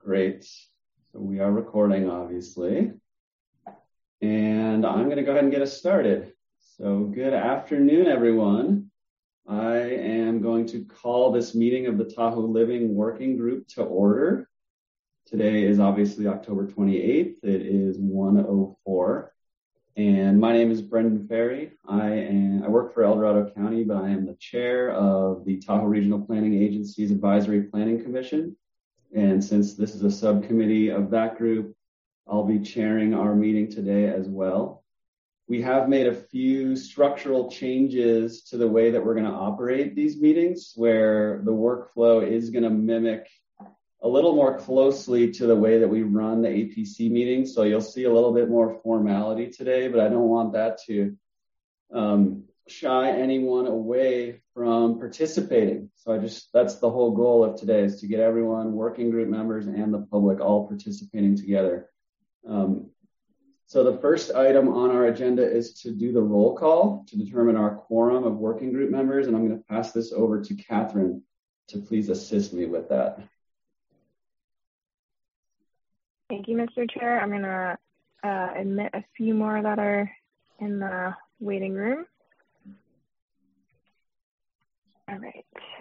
Great. So we are recording, obviously. And I'm going to go ahead and get us started. So good afternoon, everyone. I am going to call this meeting of the Tahoe Living Working Group to order. Today is obviously October 28th. It is 1:04. And my name is Brendan Ferry. I work for El Dorado County, but I am the chair of the Tahoe Regional Planning Agency's Advisory Planning Commission. And since this is a subcommittee of that group, I'll be chairing our meeting today as well. We have made a few structural changes to the way that we're going to operate these meetings, where the workflow is going to mimic a little more closely to the way that we run the APC meetings. So you'll see a little bit more formality today, but I don't want that to shy anyone away from participating. So that's the whole goal of today, is to get everyone, working group members and the public, all participating together. So the first item on our agenda is to do the roll call to determine our quorum of working group members. And I'm going to pass this over to Catherine to please assist me with that. Thank you, Mr. Chair. I'm going to admit a few more that are in the waiting room. All right.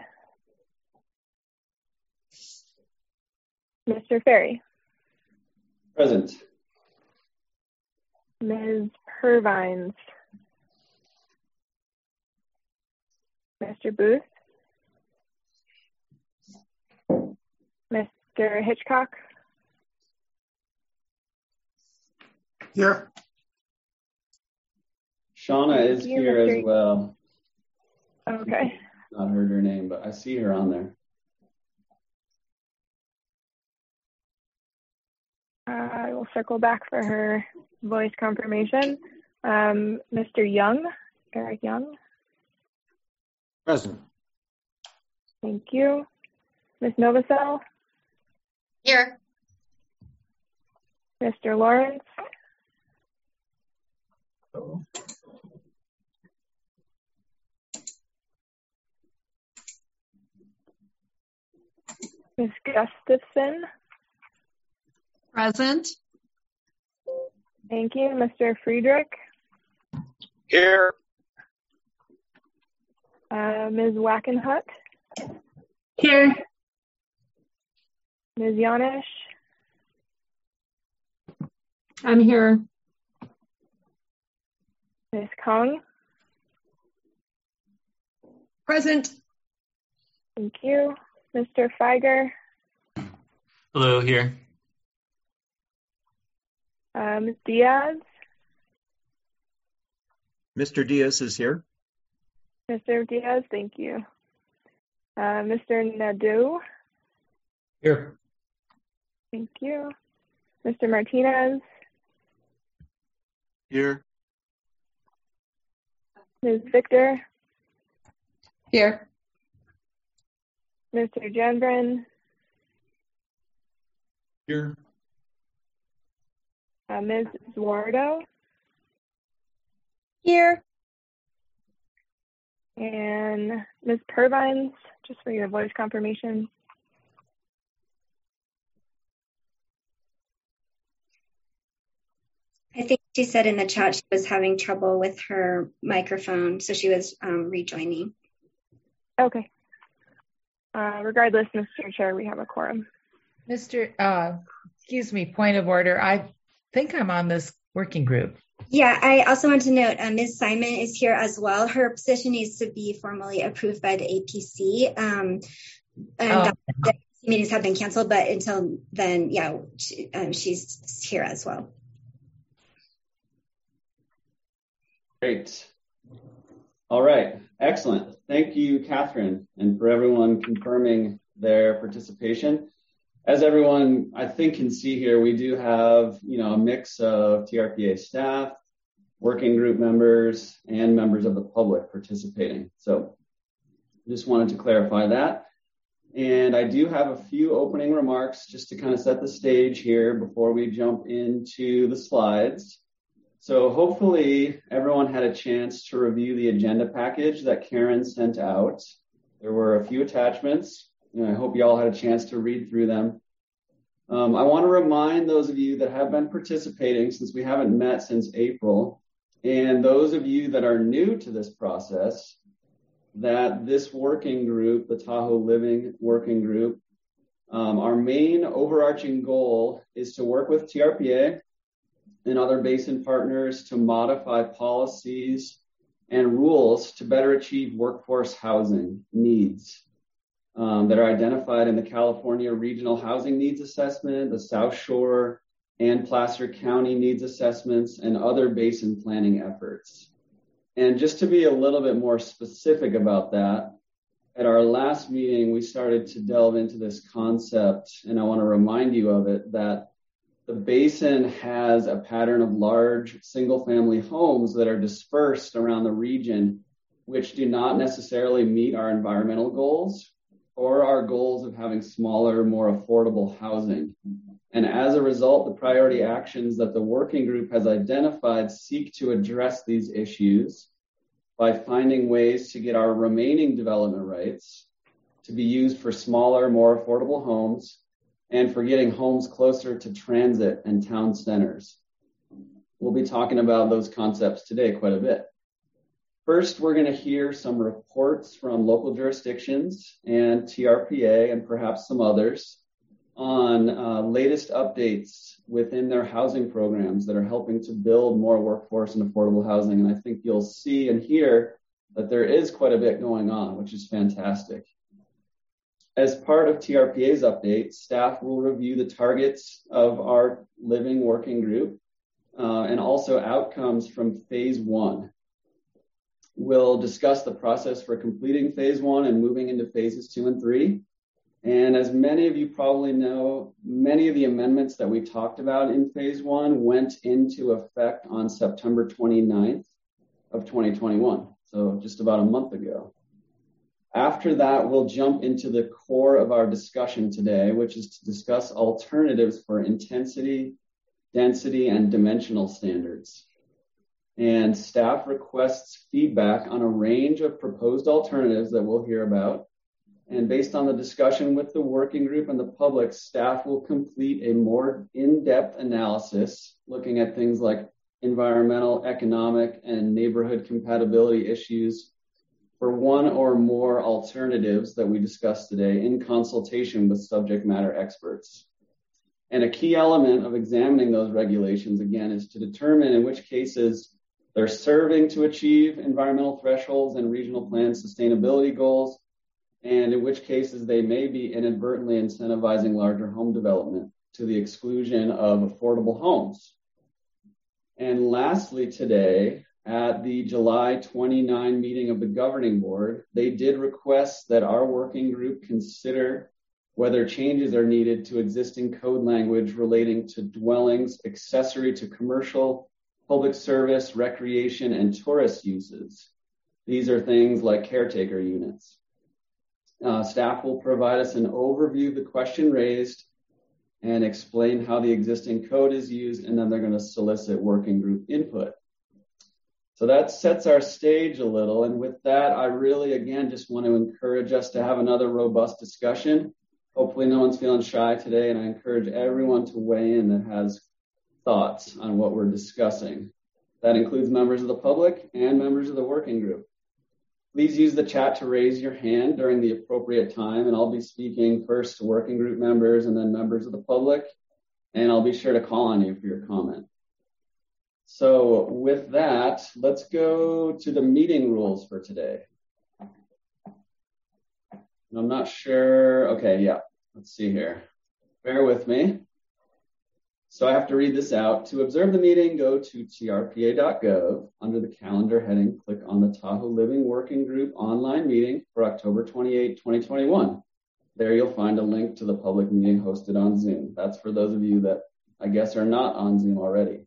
Mr. Ferry. Present. Ms. Purvines. Mr. Booth. Mr. Hitchcock. Here. Shauna is here as well. Okay. Not heard her name, but I see her on there. I will circle back for her voice confirmation. Mr. Young, Eric Young. Present. Thank you. Ms. Novosel. Here. Mr. Lawrence. Ms. Gustafson. Present. Thank you. Mr. Friedrich. Here. Ms. Wackenhut. Here. Ms. Yanish. I'm here. Ms. Kong. Present. Thank you. Mr. Feiger. Hello, here. Ms. Diaz. Mr. Diaz is here. Mr. Diaz, thank you. Mr. Nadeau. Here. Thank you. Mr. Martinez. Here. Ms. Victor. Here. Mr. Janvrin. Here. Ms. Zuardo. Here. And Ms. Purvines, just for your voice confirmation. I think she said in the chat she was having trouble with her microphone, so she was rejoining. Okay. Regardless, Mr. Chair, we have a quorum. Excuse me, point of order. I think I'm on this working group. Yeah, I also want to note Ms. Simon is here as well. Her position needs to be formally approved by the APC. The meetings have been canceled, but until then, yeah, she's here as well. Great. All right. Excellent. Thank you, Catherine, and for everyone confirming their participation. As everyone, I think, can see here, we do have, a mix of TRPA staff, working group members, and members of the public participating. So just wanted to clarify that. And I do have a few opening remarks just to kind of set the stage here before we jump into the slides. So hopefully everyone had a chance to review the agenda package that Karen sent out. There were a few attachments, and I hope you all had a chance to read through them. I want to remind those of you that have been participating, since we haven't met since April, and those of you that are new to this process, that this working group, the Tahoe Living Working Group, our main overarching goal is to work with TRPA and other basin partners to modify policies and rules to better achieve workforce housing needs that are identified in the California Regional Housing Needs Assessment, the South Shore and Placer County Needs Assessments, and other basin planning efforts. And just to be a little bit more specific about that, at our last meeting, we started to delve into this concept, and I want to remind you of it, that the basin has a pattern of large single-family homes that are dispersed around the region, which do not necessarily meet our environmental goals or our goals of having smaller, more affordable housing. And as a result, the priority actions that the working group has identified seek to address these issues by finding ways to get our remaining development rights to be used for smaller, more affordable homes and for getting homes closer to transit and town centers. We'll be talking about those concepts today quite a bit. First, we're going to hear some reports from local jurisdictions and TRPA and perhaps some others on latest updates within their housing programs that are helping to build more workforce and affordable housing. And I think you'll see and hear that there is quite a bit going on, which is fantastic. As part of TRPA's update, staff will review the targets of our living working group and also outcomes from phase 1. We'll discuss the process for completing phase 1 and moving into phases 2 and 3. And as many of you probably know, many of the amendments that we talked about in phase 1 went into effect on September 29th of 2021. So just about a month ago. After that, we'll jump into the core of our discussion today, which is to discuss alternatives for intensity, density, and dimensional standards. And staff requests feedback on a range of proposed alternatives that we'll hear about. And based on the discussion with the working group and the public, staff will complete a more in-depth analysis looking at things like environmental, economic, and neighborhood compatibility issues for one or more alternatives that we discussed today in consultation with subject matter experts. And a key element of examining those regulations, again, is to determine in which cases they're serving to achieve environmental thresholds and regional plan sustainability goals, and in which cases they may be inadvertently incentivizing larger home development to the exclusion of affordable homes. And lastly today, at the July 29 meeting of the governing board, they did request that our working group consider whether changes are needed to existing code language relating to dwellings accessory to commercial, public service, recreation, and tourist uses. These are things like caretaker units. Staff will provide us an overview of the question raised and explain how the existing code is used, and then they're going to solicit working group input. So that sets our stage a little, and with that, I really, again, just want to encourage us to have another robust discussion. Hopefully no one's feeling shy today, and I encourage everyone to weigh in that has thoughts on what we're discussing. That includes members of the public and members of the working group. Please use the chat to raise your hand during the appropriate time, and I'll be speaking first to working group members and then members of the public, and I'll be sure to call on you for your comment. So with that, let's go to the meeting rules for today. I'm not sure. Okay, yeah, let's see here. Bear with me. So I have to read this out. To observe the meeting, go to trpa.gov. Under the calendar heading, click on the Tahoe Living Working Group online meeting for October 28, 2021. There you'll find a link to the public meeting hosted on Zoom. That's for those of you that I guess are not on Zoom already.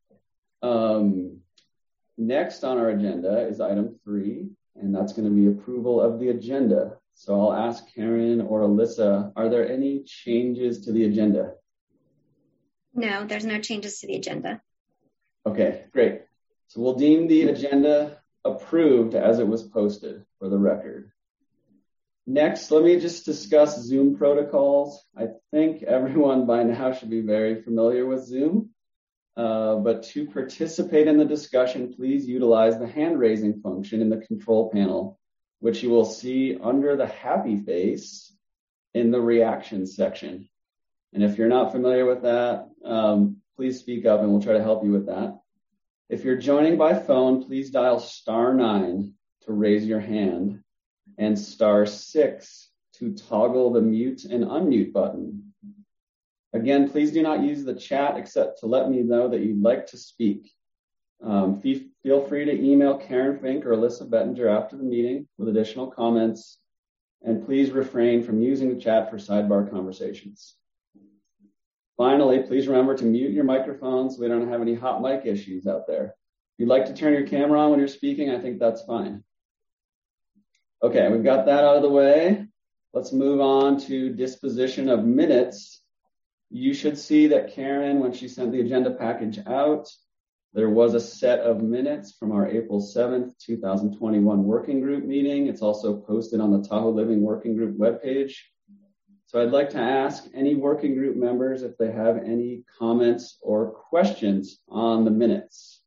Next on our agenda is item 3, and that's going to be approval of the agenda. So I'll ask Karen or Alyssa, are there any changes to the agenda? No, there's no changes to the agenda. Okay, great. So we'll deem the agenda approved as it was posted for the record. Next, let me just discuss Zoom protocols. I think everyone by now should be very familiar with Zoom. But to participate in the discussion, please utilize the hand raising function in the control panel, which you will see under the happy face in the reactions section. And if you're not familiar with that, please speak up and we'll try to help you with that. If you're joining by phone, please dial *9 to raise your hand and *6 to toggle the mute and unmute button. Again, please do not use the chat except to let me know that you'd like to speak. Feel free to email Karen Fink or Alyssa Bettinger after the meeting with additional comments, and please refrain from using the chat for sidebar conversations. Finally, please remember to mute your microphone so we don't have any hot mic issues out there. If you'd like to turn your camera on when you're speaking, I think that's fine. Okay, we've got that out of the way. Let's move on to disposition of minutes. You should see that Karen, when she sent the agenda package out, there was a set of minutes from our April 7th, 2021 working group meeting. It's also posted on the Tahoe Living Working Group webpage. So I'd like to ask any working group members if they have any comments or questions on the minutes.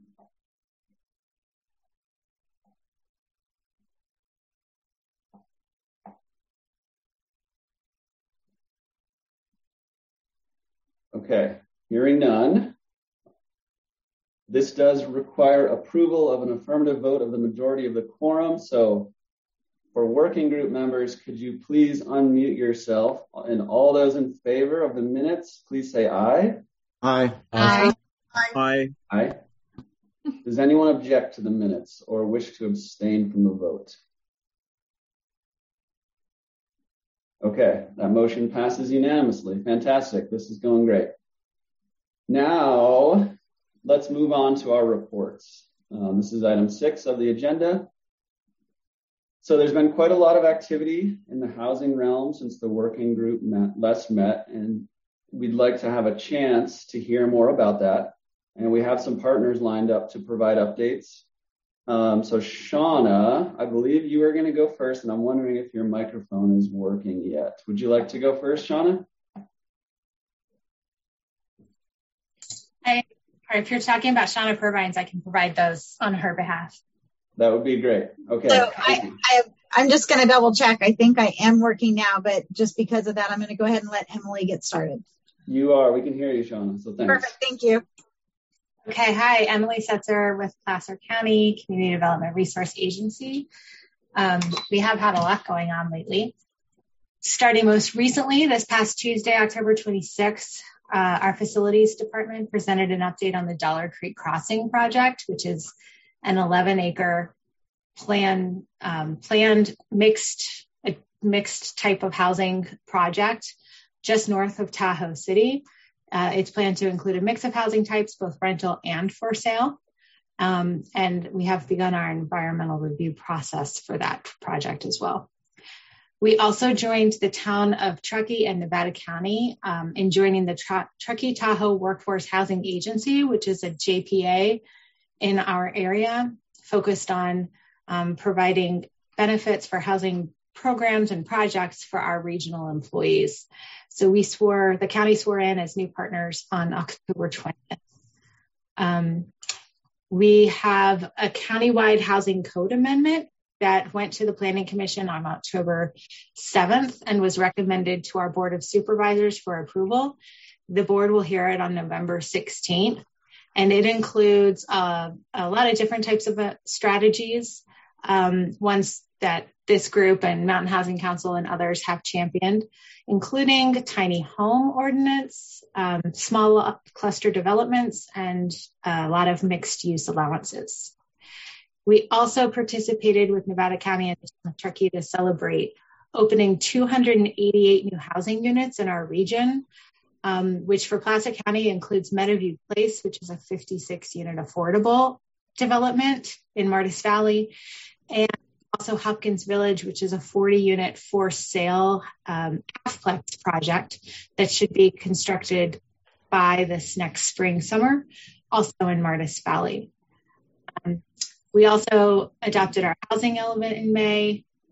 Okay, hearing none. This does require approval of an affirmative vote of the majority of the quorum. So for working group members, could you please unmute yourself? And all those in favor of the minutes, please say aye. Aye. Aye. Aye. Aye. Does anyone object to the minutes or wish to abstain from the vote? Okay, that motion passes unanimously. Fantastic. This is going great. Now, let's move on to our reports. This is item 6 of the agenda. So there's been quite a lot of activity in the housing realm since the working group last met, and we'd like to have a chance to hear more about that. And we have some partners lined up to provide updates. So Shauna, I believe you are going to go first, and I'm wondering if your microphone is working yet. Would you like to go first, Shauna? Or if you're talking about Shauna Purvines, I can provide those on her behalf. That would be great. Okay. So I'm just going to double check. I think I am working now, but just because of that, I'm going to go ahead and let Emily get started. You are. We can hear you, Shauna. So thanks. Perfect. Thank you. Okay. Hi, Emily Setzer with Placer County Community Development Resource Agency. We have had a lot going on lately. Starting most recently, this past Tuesday, October 26th, our facilities department presented an update on the Dollar Creek Crossing project, which is an 11-acre planned mixed type of housing project just north of Tahoe City. It's planned to include a mix of housing types, both rental and for sale. And we have begun our environmental review process for that project as well. We also joined the town of Truckee and Nevada County in joining the Truckee Tahoe Workforce Housing Agency, which is a JPA in our area, focused on providing benefits for housing programs and projects for our regional employees. So the county swore in as new partners on October 20th. We have a countywide housing code amendment that went to the Planning Commission on October 7th and was recommended to our Board of Supervisors for approval. The board will hear it on November 16th. And it includes a lot of different types of strategies, ones that this group and Mountain Housing Council and others have championed, including tiny home ordinance, small cluster developments, and a lot of mixed use allowances. We also participated with Nevada County and Truckee to celebrate opening 288 new housing units in our region, which for Placer County includes Meadowview Place, which is a 56-unit affordable development in Martis Valley, and also Hopkins Village, which is a 40-unit for sale half-plex project that should be constructed by this next spring, summer, also in Martis Valley. We also adopted our housing element in May.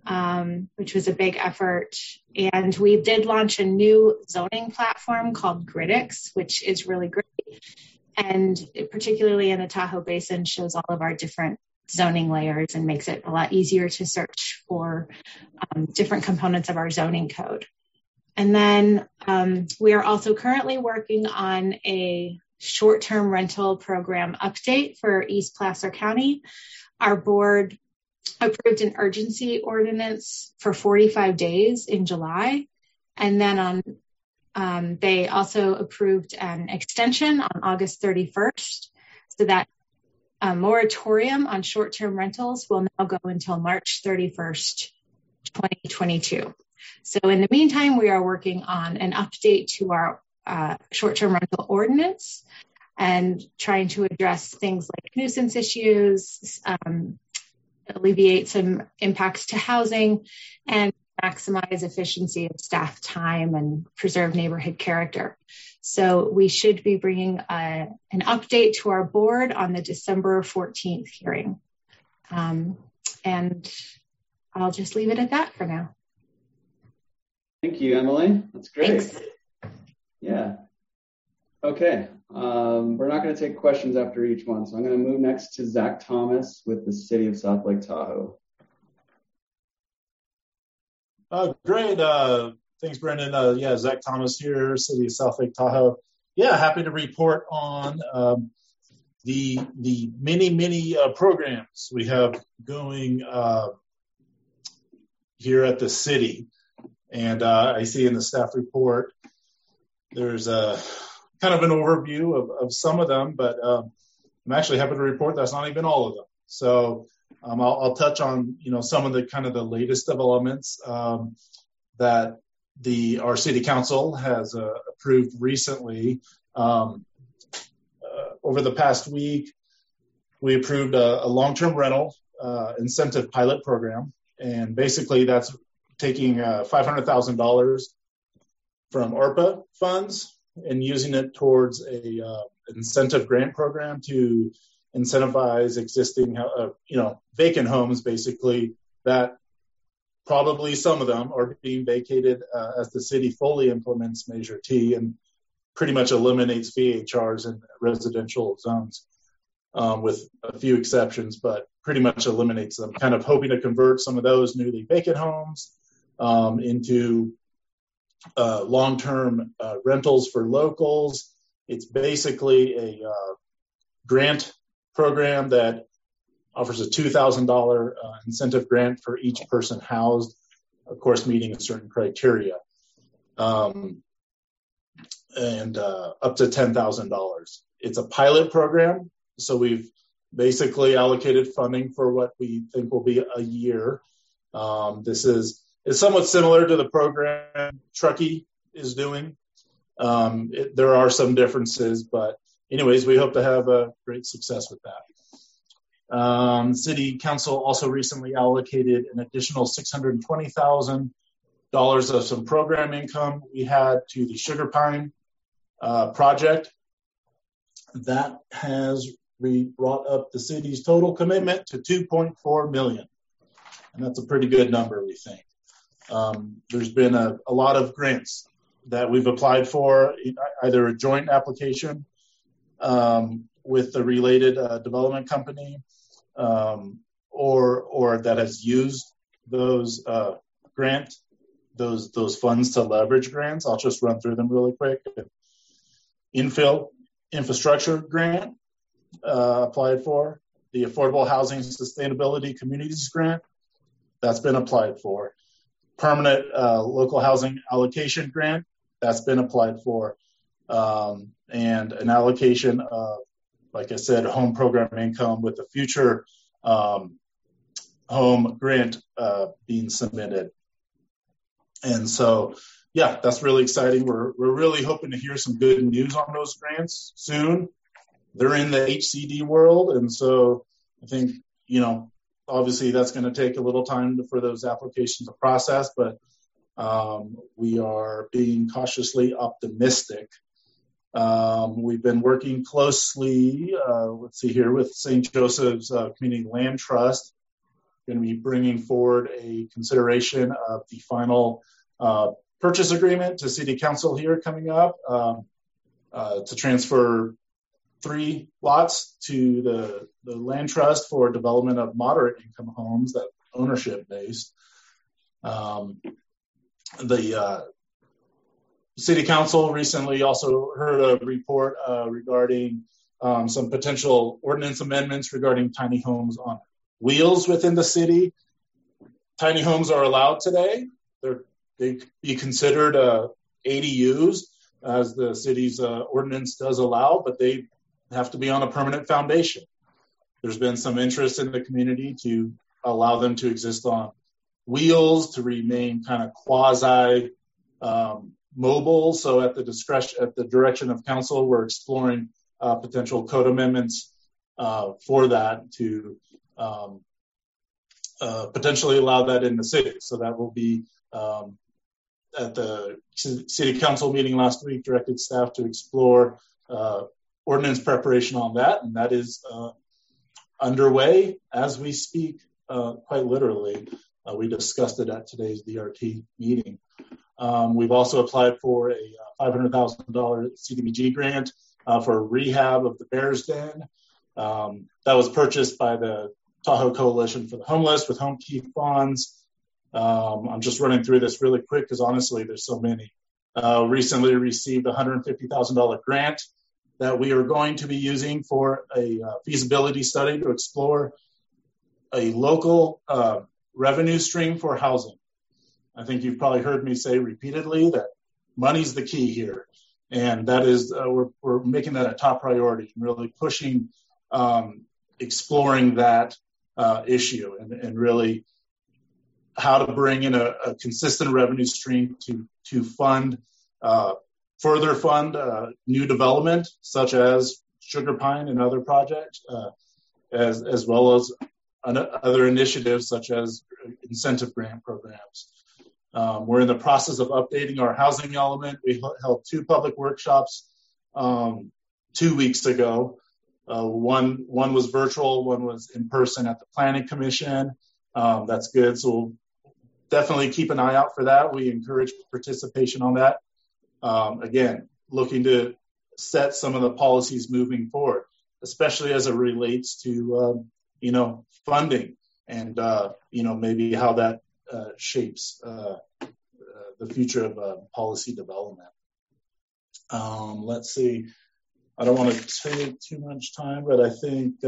which was a big effort. And we did launch a new zoning platform called Gridix, which is really great. And particularly in the Tahoe Basin, shows all of our different zoning layers and makes it a lot easier to search for different components of our zoning code. And then we are also currently working on a short-term rental program update for East Placer County. Our board approved an urgency ordinance for 45 days in July. And then they also approved an extension on August 31st. So that moratorium on short-term rentals will now go until March 31st, 2022. So in the meantime, we are working on an update to our short-term rental ordinance and trying to address things like nuisance issues, alleviate some impacts to housing, and maximize efficiency of staff time and preserve neighborhood character. So we should be bringing an update to our board on the December 14th hearing. And I'll just leave it at that for now. Thank you, Emily. That's great. Thanks. Yeah. Okay. We're not going to take questions after each one. So I'm going to move next to Zach Thomas with the City of South Lake Tahoe. Great. Thanks, Brendan. Yeah, Zach Thomas here, City of South Lake Tahoe. Yeah, happy to report on the many programs we have going here at the city. And I see in the staff report there's a kind of an overview of some of them, but I'm actually happy to report that's not even all of them. So I'll touch on some of the kind of the latest developments that our city council has approved recently. Over the past week, we approved a long-term rental incentive pilot program, and basically that's taking $500,000 from ARPA funds and using it towards a incentive grant program to incentivize existing, vacant homes, basically, that probably some of them are being vacated as the city fully implements Measure T and pretty much eliminates VHRs in residential zones, with a few exceptions, but pretty much eliminates them, kind of hoping to convert some of those newly vacant homes into long-term rentals for locals. It's basically a grant program that offers a $2,000 incentive grant for each person housed, of course, meeting a certain criteria, and up to $10,000. It's a pilot program, so we've basically allocated funding for what we think will be a year. This is somewhat similar to the program Truckee is doing. There are some differences, but anyways, we hope to have a great success with that. City Council also recently allocated an additional $620,000 of some program income we had to the Sugar Pine project. That has brought up the city's total commitment to $2.4 million. And that's a pretty good number, we think. There's been a lot of grants that we've applied for, either a joint application with the related development company, or that has used those those funds to leverage grants. I'll just run through them really quick. Infill infrastructure grant applied for. The Affordable Housing Sustainability Communities grant, that's been applied for. Permanent local housing allocation grant, that's been applied for. And an allocation of, like I said, home program income with the future home grant being submitted. And so, yeah, that's really exciting. We're really hoping to hear some good news on those grants soon. They're in the HCD world, and so I think, obviously that's going to take a little time for those applications to process, but we are being cautiously optimistic. We've been working closely, with St. Joseph's Community Land Trust going to be bringing forward a consideration of the final purchase agreement to City Council here coming up to transfer 3 lots to the Land Trust for development of moderate income homes that ownership based. The City Council recently also heard a report regarding some potential ordinance amendments regarding tiny homes on wheels within the city. Tiny homes are allowed today. They could be considered ADUs, as the city's ordinance does allow, but they have to be on a permanent foundation. There's been some interest in the community to allow them to exist on wheels, to remain kind of quasi mobile. So at the direction of council, we're exploring potential code amendments for that to potentially allow that in the city. So that will be at the City Council meeting last week, directed staff to explore ordinance preparation on that, and that is underway as we speak, quite literally. We discussed it at today's DRT meeting. We've also applied for a $500,000 CDBG grant for rehab of the Bears Den. That was purchased by the Tahoe Coalition for the Homeless with home key funds. I'm just running through this really quick because honestly, there's so many. Recently received a $150,000 grant that we are going to be using for a feasibility study to explore a local revenue stream for housing. I think you've probably heard me say repeatedly that money's the key here. And that is, we're making that a top priority and really pushing, exploring that issue and really how to bring in a consistent revenue stream to fund, further fund new development, such as Sugar Pine and other projects, as well as other initiatives such as incentive grant programs. We're in the process of updating our housing element. We held 2 public workshops 2 weeks ago. One was virtual, one was in person at the Planning Commission. That's good. So we'll definitely keep an eye out for that. We encourage participation on that. Again, looking to set some of the policies moving forward, especially as it relates to, funding and, maybe how that shapes the future of policy development. Let's see. I don't want to take too much time, but I think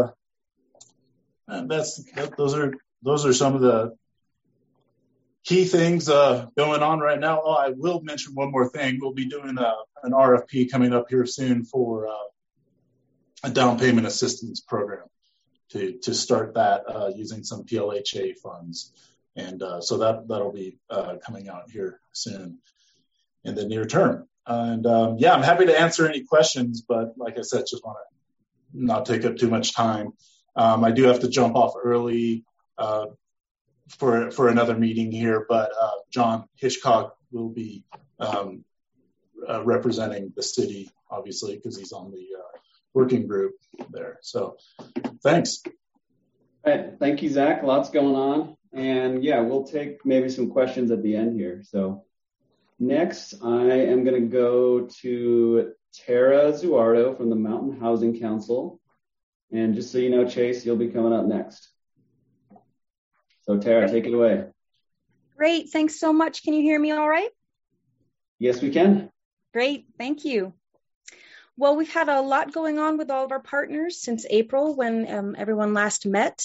those are some of the key things going on right now. Oh, I will mention one more thing. We'll be doing an RFP coming up here soon for a down payment assistance program to start that using some PLHA funds. And so that'll be coming out here soon in the near term. And I'm happy to answer any questions, but like I said, just want to not take up too much time. I do have to jump off early for another meeting here, but John Hitchcock will be representing the city, obviously, because he's on the working group there. So thanks. All right. Thank you, Zach. Lots going on. And we'll take maybe some questions at the end here. So next, I am going to go to Tara Zuardo from the Mountain Housing Council. And just so you know, Chase, you'll be coming up next. So Tara, take it away. Great. Thanks so much. Can you hear me all right? Yes, we can. Great. Thank you. Well, we've had a lot going on with all of our partners since April when everyone last met.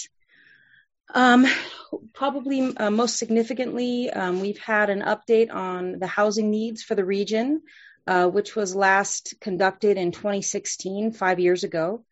Probably most significantly, we've had an update on the housing needs for the region, which was last conducted in 2016, 5 years ago.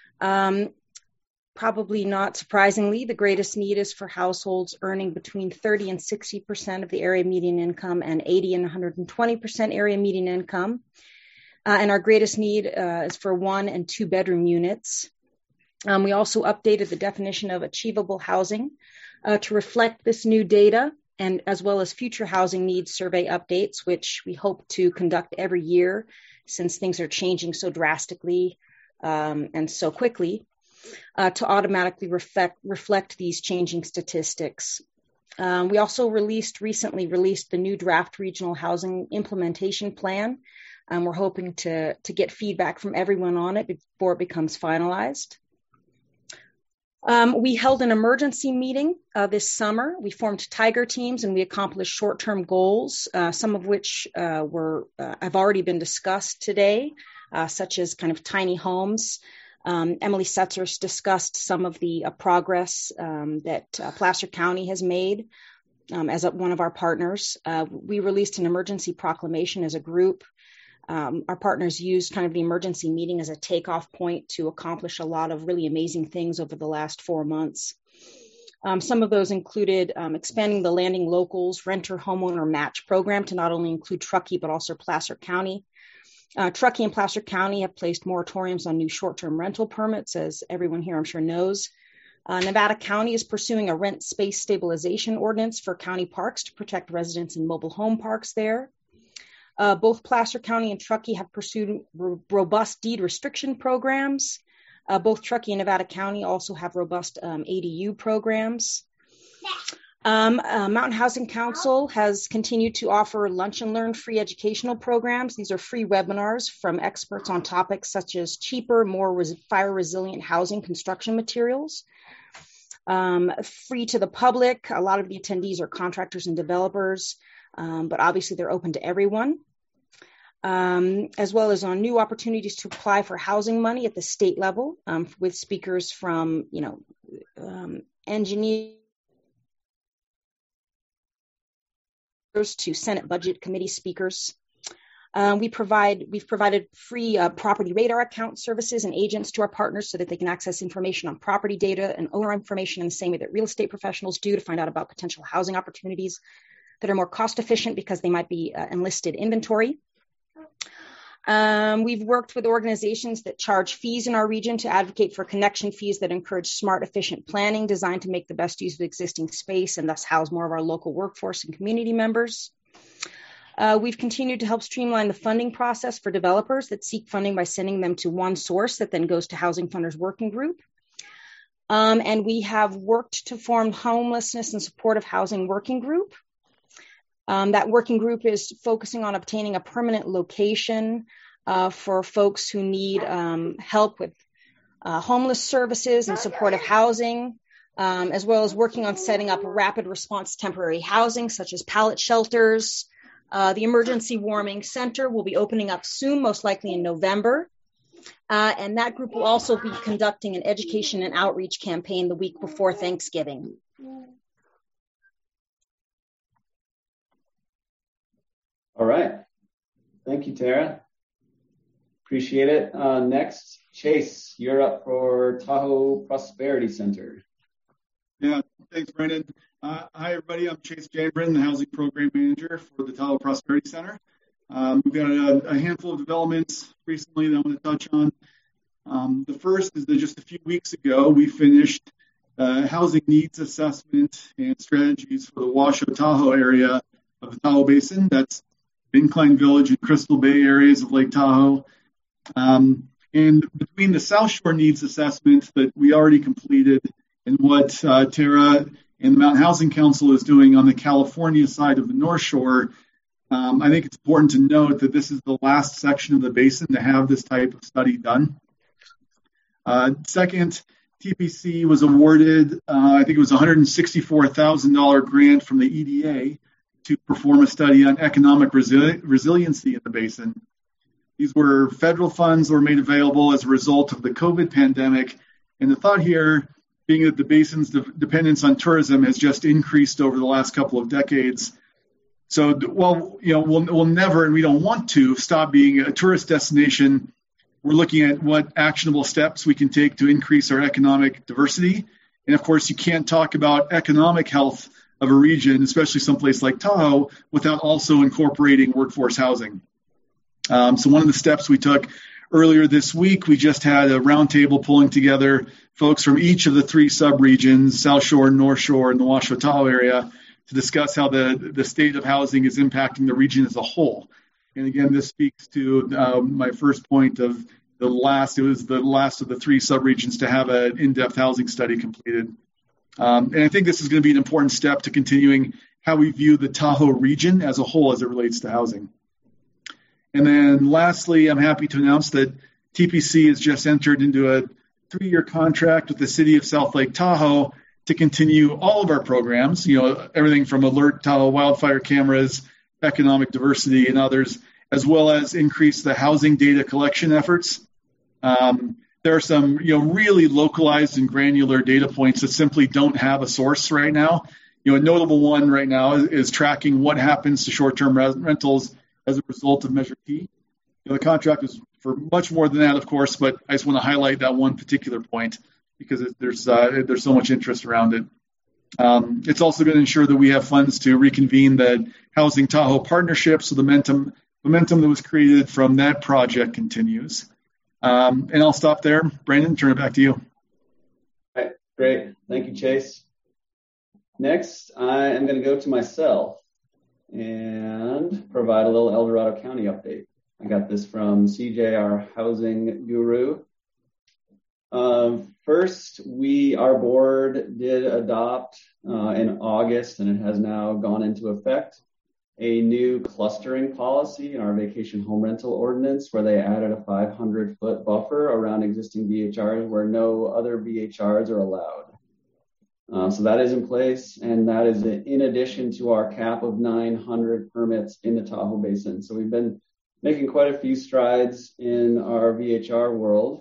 Probably not surprisingly, the greatest need is for households earning between 30 and 60% of the area median income and 80 and 120% area median income. And our greatest need is for 1 and 2 bedroom units. We also updated the definition of achievable housing to reflect this new data, and as well as future housing needs survey updates, which we hope to conduct every year since things are changing so drastically and so quickly. to automatically reflect these changing statistics. We also recently released the new draft regional housing implementation plan. We're hoping to get feedback from everyone on it before it becomes finalized. We held an emergency meeting this summer. We formed tiger teams and we accomplished short-term goals, some of which have already been discussed today, such as kind of tiny homes. Emily Setzers discussed some of the progress that Placer County has made as one of our partners. We released an emergency proclamation as a group. Our partners used kind of the emergency meeting as a takeoff point to accomplish a lot of really amazing things over the last 4 months. Some of those included expanding the Landing Locals renter homeowner match program to not only include Truckee, but also Placer County. Truckee and Placer County have placed moratoriums on new short-term rental permits, as everyone here I'm sure knows. Nevada County is pursuing a rent space stabilization ordinance for county parks to protect residents in mobile home parks there. Both Placer County and Truckee have pursued robust deed restriction programs. Both Truckee and Nevada County also have robust ADU programs. Mountain Housing Council has continued to offer lunch and learn free educational programs. These are free webinars from experts on topics such as cheaper, more fire resilient housing construction materials. Free to the public. A lot of the attendees are contractors and developers, but obviously they're open to everyone. As well as on new opportunities to apply for housing money at the state level, with speakers from, engineers to Senate Budget Committee speakers. We've provided free property radar account services and agents to our partners so that they can access information on property data and owner information in the same way that real estate professionals do to find out about potential housing opportunities that are more cost efficient because they might be enlisted inventory. We've worked with organizations that charge fees in our region to advocate for connection fees that encourage smart, efficient planning designed to make the best use of existing space and thus house more of our local workforce and community members. We've continued to help streamline the funding process for developers that seek funding by sending them to one source that then goes to Housing Funders Working Group. And we have worked to form Homelessness and Supportive Housing Working Group. That working group is focusing on obtaining a permanent location for folks who need help with homeless services and supportive housing, as well as working on setting up a rapid response temporary housing, such as pallet shelters. The Emergency Warming Center will be opening up soon, most likely in November. And that group will also be conducting an education and outreach campaign the week before Thanksgiving. All right. Thank you, Tara. Appreciate it. Next, Chase, you're up for Tahoe Prosperity Center. Yeah, thanks, Brendan. Hi, everybody. I'm Chase Jambrin, the Housing Program Manager for the Tahoe Prosperity Center. We've got a handful of developments recently that I want to touch on. The first is that just a few weeks ago, we finished housing needs assessment and strategies for the Washoe Tahoe area of the Tahoe Basin. That's Incline Village and Crystal Bay areas of Lake Tahoe. And between the South Shore needs assessment that we already completed and what Tara and the Mountain Housing Council is doing on the California side of the North Shore, I think it's important to note that this is the last section of the basin to have this type of study done. Second, TPC was awarded, I think it was a $164,000 grant from the EDA to perform a study on economic resiliency in the basin. These were federal funds that were made available as a result of the COVID pandemic. And the thought here being that the basin's dependence on tourism has just increased over the last couple of decades. So, we'll never, and we don't want to, stop being a tourist destination. We're looking at what actionable steps we can take to increase our economic diversity. And of course, you can't talk about economic health of a region, especially someplace like Tahoe, without also incorporating workforce housing. So one of the steps we took earlier this week, we just had a roundtable pulling together folks from each of the three subregions, South Shore, North Shore, and the Washoe Tahoe area, to discuss how the state of housing is impacting the region as a whole. And again, this speaks to my first point of It was the last of the 3 subregions to have an in-depth housing study completed. And I think this is going to be an important step to continuing how we view the Tahoe region as a whole as it relates to housing. And then lastly, I'm happy to announce that TPC has just entered into a 3-year contract with the city of South Lake Tahoe to continue all of our programs, everything from Alert Tahoe wildfire cameras, economic diversity, and others, as well as increase the housing data collection efforts. There are some, really localized and granular data points that simply don't have a source right now. A notable one right now is tracking what happens to short-term rentals as a result of Measure T. The contract is for much more than that, of course, but I just want to highlight that one particular point because there's so much interest around it. It's also going to ensure that we have funds to reconvene the Housing Tahoe partnership, so the momentum that was created from that project continues. And I'll stop there. Brandon, turn it back to you. All right, great. Thank you, Chase. Next, I am going to go to myself and provide a little El Dorado County update. I got this from CJ, our housing guru. First, our board did adopt in August, and it has now gone into effect, a new clustering policy in our vacation home rental ordinance where they added a 500-foot buffer around existing BHRs where no other BHRs are allowed. So that is in place, and that is in addition to our cap of 900 permits in the Tahoe Basin. So we've been making quite a few strides in our VHR world.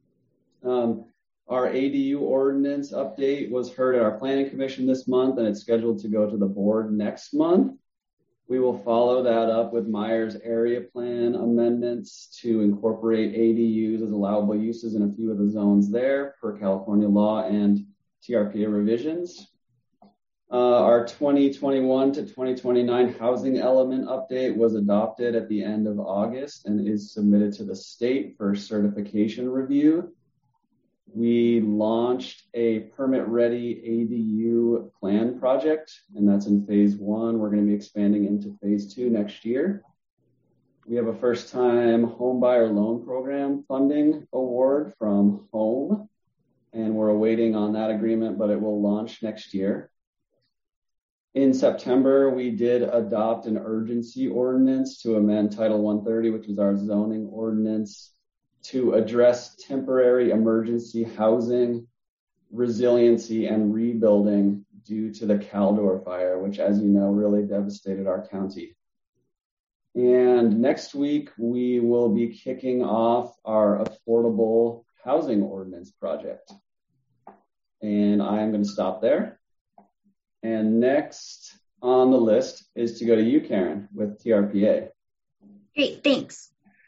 Our ADU ordinance update was heard at our planning commission this month, and it's scheduled to go to the board next month. We will follow that up with Myers area plan amendments to incorporate ADUs as allowable uses in a few of the zones there per California law and TRPA revisions. Our 2021 to 2029 housing element update was adopted at the end of August and is submitted to the state for certification review. We launched a permit-ready ADU plan project, and that's in phase 1. We're going to be expanding into phase 2 next year. We have a first-time home buyer loan program funding award from Home, and we're awaiting on that agreement, but it will launch next year. In September, we did adopt an urgency ordinance to amend Title 130, which is our zoning ordinance, to address temporary emergency housing, resiliency, and rebuilding due to the Caldor fire, which, as you know, really devastated our county. And next week, we will be kicking off our affordable housing ordinance project. And I'm going to stop there. And next on the list is to go to you, Karen, with TRPA. Great, thanks.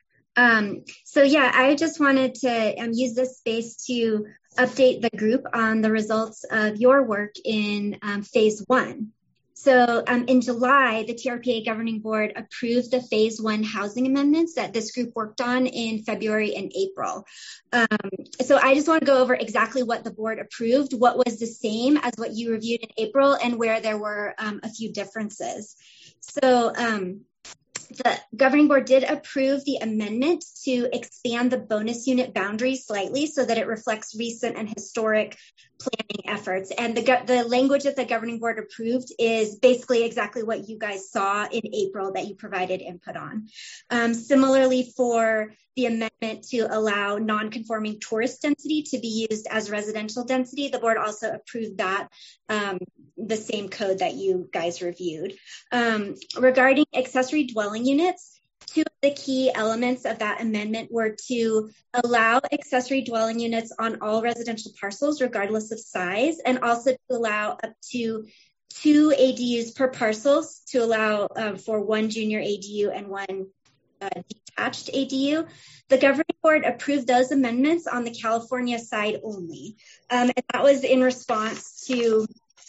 I just wanted to use this space to update the group on the results of your work in phase 1. So in July, the TRPA Governing Board approved the phase 1 housing amendments that this group worked on in February and April. So I just want to go over exactly what the board approved, what was the same as what you reviewed in April, and where there were a few differences. So the governing board did approve the amendment to expand the bonus unit boundary slightly so that it reflects recent and historic planning efforts. And the language that the governing board approved is basically exactly what you guys saw in April that you provided input on. Similarly, for the amendment to allow non-conforming tourist density to be used as residential density, the board also approved that, the same code that you guys reviewed. Regarding accessory dwelling units, two of the key elements of that amendment were to allow accessory dwelling units on all residential parcels, regardless of size, and also to allow up to 2 ADUs per parcels to allow for 1 junior ADU and 1 detached ADU. The governing board approved those amendments on the California side only. And that was in response to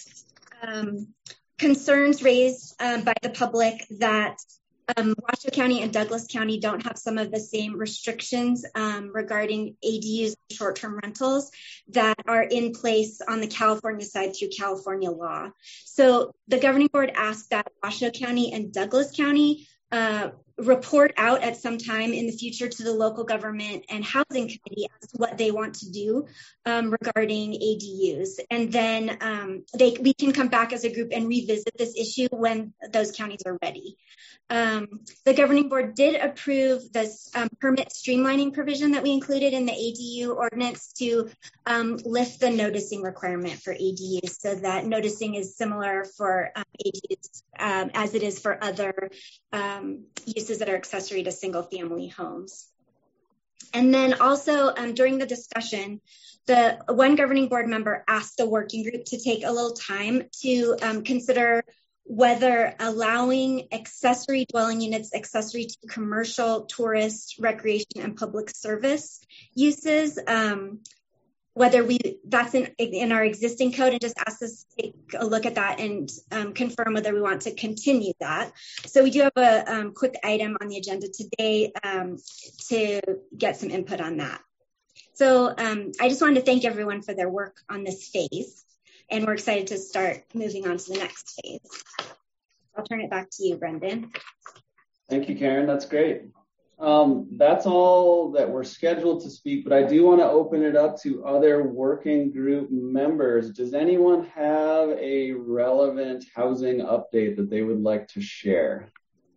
concerns raised by the public that Washoe County and Douglas County don't have some of the same restrictions regarding ADUs and short-term rentals that are in place on the California side through California law. So the governing board asked that Washoe County and Douglas County report out at some time in the future to the local government and housing committee as to what they want to do regarding ADUs. And then we can come back as a group and revisit this issue when those counties are ready. The governing board did approve this permit streamlining provision that we included in the ADU ordinance to lift the noticing requirement for ADUs, so that noticing is similar for ADUs as it is for other uses that are accessory to single family homes. And then also during the discussion, the one governing board member asked the working group to take a little time to consider whether allowing accessory dwelling units accessory to commercial, tourist, recreation, and public service uses, whether that's in our existing code, and just ask us to take a look at that and confirm whether we want to continue that. So we do have a quick item on the agenda today to get some input on that. So I just wanted to thank everyone for their work on this phase, and we're excited to start moving on to the next phase. I'll turn it back to you, Brendan. Thank you, Karen. That's great. That's all that we're scheduled to speak, but I do want to open it up to other working group members. Does anyone have a relevant housing update that they would like to share?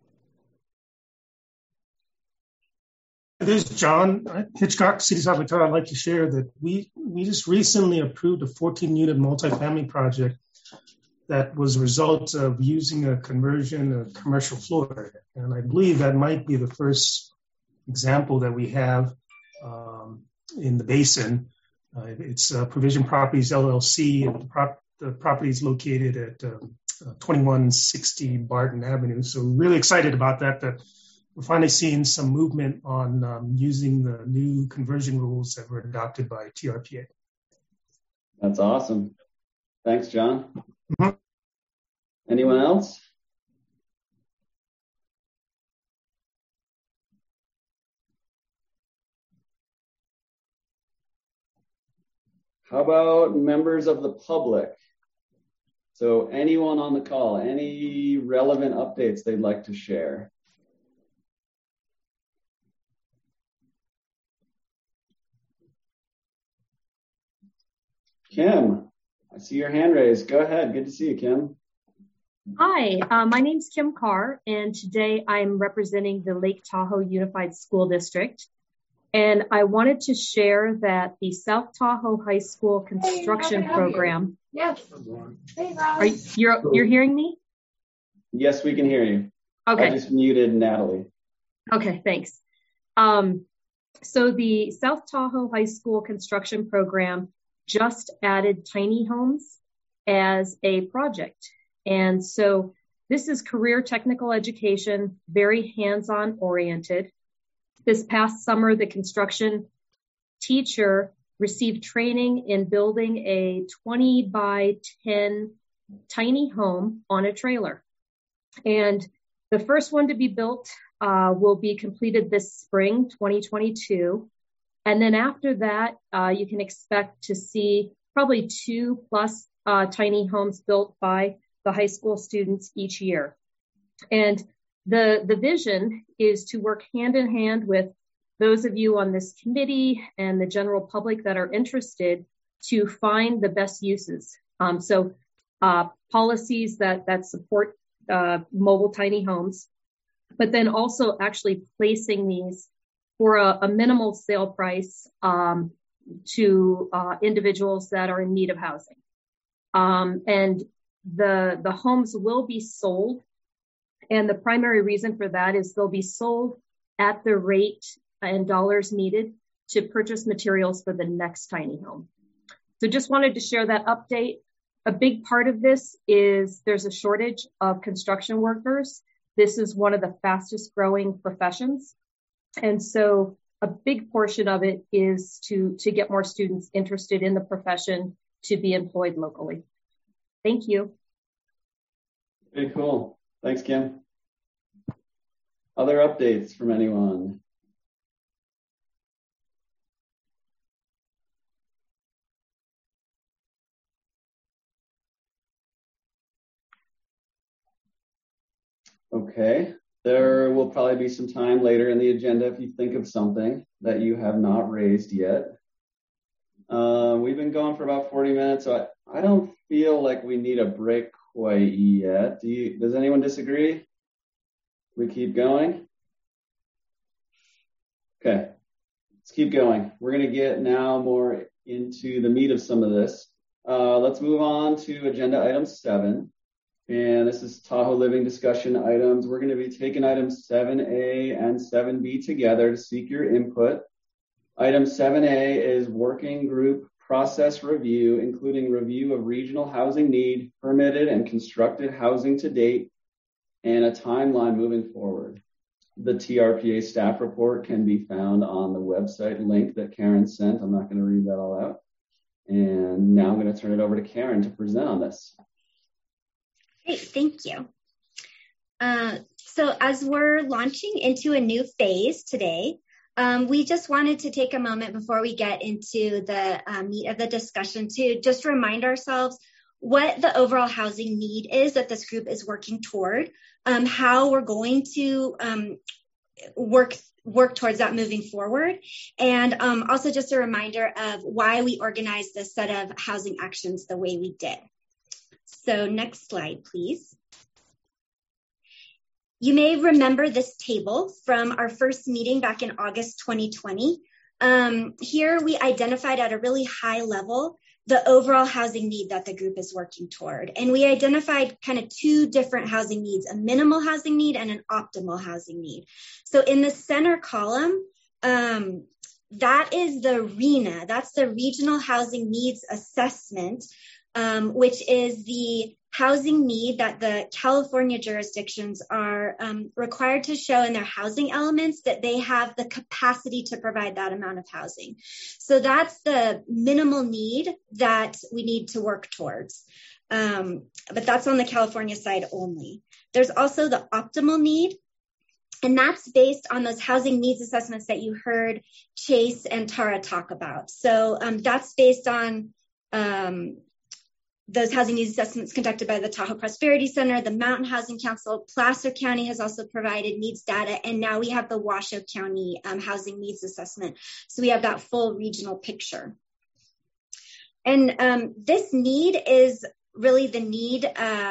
This is John Hitchcock, City Secretary. I'd like to share that we just recently approved a 14-unit multifamily project that was a result of using a conversion of commercial floor. And I believe that might be the first example that we have in the basin. It's Provision Properties LLC, and the property is located at 2160 Barton Avenue. So we're really excited about that we're finally seeing some movement on using the new conversion rules that were adopted by TRPA. That's awesome. Thanks, John. Mm-hmm. Anyone else? How about members of the public? So anyone on the call, any relevant updates they'd like to share? Kim, I see your hand raised. Go ahead. Good to see you, Kim. Hi, my name's Kim Carr, and today I'm representing the Lake Tahoe Unified School District. And I wanted to share that the South Tahoe High School construction program. Yes. You're hearing me? Yes, we can hear you. Okay. I just muted Natalie. Okay, thanks. So the South Tahoe High School construction program just added tiny homes as a project. And so this is career technical education, very hands-on oriented. This past summer, the construction teacher received training in building a 20 by 10 tiny home on a trailer. And the first one to be built will be completed this spring, 2022. And then after that, you can expect to see probably 2+ tiny homes built by the high school students each year. And the vision is to work hand in hand with those of you on this committee and the general public that are interested to find the best uses. So policies that support mobile tiny homes, but then also actually placing these for a minimal sale price to individuals that are in need of housing. And the homes will be sold. And the primary reason for that is they'll be sold at the rate and dollars needed to purchase materials for the next tiny home. So just wanted to share that update. A big part of this is there's a shortage of construction workers. This is one of the fastest growing professions. And so a big portion of it is to get more students interested in the profession to be employed locally. Thank you. Very cool. Thanks, Kim. Other updates from anyone? Okay. There will probably be some time later in the agenda if you think of something that you have not raised yet. We've been going for about 40 minutes, so I don't feel like we need a break quite yet. Does anyone disagree? We keep going? Okay, let's keep going. We're going to get now more into the meat of some of this. Let's move on to agenda item 7. And this is Tahoe Living discussion items. We're going to be taking items 7A and 7B together to seek your input. Item 7A is working group process review, including review of regional housing need, permitted and constructed housing to date, and a timeline moving forward. The TRPA staff report can be found on the website link that Karen sent. I'm not going to read that all out. And now I'm going to turn it over to Karen to present on this. Great, thank you. So as we're launching into a new phase today, we just wanted to take a moment before we get into the meat of the discussion to just remind ourselves what the overall housing need is that this group is working toward, how we're going to work towards that moving forward, and also just a reminder of why we organized this set of housing actions the way we did. So next slide, please. You may remember this table from our first meeting back in August 2020. Here we identified at a really high level the overall housing need that the group is working toward. And we identified kind of 2 different housing needs, a minimal housing need and an optimal housing need. So in the center column, that is the RHNA, that's the Regional Housing Needs Assessment, which is the housing need that the California jurisdictions are required to show in their housing elements that they have the capacity to provide that amount of housing. So that's the minimal need that we need to work towards. But that's on the California side only. There's also the optimal need, and that's based on those housing needs assessments that you heard Chase and Tara talk about. So that's based on those housing needs assessments conducted by the Tahoe Prosperity Center, the Mountain Housing Council. Placer County has also provided needs data, and now we have the Washoe County housing needs assessment. So we have that full regional picture. And this need is really the need,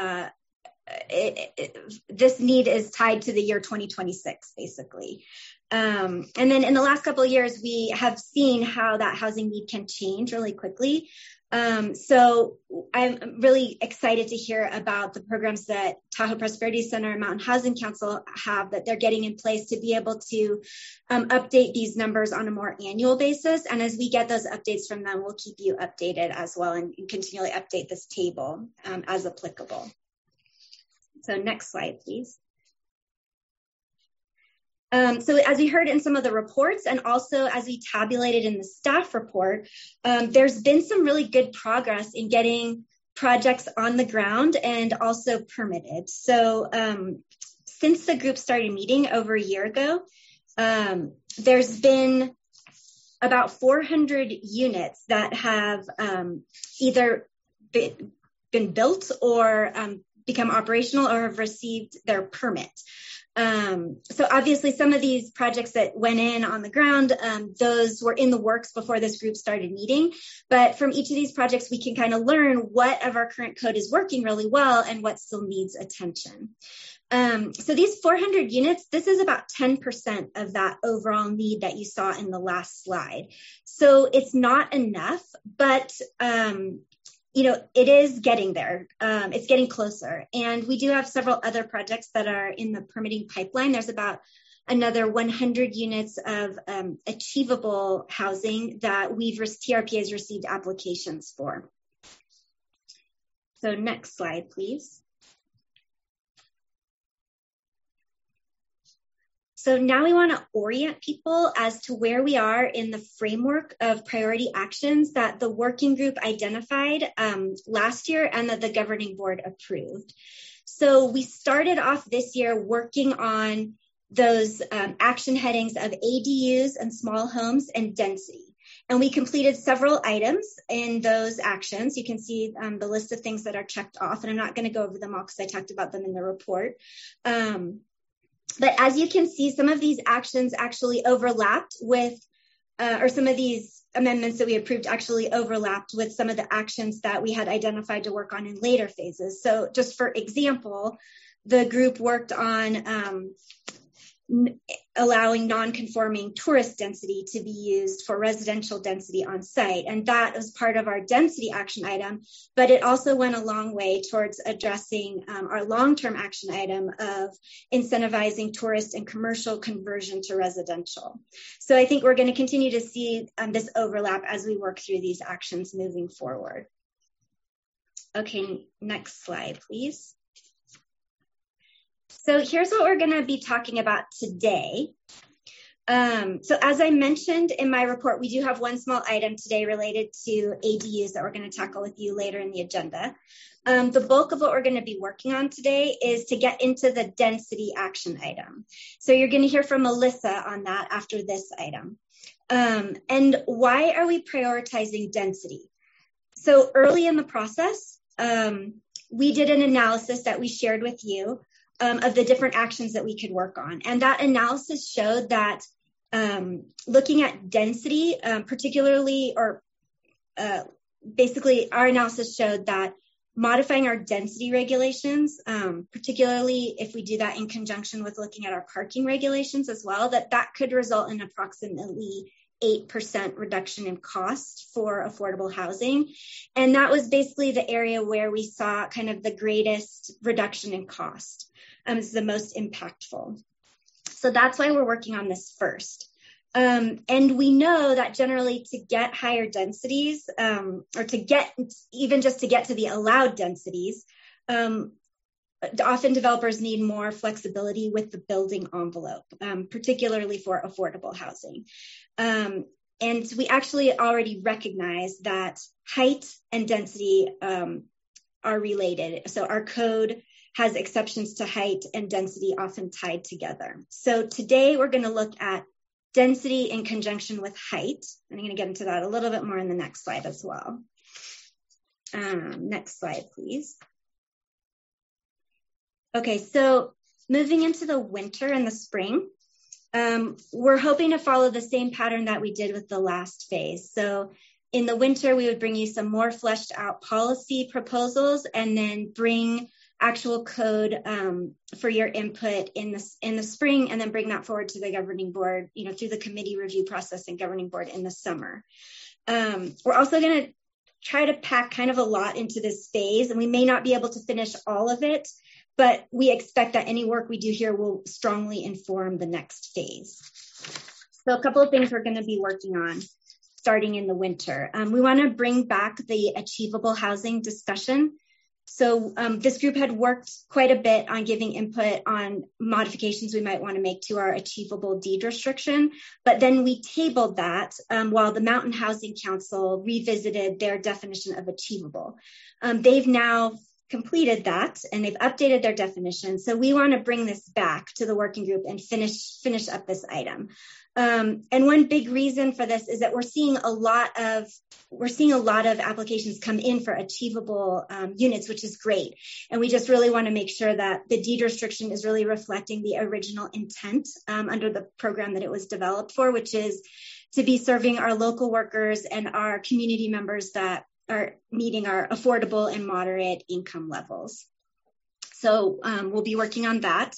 this need is tied to the year 2026, basically. And then in the last couple of years, we have seen how that housing need can change really quickly. So I'm really excited to hear about the programs that Tahoe Prosperity Center and Mountain Housing Council have that they're getting in place to be able to update these numbers on a more annual basis. And as we get those updates from them, we'll keep you updated as well and continually update this table as applicable. So next slide, please. So as we heard in some of the reports and also as we tabulated in the staff report, there's been some really good progress in getting projects on the ground and also permitted. So since the group started meeting over a year ago, there's been about 400 units that have either been built or become operational or have received their permit. So obviously some of these projects that went in on the ground, those were in the works before this group started meeting. But from each of these projects, we can kind of learn what of our current code is working really well and what still needs attention. So these 400 units, this is about 10% of that overall need that you saw in the last slide. So it's not enough, but you know, it is getting there. It's getting closer. And we do have several other projects that are in the permitting pipeline. There's about another 100 units of achievable housing that TRPA has received applications for. So next slide, please. So now we want to orient people as to where we are in the framework of priority actions that the working group identified last year and that the governing board approved. So we started off this year working on those action headings of ADUs and small homes and density. And we completed several items in those actions. You can see the list of things that are checked off, and I'm not going to go over them all because I talked about them in the report. But as you can see, some of these actions actually overlapped with, or some of these amendments that we approved actually overlapped with some of the actions that we had identified to work on in later phases. So just for example, the group worked on allowing non-conforming tourist density to be used for residential density on site. And that was part of our density action item, but it also went a long way towards addressing our long-term action item of incentivizing tourist and commercial conversion to residential. So I think we're going to continue to see this overlap as we work through these actions moving forward. Okay, next slide, please. So here's what we're going to be talking about today. So as I mentioned in my report, we do have one small item today related to ADUs that we're going to tackle with you later in the agenda. The bulk of what we're going to be working on today is to get into the density action item. So you're going to hear from Melissa on that after this item. And why are we prioritizing density? So early in the process, we did an analysis that we shared with you of the different actions that we could work on. And that analysis showed that looking at density, particularly, or basically our analysis showed that modifying our density regulations, particularly if we do that in conjunction with looking at our parking regulations as well, that could result in approximately 8% reduction in cost for affordable housing. And that was basically the area where we saw kind of the greatest reduction in cost. It's the most impactful. So that's why we're working on this first. And we know that generally to get higher densities, or to get, even just to get to the allowed densities, often developers need more flexibility with the building envelope, particularly for affordable housing. And we actually already recognize that height and density are related. So our code has exceptions to height and density often tied together. So today we're going to look at density in conjunction with height. And I'm going to get into that a little bit more in the next slide as well. Next slide, please. Okay, so moving into the winter and the spring, we're hoping to follow the same pattern that we did with the last phase. So in the winter, we would bring you some more fleshed out policy proposals and then bring actual code for your input in the spring, and then bring that forward to the governing board, through the committee review process and governing board in the summer. We're also going to try to pack kind of a lot into this phase, and we may not be able to finish all of it, but we expect that any work we do here will strongly inform the next phase. So a couple of things we're going to be working on starting in the winter. We want to bring back the achievable housing discussion. So this group had worked quite a bit on giving input on modifications we might want to make to our achievable deed restriction, but then we tabled that while the Mountain Housing Council revisited their definition of achievable. They've now completed that and they've updated their definition. So we want to bring this back to the working group and finish up this item. And one big reason for this is that we're seeing a lot of applications come in for achievable units, which is great. And we just really want to make sure that the deed restriction is really reflecting the original intent under the program that it was developed for, which is to be serving our local workers and our community members that are meeting our affordable and moderate income levels. So we'll be working on that.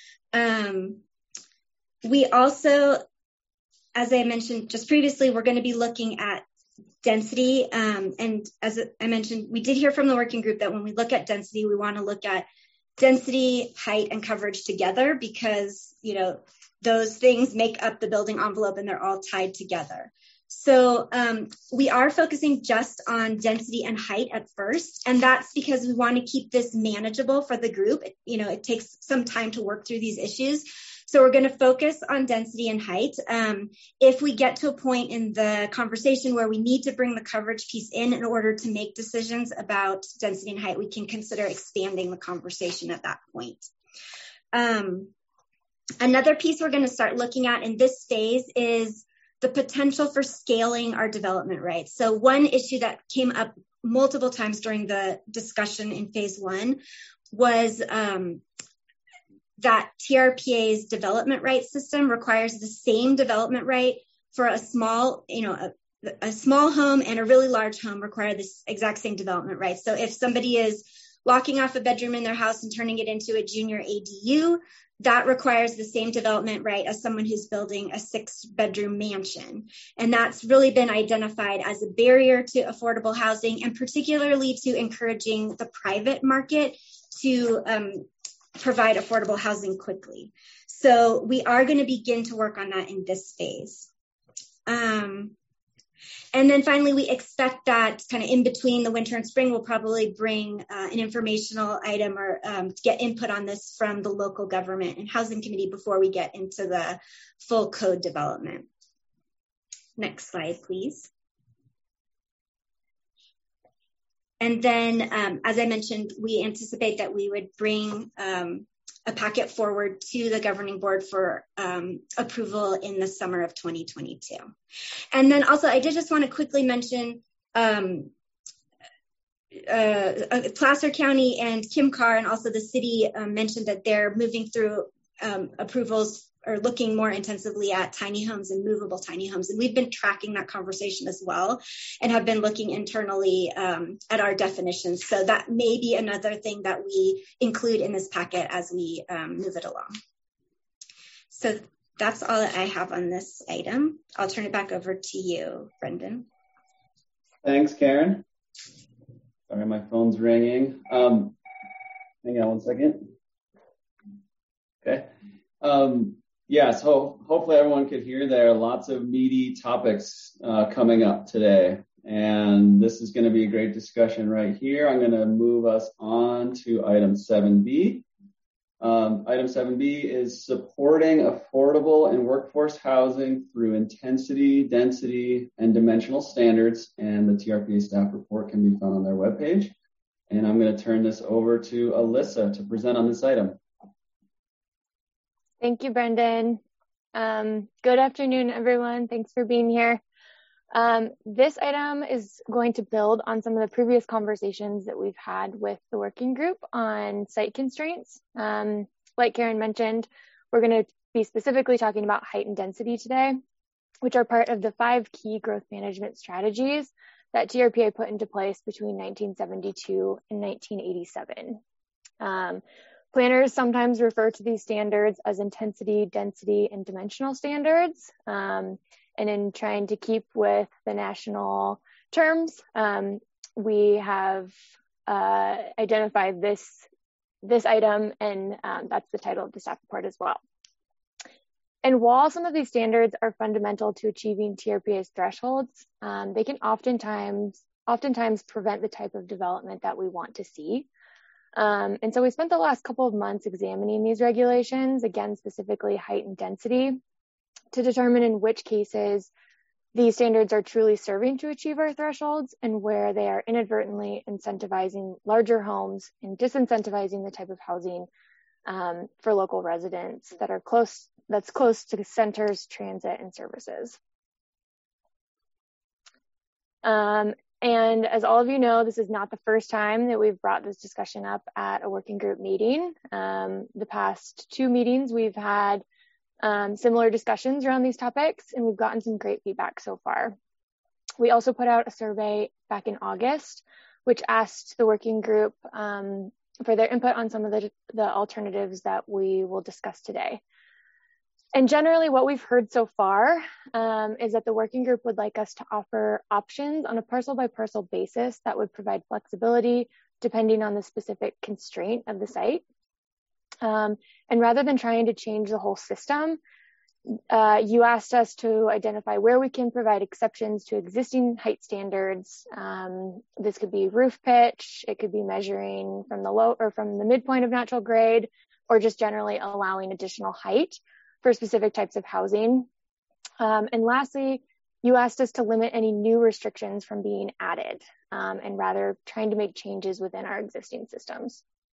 We also, as I mentioned just previously, we're going to be looking at density. And as I mentioned, we did hear from the working group that when we look at density, we want to look at density, height, and coverage together because, those things make up the building envelope and they're all tied together. So we are focusing just on density and height at first, and that's because we want to keep this manageable for the group. It takes some time to work through these issues. So we're going to focus on density and height. If we get to a point in the conversation where we need to bring the coverage piece in order to make decisions about density and height, we can consider expanding the conversation at that point. Another piece we're going to start looking at in this phase is the potential for scaling our development rights. So one issue that came up multiple times during the discussion in phase one was that TRPA's development rights system requires the same development right for a small, a small home and a really large home require this exact same development right. So if somebody is locking off a bedroom in their house and turning it into a junior ADU, that requires the same development right as someone who's building a 6-bedroom mansion. And that's really been identified as a barrier to affordable housing, and particularly to encouraging the private market to provide affordable housing quickly. So we are going to begin to work on that in this phase. And then finally, we expect that kind of in between the winter and spring, we'll probably bring an informational item or get input on this from the local government and housing committee before we get into the full code development. Next slide, please. And then, as I mentioned, we anticipate that we would bring a packet forward to the governing board for approval in the summer of 2022. And then also, I did just want to quickly mention Placer County and Kim Carr and also the city mentioned that they're moving through approvals or looking more intensively at tiny homes and movable tiny homes. And we've been tracking that conversation as well and have been looking internally at our definitions. So that may be another thing that we include in this packet as we move it along. So that's all that I have on this item. I'll turn it back over to you, Brendan. Thanks, Karen. Sorry, my phone's ringing. Hang on one second. Okay. Yeah, so hopefully everyone could hear there are lots of meaty topics coming up today. And this is going to be a great discussion right here. I'm going to move us on to item 7B. Item 7B is supporting affordable and workforce housing through intensity, density, and dimensional standards. And the TRPA staff report can be found on their webpage. And I'm going to turn this over to Alyssa to present on this item. Thank you, Brendan. Good afternoon, everyone. Thanks for being here. This item is going to build on some of the previous conversations that we've had with the working group on site constraints. Like Karen mentioned, we're going to be specifically talking about height and density today, which are part of the 5 key growth management strategies that TRPA put into place between 1972 and 1987. Planners sometimes refer to these standards as intensity, density, and dimensional standards. And in trying to keep with the national terms, we have identified this item, and that's the title of the staff report as well. And while some of these standards are fundamental to achieving TRPA's thresholds, they can oftentimes prevent the type of development that we want to see. And so we spent the last couple of months examining these regulations, again, specifically height and density, to determine in which cases these standards are truly serving to achieve our thresholds and where they are inadvertently incentivizing larger homes and disincentivizing the type of housing for local residents that's close to centers, transit, and services. And as all of you know, this is not the first time that we've brought this discussion up at a working group meeting. The past 2 meetings, we've had similar discussions around these topics, and we've gotten some great feedback so far. We also put out a survey back in August, which asked the working group for their input on some of the alternatives that we will discuss today. And generally what we've heard so far is that the working group would like us to offer options on a parcel by parcel basis that would provide flexibility depending on the specific constraint of the site. And rather than trying to change the whole system, you asked us to identify where we can provide exceptions to existing height standards. This could be roof pitch, it could be measuring from the midpoint of natural grade, or just generally allowing additional height for specific types of housing. And lastly, you asked us to limit any new restrictions from being added, and rather trying to make changes within our existing systems.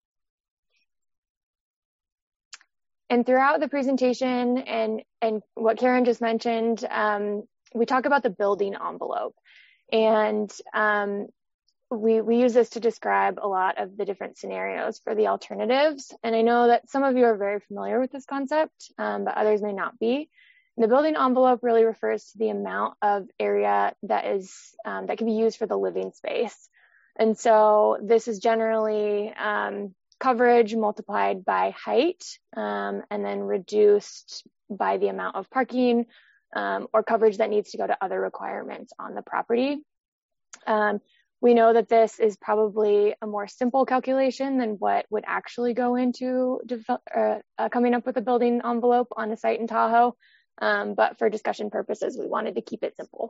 And throughout the presentation and what Karen just mentioned, we talk about the building envelope. And we use this to describe a lot of the different scenarios for the alternatives. And I know that some of you are very familiar with this concept, but others may not be. The building envelope really refers to the amount of area that is that can be used for the living space. And so this is generally coverage multiplied by height and then reduced by the amount of parking or coverage that needs to go to other requirements on the property. We know that this is probably a more simple calculation than what would actually go into coming up with a building envelope on a site in Tahoe. But for discussion purposes, we wanted to keep it simple.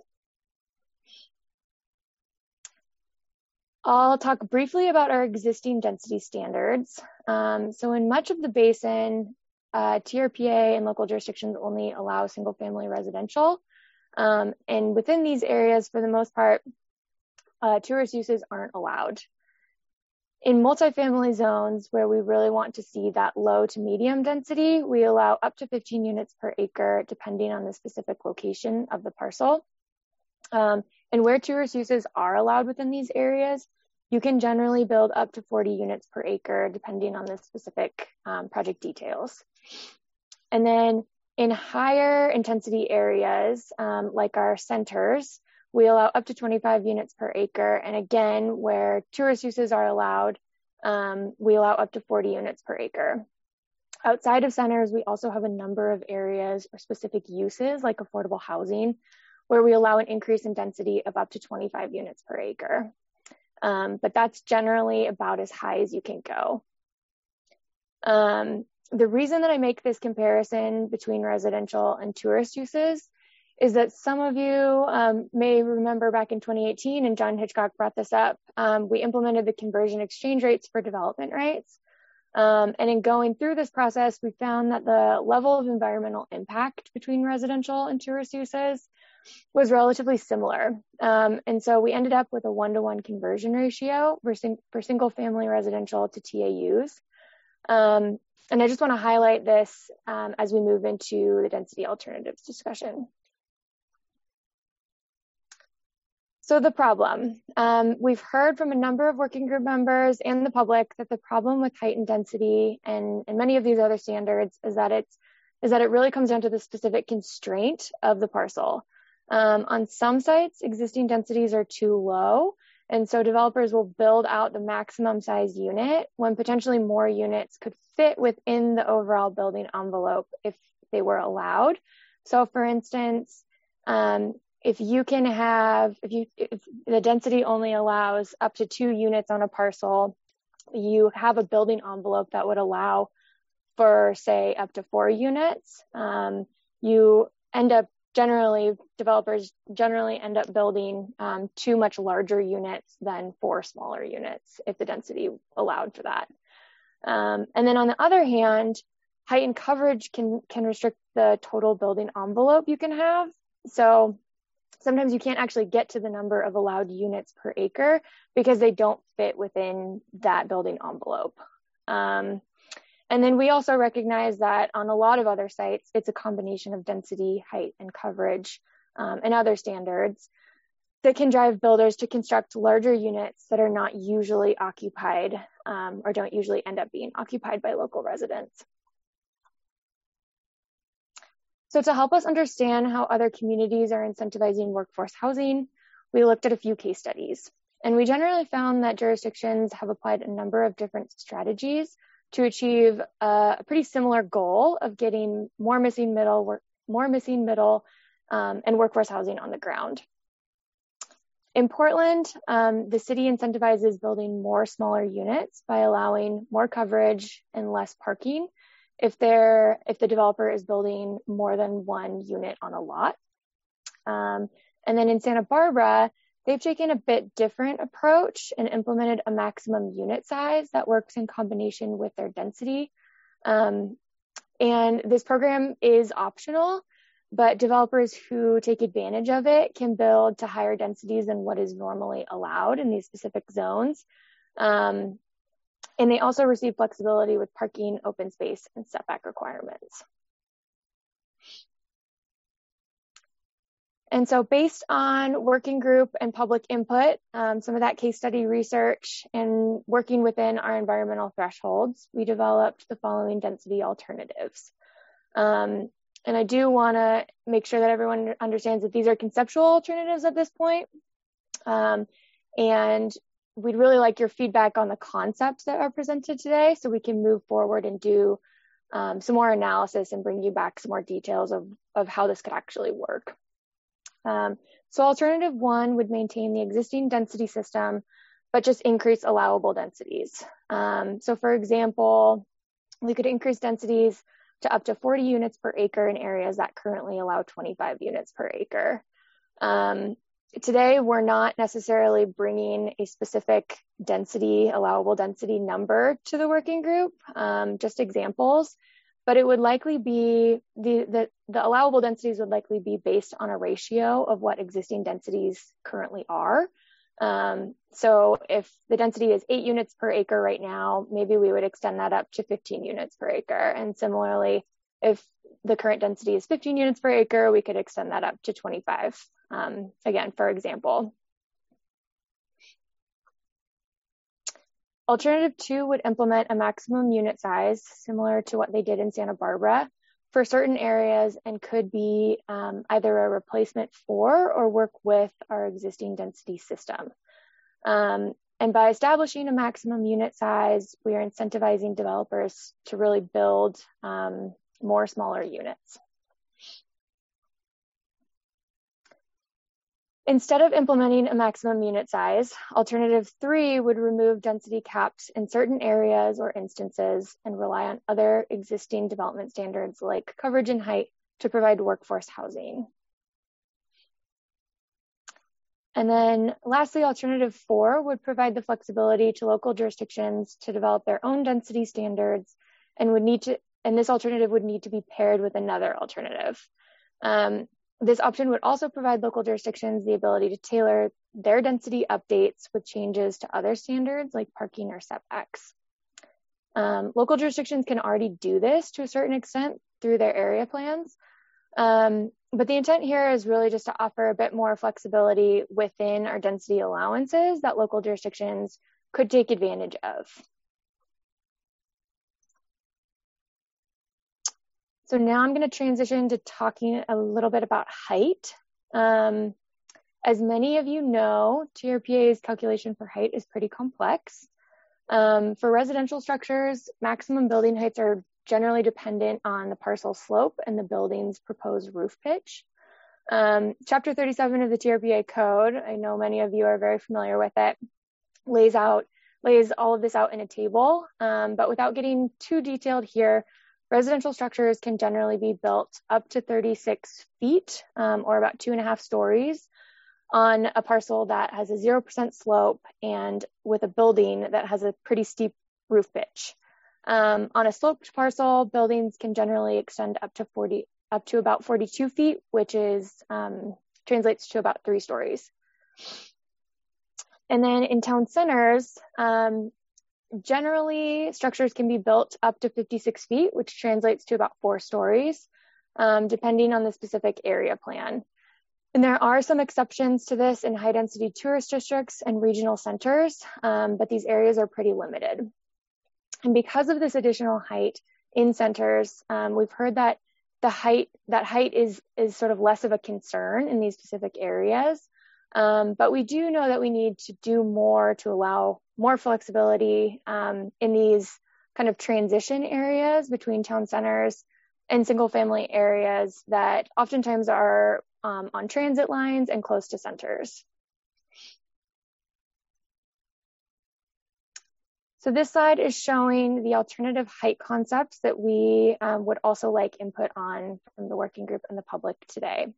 I'll talk briefly about our existing density standards. So in much of the basin, TRPA and local jurisdictions only allow single family residential. And within these areas, for the most part, tourist uses aren't allowed. In multifamily zones where we really want to see that low to medium density, we allow up to 15 units per acre, depending on the specific location of the parcel. And where tourist uses are allowed within these areas, you can generally build up to 40 units per acre, depending on the specific project details. And then in higher intensity areas, like our centers, we allow up to 25 units per acre. And again, where tourist uses are allowed, we allow up to 40 units per acre. Outside of centers, we also have a number of areas or specific uses like affordable housing, where we allow an increase in density of up to 25 units per acre. But that's generally about as high as you can go. The reason that I make this comparison between residential and tourist uses is that some of you may remember back in 2018, and John Hitchcock brought this up, we implemented the conversion exchange rates for development rights. And in going through this process, we found that the level of environmental impact between residential and tourist uses was relatively similar. And so we ended up with a 1-to-1 conversion ratio for single family residential to TAUs. And I just want to highlight this as we move into the density alternatives discussion. So the problem, we've heard from a number of working group members and the public that the problem with height and density and many of these other standards is that it really comes down to the specific constraint of the parcel. On some sites, existing densities are too low, and so developers will build out the maximum size unit when potentially more units could fit within the overall building envelope if they were allowed. So for instance, if the density only allows up to 2 units on a parcel, you have a building envelope that would allow for, say, up to 4 units. Developers generally end up building 2 much larger units than 4 smaller units if the density allowed for that. And then on the other hand, height and coverage can restrict the total building envelope you can have. So sometimes you can't actually get to the number of allowed units per acre because they don't fit within that building envelope. And then we also recognize that on a lot of other sites, it's a combination of density, height, and coverage and other standards that can drive builders to construct larger units that are not usually occupied or don't usually end up being occupied by local residents. So to help us understand how other communities are incentivizing workforce housing, we looked at a few case studies. And we generally found that jurisdictions have applied a number of different strategies to achieve a pretty similar goal of getting more missing middle and workforce housing on the ground. In Portland, the city incentivizes building more smaller units by allowing more coverage and less parking if the developer is building more than 1 unit on a lot. And then in Santa Barbara, they've taken a bit different approach and implemented a maximum unit size that works in combination with their density. And this program is optional, but developers who take advantage of it can build to higher densities than what is normally allowed in these specific zones. And they also receive flexibility with parking, open space, and setback requirements. And so based on working group and public input, some of that case study research and working within our environmental thresholds, we developed the following density alternatives. And I do want to make sure that everyone understands that these are conceptual alternatives at this point. And we'd really like your feedback on the concepts that are presented today so we can move forward and do some more analysis and bring you back some more details of how this could actually work. So alternative 1 would maintain the existing density system, but just increase allowable densities. So for example, we could increase densities to up to 40 units per acre in areas that currently allow 25 units per acre. Today, we're not necessarily bringing a specific density, allowable density number to the working group, just examples, but it would likely be, the allowable densities would likely be based on a ratio of what existing densities currently are. So if the density is 8 units per acre right now, maybe we would extend that up to 15 units per acre. And similarly, if the current density is 15 units per acre, we could extend that up to 25, again, for example. Alternative 2 would implement a maximum unit size similar to what they did in Santa Barbara for certain areas and could be either a replacement for or work with our existing density system. And by establishing a maximum unit size, we are incentivizing developers to really build more smaller units. Instead of implementing a maximum unit size, alternative 3 would remove density caps in certain areas or instances and rely on other existing development standards like coverage and height to provide workforce housing. And then lastly, alternative 4 would provide the flexibility to local jurisdictions to develop their own density standards and this alternative would need to be paired with another alternative. This option would also provide local jurisdictions the ability to tailor their density updates with changes to other standards like parking or setbacks. Local jurisdictions can already do this to a certain extent through their area plans, but the intent here is really just to offer a bit more flexibility within our density allowances that local jurisdictions could take advantage of. So now I'm going to transition to talking a little bit about height. As many of you know, TRPA's calculation for height is pretty complex. For residential structures, maximum building heights are generally dependent on the parcel slope and the building's proposed roof pitch. Chapter 37 of the TRPA code, I know many of you are very familiar with it, lays all of this out in a table, but without getting too detailed here, residential structures can generally be built up to 36 feet or about 2.5 stories on a parcel that has a 0% slope and with a building that has a pretty steep roof pitch. On a sloped parcel, buildings can generally extend up to about 42 feet, which is translates to about 3 stories. And then in town centers, generally, structures can be built up to 56 feet, which translates to about 4 stories, depending on the specific area plan. And there are some exceptions to this in high-density tourist districts and regional centers, but these areas are pretty limited. And because of this additional height in centers, we've heard that height is sort of less of a concern in these specific areas. But we do know that we need to do more to allow more flexibility in these kind of transition areas between town centers and single family areas that oftentimes are on transit lines and close to centers. So this slide is showing the alternative height concepts that we would also like input on from the working group and the public today.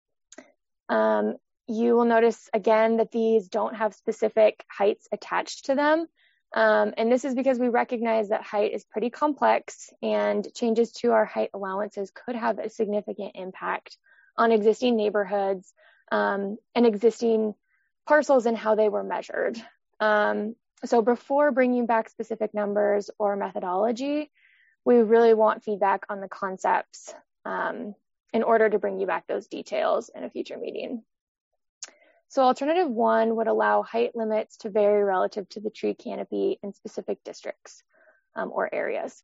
You will notice again that these don't have specific heights attached to them. And this is because we recognize that height is pretty complex and changes to our height allowances could have a significant impact on existing neighborhoods and existing parcels and how they were measured. So before bringing back specific numbers or methodology, we really want feedback on the concepts and in order to bring you back those details in a future meeting. So alternative 1 would allow height limits to vary relative to the tree canopy in specific districts or areas.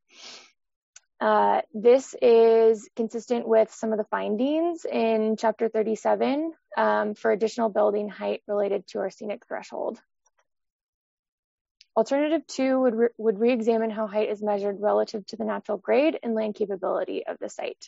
This is consistent with some of the findings in Chapter 37 for additional building height related to our scenic threshold. Alternative 2 would re-examine how height is measured relative to the natural grade and land capability of the site.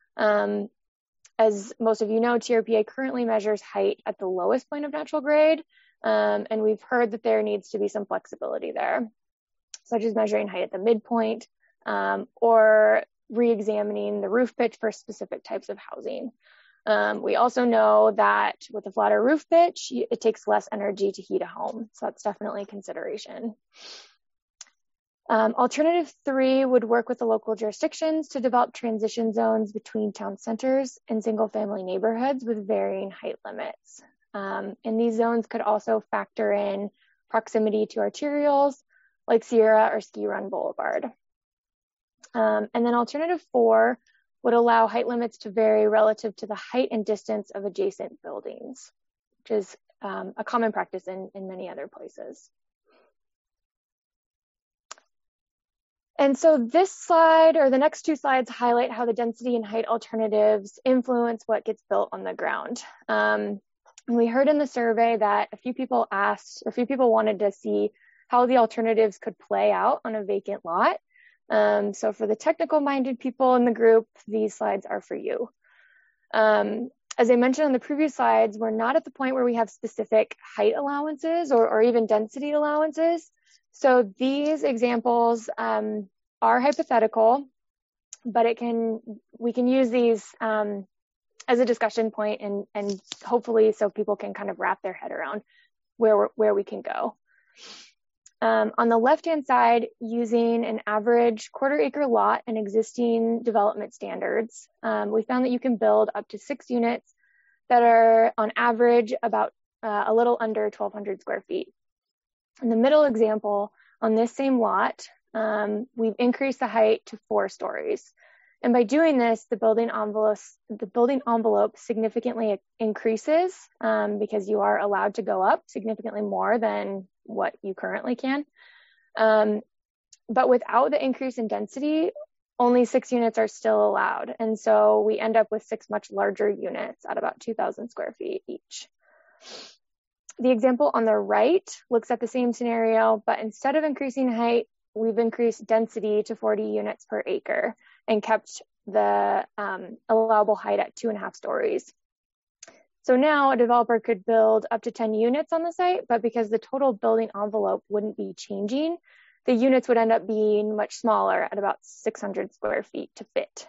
As most of you know, TRPA currently measures height at the lowest point of natural grade, and we've heard that there needs to be some flexibility there, such as measuring height at the midpoint or re-examining the roof pitch for specific types of housing. We also know that with a flatter roof pitch, it takes less energy to heat a home, so that's definitely a consideration. Alternative 3 would work with the local jurisdictions to develop transition zones between town centers and single-family neighborhoods with varying height limits. And these zones could also factor in proximity to arterials like Sierra or Ski Run Boulevard. And then alternative 4 would allow height limits to vary relative to the height and distance of adjacent buildings, which is a common practice in many other places. And so this slide, or the next 2 slides, highlight how the density and height alternatives influence what gets built on the ground. We heard in the survey that a few people wanted to see how the alternatives could play out on a vacant lot. So for the technical-minded people in the group, these slides are for you. As I mentioned on the previous slides, we're not at the point where we have specific height allowances or even density allowances. So these examples are hypothetical, but we can use these as a discussion point and hopefully so people can kind of wrap their head around where we can go. On the left-hand side, using an average quarter-acre lot and existing development standards, we found that you can build up to 6 units that are on average about a little under 1,200 square feet. In the middle example, on this same lot, we've increased the height to 4 stories. And by doing this, the building envelope significantly increases because you are allowed to go up significantly more than what you currently can. But without the increase in density, only 6 units are still allowed. And so we end up with 6 much larger units at about 2,000 square feet each. The example on the right looks at the same scenario, but instead of increasing height, we've increased density to 40 units per acre and kept the allowable height at 2.5 stories. So now a developer could build up to 10 units on the site, but because the total building envelope wouldn't be changing, the units would end up being much smaller at about 600 square feet to fit.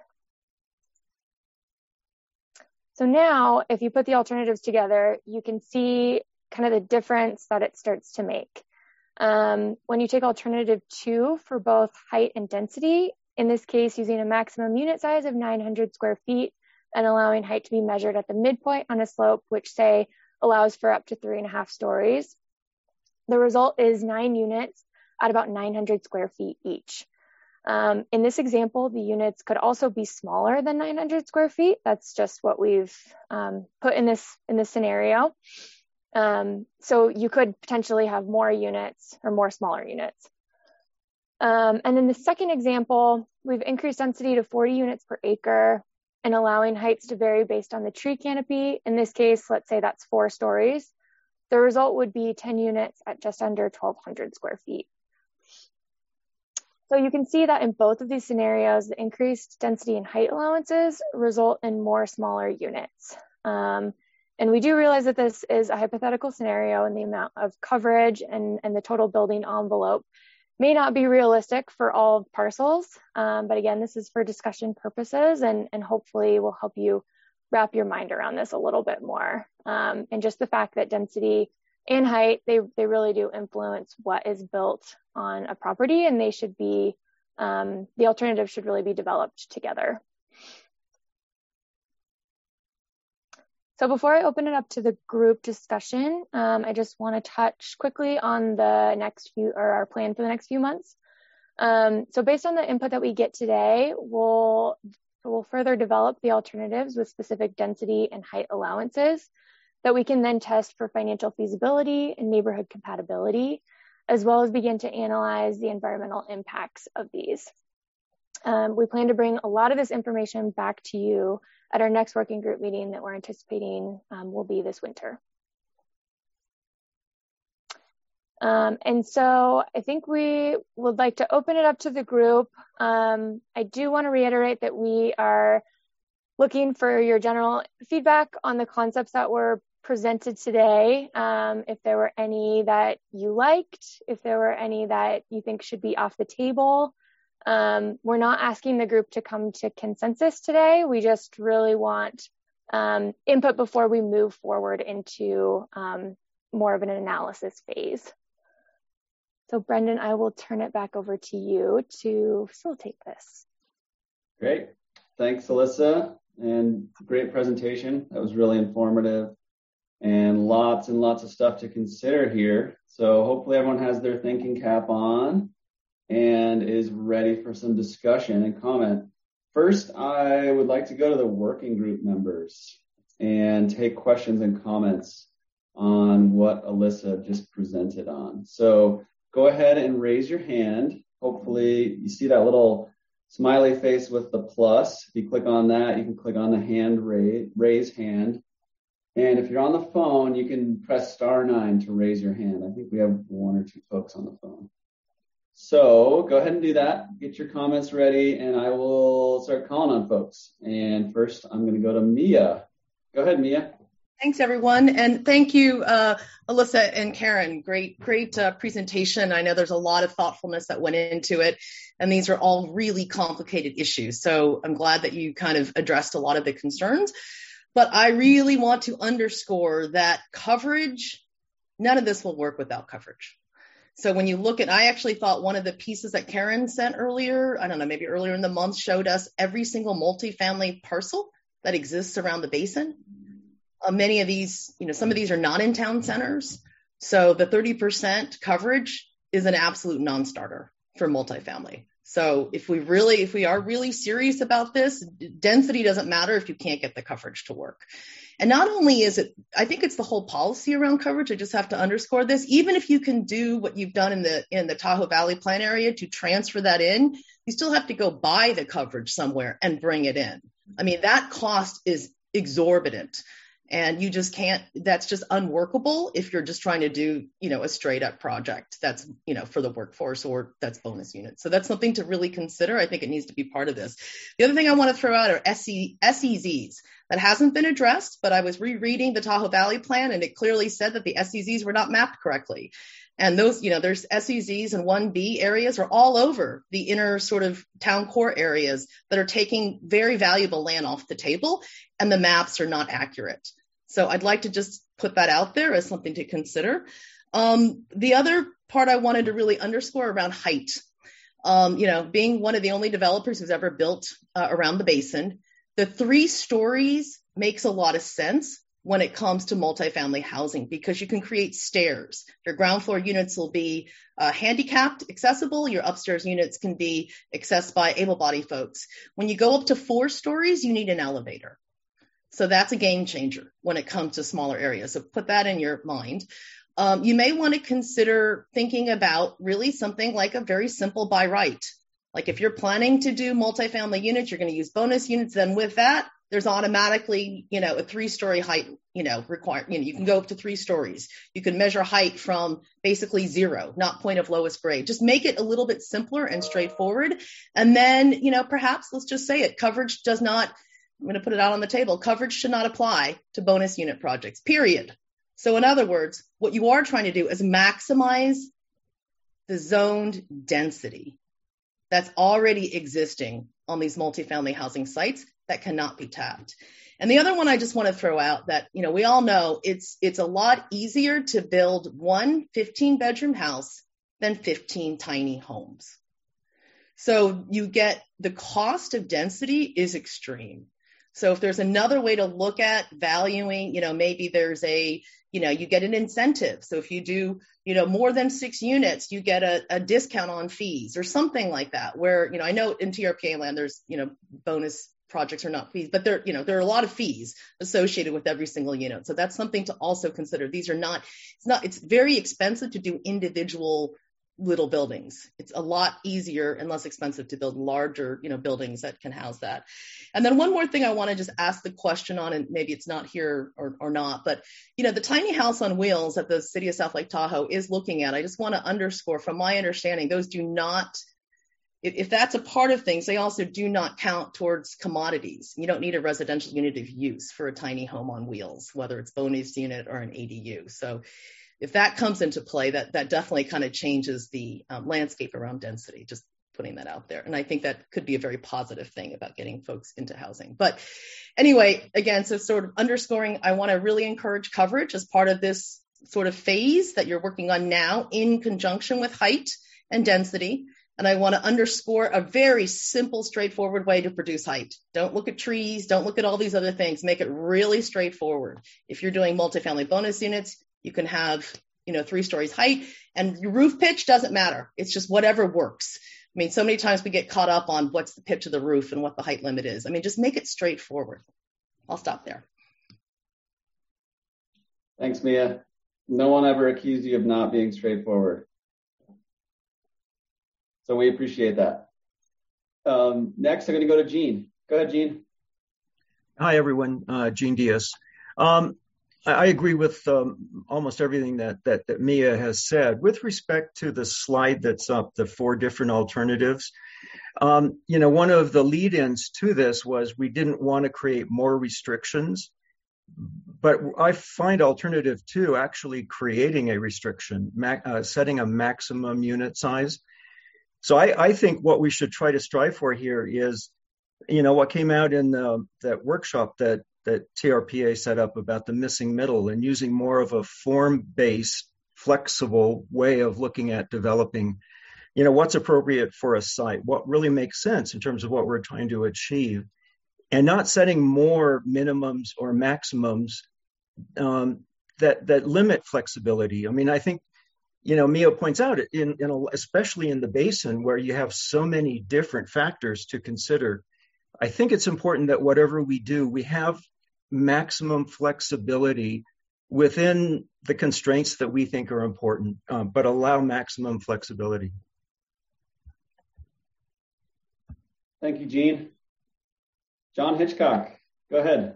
So now if you put the alternatives together, you can see kind of the difference that it starts to make. When you take alternative 2 for both height and density, in this case, using a maximum unit size of 900 square feet and allowing height to be measured at the midpoint on a slope, which say allows for up to 3.5 stories. The result is 9 units at about 900 square feet each. In this example, the units could also be smaller than 900 square feet. That's just what we've put in this scenario. So you could potentially have more units or more smaller units. And in the second example, we've increased density to 40 units per acre and allowing heights to vary based on the tree canopy. In this case, let's say that's 4 stories. The result would be 10 units at just under 1,200 square feet. So you can see that in both of these scenarios, the increased density and height allowances result in more smaller units. And we do realize that this is a hypothetical scenario and the amount of coverage and the total building envelope may not be realistic for all parcels. But again, this is for discussion purposes and hopefully will help you wrap your mind around this a little bit more. And just the fact that density and height, they really do influence what is built on a property, and they should be, the alternatives should really be developed together. So before I open it up to the group discussion, I just want to touch quickly on the next few, or our plan for the next few months. So based on the input that we get today, we'll So we'll further develop the alternatives with specific density and height allowances that we can then test for financial feasibility and neighborhood compatibility, as well as begin to analyze the environmental impacts of these. We plan to bring a lot of this information back to you at our next working group meeting that we're anticipating will be this winter. And so I think we would like to open it up to the group. I do want to reiterate that we are looking for your general feedback on the concepts that were presented today. If there were any that you liked, if there were any that you think should be off the table. We're not asking the group to come to consensus today. We just really want input before we move forward into more of an analysis phase. So Brendan, I will turn it back over to you to facilitate this. Great. Thanks, Alyssa. And great presentation. That was really informative and lots of stuff to consider here. So hopefully everyone has their thinking cap on and is ready for some discussion and comment. First, I would like to go to the working group members and take questions and comments on what Alyssa just presented on. So go ahead and raise your hand. Hopefully you see that little smiley face with the plus. If you click on that, you can click on the hand raise hand. And if you're on the phone, you can press *9 to raise your hand. I think we have 1 or 2 folks on the phone. So go ahead and do that. Get your comments ready, and I will start calling on folks. And first, I'm going to go to Mia. Go ahead, Mia. Thanks, everyone. And thank you, Alyssa and Karen. Great presentation. I know there's a lot of thoughtfulness that went into it, and these are all really complicated issues. So I'm glad that you kind of addressed a lot of the concerns. But I really want to underscore that coverage, none of this will work without coverage. So when you look at, I actually thought one of the pieces that Karen sent earlier, I don't know, maybe earlier in the month, showed us every single multifamily parcel that exists around the basin. Many of these, some of these are not in town centers. So the 30% coverage is an absolute non-starter for multifamily. So if we are really serious about this, density doesn't matter if you can't get the coverage to work. And not only is it, I think it's the whole policy around coverage. I just have to underscore this. Even if you can do what you've done in the Tahoe Valley plan area to transfer that in, you still have to go buy the coverage somewhere and bring it in. I mean, that cost is exorbitant. And you just can't, that's just unworkable if you're just trying to do, a straight up project that's, for the workforce or that's bonus units. So that's something to really consider. I think it needs to be part of this. The other thing I want to throw out are SEZs. That hasn't been addressed, but I was rereading the Tahoe Valley plan and it clearly said that the SEZs were not mapped correctly. And those, there's SEZs and 1B areas are all over the inner sort of town core areas that are taking very valuable land off the table, and the maps are not accurate. So I'd like to just put that out there as something to consider. The other part I wanted to really underscore around height, being one of the only developers who's ever built around the basin, the 3 stories makes a lot of sense when it comes to multifamily housing, because you can create stairs. Your ground floor units will be handicapped accessible. Your upstairs units can be accessed by able-bodied folks. When you go up to 4 stories, you need an elevator. So that's a game changer when it comes to smaller areas. So put that in your mind. You may want to consider thinking about really something like a very simple by right. Like if you're planning to do multifamily units, you're going to use bonus units. Then with that, there's automatically, a 3-story height, required. You can go up to 3 stories. You can measure height from basically 0, not point of lowest grade. Just make it a little bit simpler and straightforward. And then, perhaps let's just say it. Coverage does not, I'm going to put it out on the table. Coverage should not apply to bonus unit projects, period. So in other words, what you are trying to do is maximize the zoned density that's already existing on these multifamily housing sites that cannot be tapped. And the other one I just want to throw out that, we all know it's a lot easier to build one 15-bedroom house than 15 tiny homes. So you get the cost of density is extreme. So if there's another way to look at valuing, maybe there's you get an incentive. So if you do, more than 6 units, you get a discount on fees or something like that, where, I know in TRPA land, there's, bonus projects are not fees, but there are a lot of fees associated with every single unit. So that's something to also consider. It's very expensive to do individual little buildings. It's a lot easier and less expensive to build larger, buildings that can house that. And then one more thing I want to just ask the question on, and maybe it's not here or not, but the tiny house on wheels that the city of South Lake Tahoe is looking at, I just want to underscore, from my understanding, those do not, if that's a part of things, they also do not count towards commodities. You don't need a residential unit of use for a tiny home on wheels, whether it's bonus unit or an ADU. So if that comes into play, that definitely kind of changes the landscape around density, just putting that out there. And I think that could be a very positive thing about getting folks into housing. But anyway, again, so sort of underscoring, I want to really encourage coverage as part of this sort of phase that you're working on now in conjunction with height and density. And I want to underscore a very simple, straightforward way to produce height. Don't look at trees. Don't look at all these other things. Make it really straightforward. If you're doing multifamily bonus units, you can have, 3 stories height, and your roof pitch doesn't matter. It's just whatever works. I mean, so many times we get caught up on what's the pitch of the roof and what the height limit is. I mean, just make it straightforward. I'll stop there. Thanks, Mia. No one ever accused you of not being straightforward. So we appreciate that. Next, I'm going to go to Gene. Go ahead, Gene. Hi, everyone. Gene Diaz. I agree with almost everything that Mia has said. With respect to the slide that's up, the 4 different alternatives, one of the lead-ins to this was we didn't want to create more restrictions, but I find alternative 2 actually creating a restriction, setting a maximum unit size. So I think what we should try to strive for here is, what came out in that workshop that TRPA set up about the missing middle, and using more of a form-based, flexible way of looking at developing, what's appropriate for a site, what really makes sense in terms of what we're trying to achieve, and not setting more minimums or maximums that limit flexibility. I mean, I think, Mia points out, especially in the basin where you have so many different factors to consider, I think it's important that whatever we do, we have maximum flexibility within the constraints that we think are important, but allow maximum flexibility. Thank you, Gene. John Hitchcock, go ahead.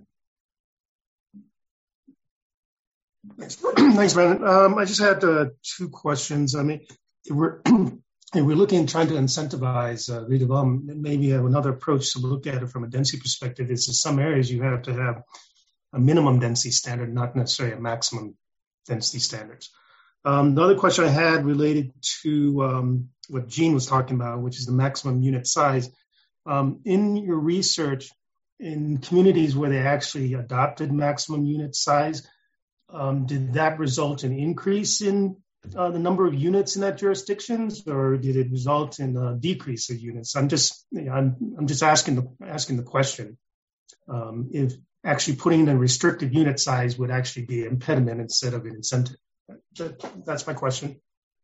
Thanks, Brandon. I just had 2 questions. I mean, if we're looking, trying to incentivize redevelopment, maybe have another approach to look at it from a density perspective is in some areas you have to have a minimum density standard, not necessarily a maximum density standards. The other question I had related to what Gene was talking about, which is the maximum unit size. In your research, in communities where they actually adopted maximum unit size, did that result in increase in the number of units in that jurisdictions, or did it result in a decrease of units? I'm just asking the question if actually putting in a restricted unit size would actually be an impediment instead of an incentive. That's my question.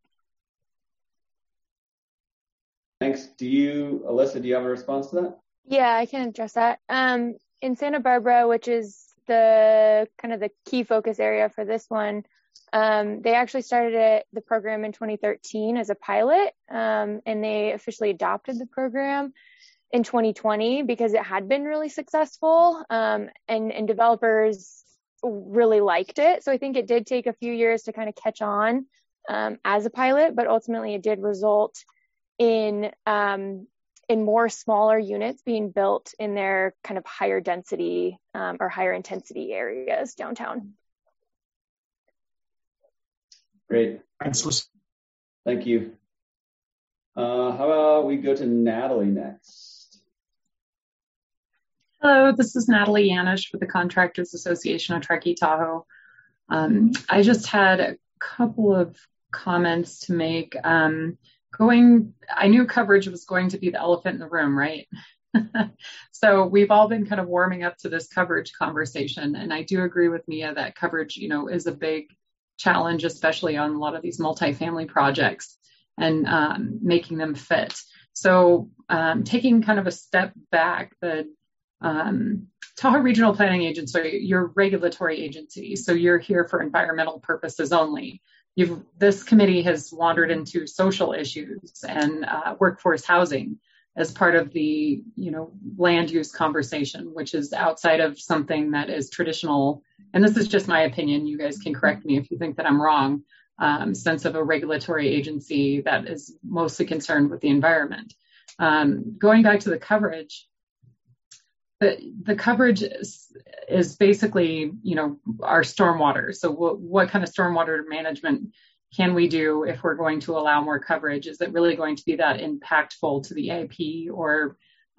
Thanks. Alyssa, do you have a response to that? Yeah, I can address that. In Santa Barbara, which is the kind of the key focus area for this one, they actually started the program in 2013 as a pilot, and they officially adopted the program in 2020 because it had been really successful, and developers really liked it. So I think it did take a few years to kind of catch on as a pilot, but ultimately it did result in more smaller units being built in their kind of higher density or higher intensity areas downtown. Great. Thanks. Thank you. How about we go to Natalie next? Hello, this is Natalie Yanish with the Contractors Association of Truckee Tahoe. I just had a couple of comments to make. I knew coverage was going to be the elephant in the room, right? So we've all been kind of warming up to this coverage conversation. And I do agree with Mia that coverage, is a big challenge, especially on a lot of these multifamily projects and making them fit. So taking kind of a step back, the Tahoe Regional Planning Agency, you're a regulatory agency, so you're here for environmental purposes only. This committee has wandered into social issues and workforce housing as part of the, land use conversation, which is outside of something that is traditional. And this is just my opinion. You guys can correct me if you think that I'm wrong. Sense of a regulatory agency that is mostly concerned with the environment. Going back to the coverage, the coverage is basically, our stormwater. So what kind of stormwater management can we do if we're going to allow more coverage? Is it really going to be that impactful to the EIP or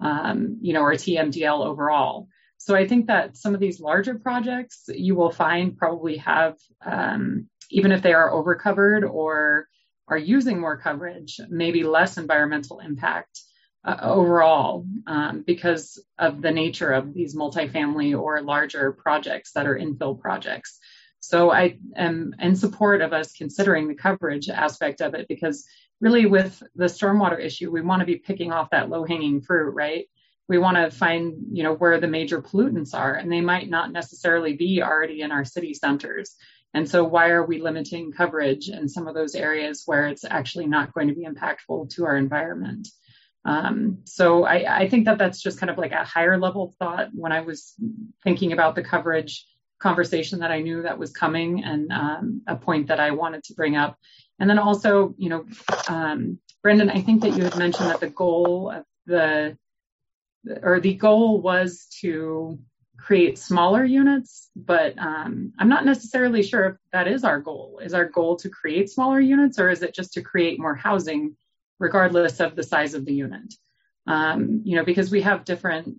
TMDL overall? So I think that some of these larger projects you will find probably have, even if they are overcovered or are using more coverage, maybe less environmental impact overall, because of the nature of these multifamily or larger projects that are infill projects. So I am in support of us considering the coverage aspect of it, because really with the stormwater issue, we want to be picking off that low-hanging fruit, right? We want to find, where the major pollutants are, and they might not necessarily be already in our city centers. And so why are we limiting coverage in some of those areas where it's actually not going to be impactful to our environment? So I think that that's just kind of like a higher level thought when I was thinking about the coverage conversation that I knew that was coming, and a point that I wanted to bring up. And then also, Brendan, I think that you had mentioned that the goal of the goal was to create smaller units, but I'm not necessarily sure if that is our goal. Is our goal to create smaller units, or is it just to create more housing regardless of the size of the unit? Because we have different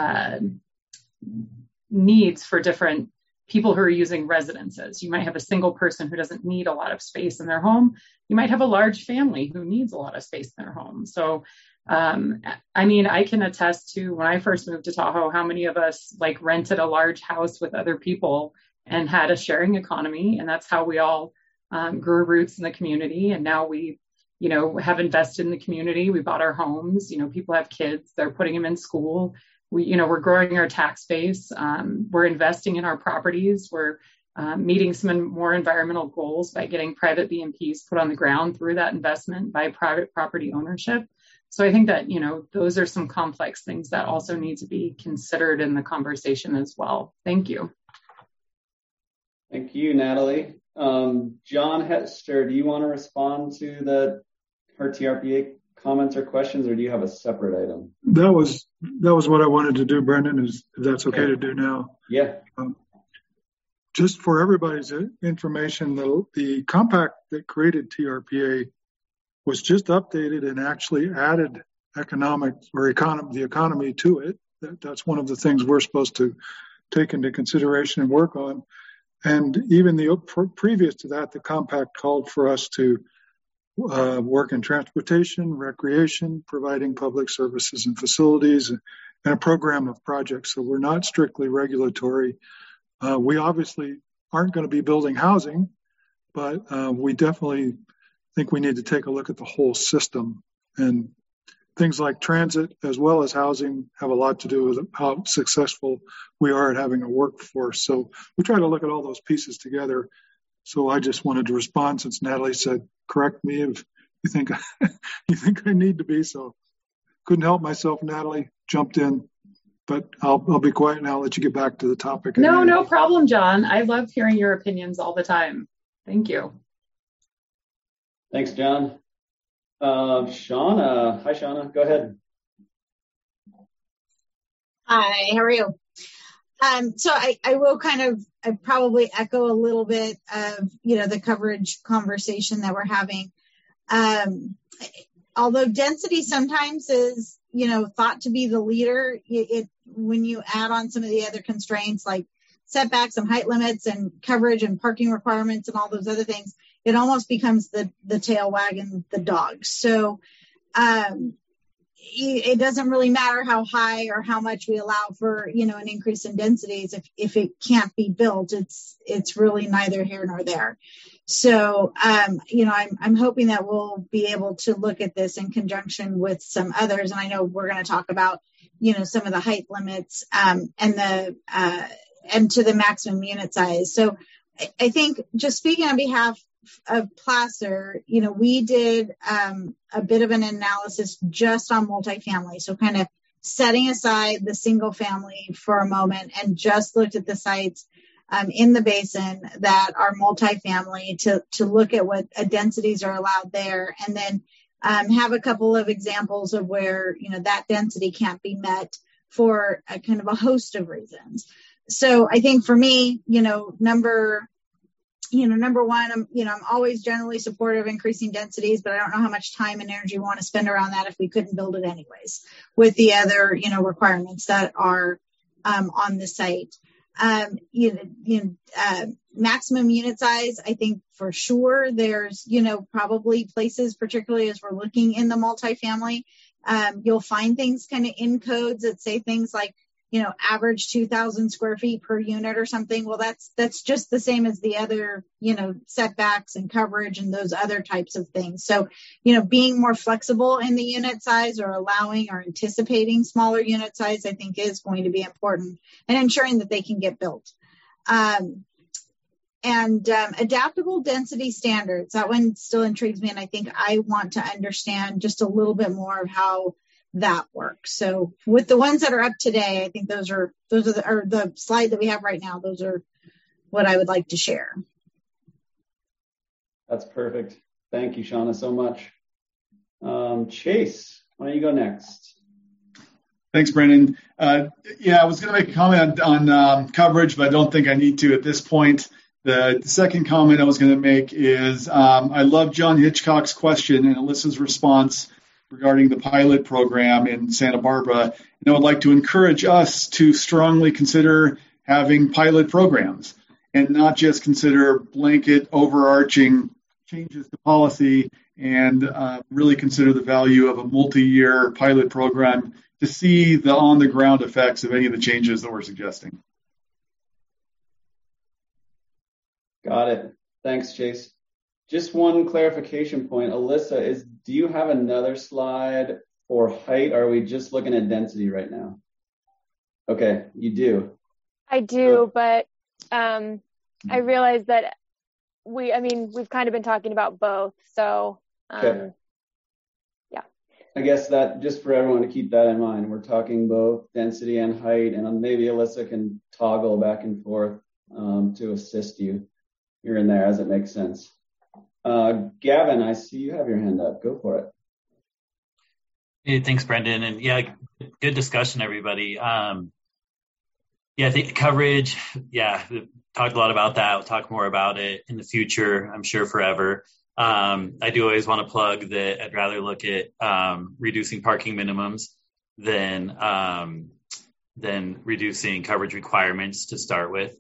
needs for different people who are using residences. You might have a single person who doesn't need a lot of space in their home. You might have a large family who needs a lot of space in their home. So, I can attest to when I first moved to Tahoe, how many of us rented a large house with other people and had a sharing economy. And that's how we all grew roots in the community. And now we, have invested in the community. We bought our homes. People have kids. They're putting them in school. We're growing our tax base. We're investing in our properties. We're meeting some more environmental goals by getting private BMPs put on the ground through that investment by private property ownership. So I think that, those are some complex things that also need to be considered in the conversation as well. Thank you. Thank you, Natalie. John Hester, do you want to respond to her TRPA comments or questions, or do you have a separate item? That was what I wanted to do, Brendan, if that's okay to do now. Yeah. Just for everybody's information, the compact that created TRPA was just updated and actually added the economy to it. That's one of the things we're supposed to take into consideration and work on. And even previous to that, the compact called for us to work in transportation, recreation, providing public services and facilities, and a program of projects. So we're not strictly regulatory. We obviously aren't going to be building housing, but we definitely think we need to take a look at the whole system. And things like transit as well as housing have a lot to do with how successful we are at having a workforce. So we try to look at all those pieces together. So I just wanted to respond, since Natalie said, correct me if you think I need to be. So couldn't help myself, Natalie jumped in, but I'll be quiet now. I'll let you get back to the topic. No problem, John. I love hearing your opinions all the time. Thank you. Thanks, John. Shauna. Hi, Shauna. Go ahead. Hi, how are you? So I will I probably echo a little bit of, the coverage conversation that we're having. Although density sometimes is, thought to be the leader, when you add on some of the other constraints like setbacks and height limits and coverage and parking requirements and all those other things, it almost becomes the tail wagging the dog. So it doesn't really matter how high or how much we allow for, an increase in densities. If it can't be built, it's really neither here nor there. So, I'm hoping that we'll be able to look at this in conjunction with some others. And I know we're going to talk about, some of the height limits, and to the maximum unit size. So I think, just speaking on behalf of Placer, we did a bit of an analysis just on multifamily. So kind of setting aside the single family for a moment and just looked at the sites in the basin that are multifamily to look at what densities are allowed there, and then have a couple of examples of where, that density can't be met for a kind of a host of reasons. So I think for me, number one, I'm always generally supportive of increasing densities, but I don't know how much time and energy we want to spend around that if we couldn't build it anyways with the other, requirements that are on the site. Maximum unit size, I think for sure there's, probably places, particularly as we're looking in the multifamily, you'll find things kind of in codes that say things like, average 2,000 square feet per unit or something. Well, that's just the same as the other, setbacks and coverage and those other types of things. So, being more flexible in the unit size or allowing or anticipating smaller unit size, I think is going to be important, and ensuring that they can get built. Adaptable density standards, that one still intrigues me. And I think I want to understand just a little bit more of how that works. So with the ones that are up today, I think those are the slide that we have right now. Those are what I would like to share. That's perfect. Thank you, Shauna, so much. Chase, why don't you go next? Thanks, Brendan. I was going to make a comment on coverage, but I don't think I need to at this point. The second comment I was going to make is I love John Hitchcock's question and Alyssa's response regarding the pilot program in Santa Barbara. And I would like to encourage us to strongly consider having pilot programs and not just consider blanket overarching changes to policy, and really consider the value of a multi-year pilot program to see the on-the-ground effects of any of the changes that we're suggesting. Got it. Thanks, Chase. Just one clarification point. Alyssa, do you have another slide for height? Or are we just looking at density right now? Okay, you do. I do, but I realize that we've kind of been talking about both. So, okay. Yeah. I guess that just for everyone to keep that in mind, we're talking both density and height, and maybe Alyssa can toggle back and forth to assist you here and there as it makes sense. Gavin, I see you have your hand up. Go for it. Hey, thanks, Brendan. And good discussion, everybody. I think coverage, talked a lot about that. We'll talk more about it in the future, I'm sure forever. I do always want to plug that I'd rather look at reducing parking minimums than reducing coverage requirements to start with.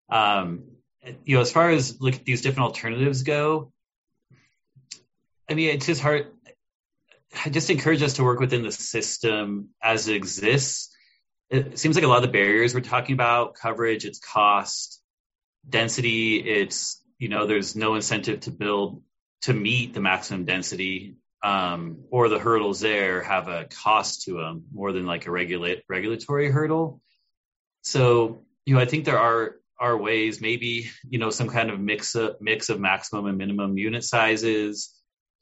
As far as look at these different alternatives go, it's just hard. I just encourage us to work within the system as it exists. It seems like a lot of the barriers we're talking about, coverage, it's cost, density, it's, there's no incentive to build to meet the maximum density, or the hurdles there have a cost to them more than like a regulatory hurdle. So, I think there are ways, maybe, some kind of mix of maximum and minimum unit sizes,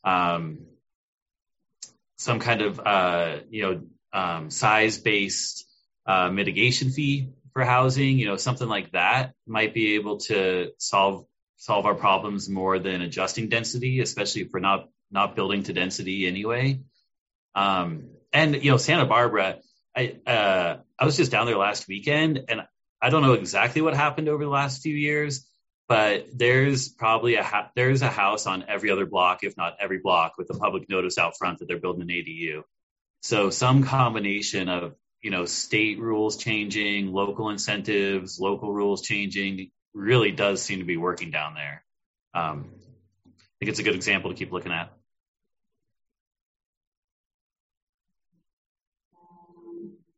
some kind of size-based mitigation fee for housing, something like that might be able to solve our problems more than adjusting density, especially if we're not building to density anyway. And Santa Barbara, I was just down there last weekend, and I don't know exactly what happened over the last few years, but there's probably there's a house on every other block, if not every block, with a public notice out front that they're building an ADU. So some combination of, state rules changing, local incentives, local rules changing really does seem to be working down there. I think it's a good example to keep looking at.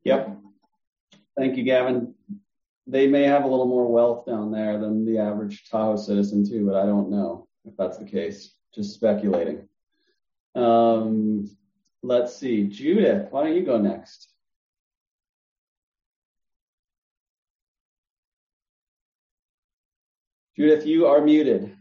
Yep. Thank you, Gavin. They may have a little more wealth down there than the average Tahoe citizen too, but I don't know if that's the case. Just speculating. Let's see. Judith, why don't you go next? Judith, you are muted.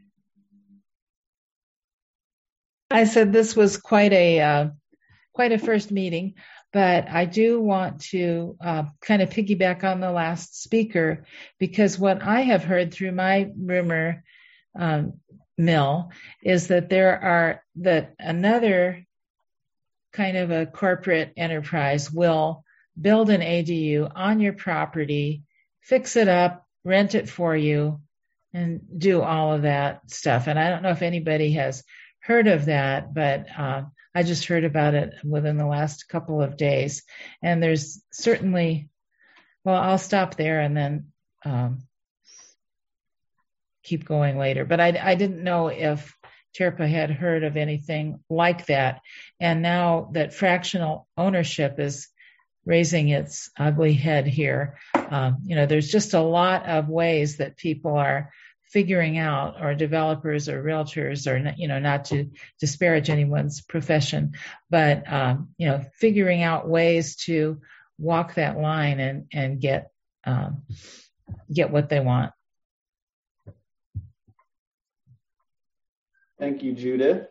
I said this was quite a first meeting, but I do want to kind of piggyback on the last speaker, because what I have heard through my rumor mill is that another kind of a corporate enterprise will build an ADU on your property, fix it up, rent it for you, and do all of that stuff. And I don't know if anybody has heard of that, but I just heard about it within the last couple of days. And there's certainly, well, I'll stop there and then keep going later. But I didn't know if Tirpa had heard of anything like that. And now that fractional ownership is raising its ugly head here, there's just a lot of ways that people are figuring out, or developers or realtors, or, not to disparage anyone's profession, but, figuring out ways to walk that line and get what they want. Thank you, Judith.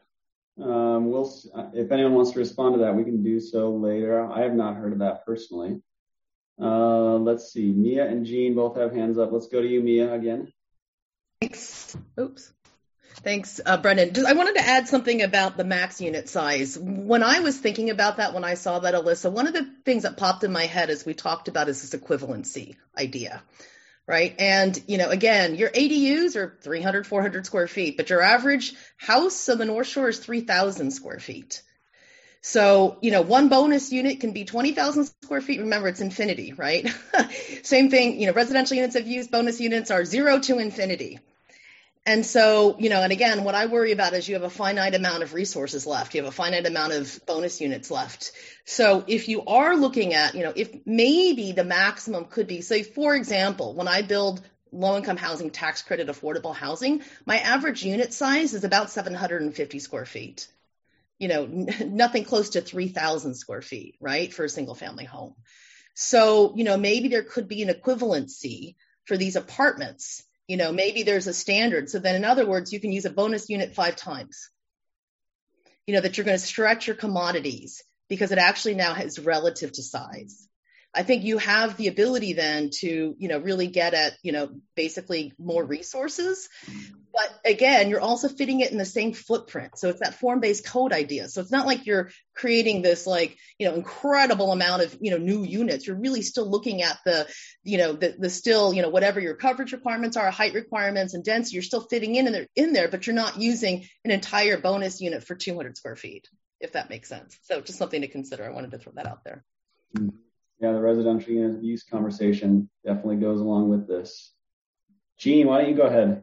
If anyone wants to respond to that, we can do so later. I have not heard of that personally. Let's see. Mia and Jean both have hands up. Let's go to you, Mia, again. Thanks. Oops. Thanks, Brendan. I wanted to add something about the max unit size. When I was thinking about that, when I saw that, Alyssa, one of the things that popped in my head as we talked about is this equivalency idea, right? And, again, your ADUs are 300, 400 square feet, but your average house on the North Shore is 3,000 square feet. So, one bonus unit can be 20,000 square feet. Remember, it's infinity, right? Same thing, residential units have used bonus units are 0 to infinity. And so, and again, what I worry about is you have a finite amount of resources left. You have a finite amount of bonus units left. So if you are looking at, if maybe the maximum could be, say, for example, when I build low-income housing tax credit affordable housing, my average unit size is about 750 square feet. Nothing close to 3,000 square feet, right, for a single family home. So, maybe there could be an equivalency for these apartments. Maybe there's a standard. So then, in other words, you can use a bonus unit 5 times, that you're going to stretch your commodities because it actually now is relative to size. I think you have the ability then to, really get at, basically more resources. But again, you're also fitting it in the same footprint. So it's that form-based code idea. So it's not like you're creating this incredible amount of, new units. You're really still looking at the still, whatever your coverage requirements are, height requirements and density, you're still fitting in there, but you're not using an entire bonus unit for 200 square feet, if that makes sense. So just something to consider. I wanted to throw that out there. Yeah, the residential unit use conversation definitely goes along with this. Jean, why don't you go ahead?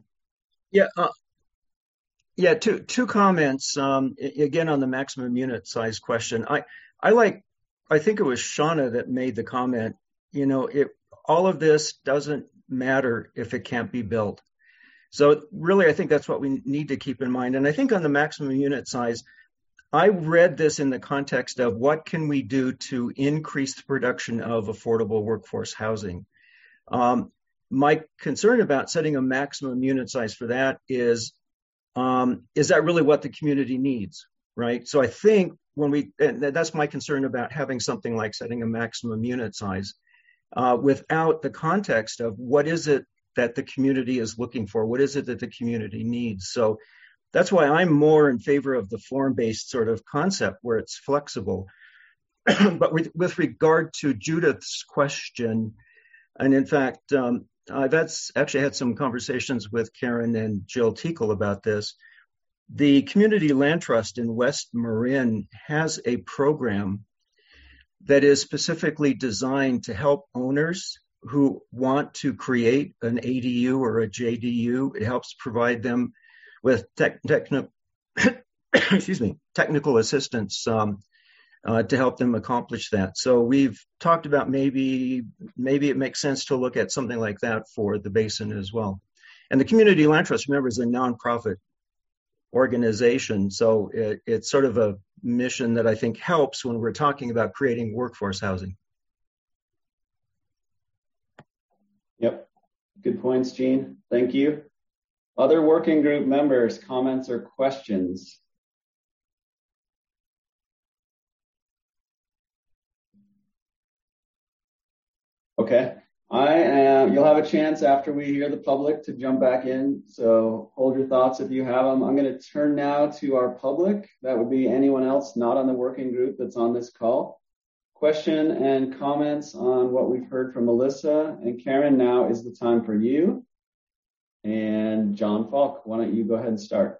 Yeah. Two comments. Again, on the maximum unit size question. I think it was Shauna that made the comment. All of this doesn't matter if it can't be built. So really, I think that's what we need to keep in mind. And I think on the maximum unit size, I read this in the context of what can we do to increase the production of affordable workforce housing. My concern about setting a maximum unit size for that is that really what the community needs, right? So I think and that's my concern about having something like setting a maximum unit size without the context of what is it that the community is looking for? What is it that the community needs? So that's why I'm more in favor of the form-based sort of concept where it's flexible. But with regard to Judith's question, and in fact, I've actually had some conversations with Karen and Jill Teakle about this. The Community Land Trust in West Marin has a program that is specifically designed to help owners who want to create an ADU or a JDU. It helps provide them with technical assistance to help them accomplish that. So we've talked about maybe it makes sense to look at something like that for the basin as well. And the Community Land Trust, remember, is a nonprofit organization. So it's sort of a mission that I think helps when we're talking about creating workforce housing. Yep. Good points, Gene. Thank you. Other working group members, comments or questions? Okay. You'll have a chance after we hear the public to jump back in. So hold your thoughts if you have them. I'm going to turn now to our public. That would be anyone else not on the working group that's on this call. Question and comments on what we've heard from Melissa and Karen. Now is the time for you. And John Falk, why don't you go ahead and start?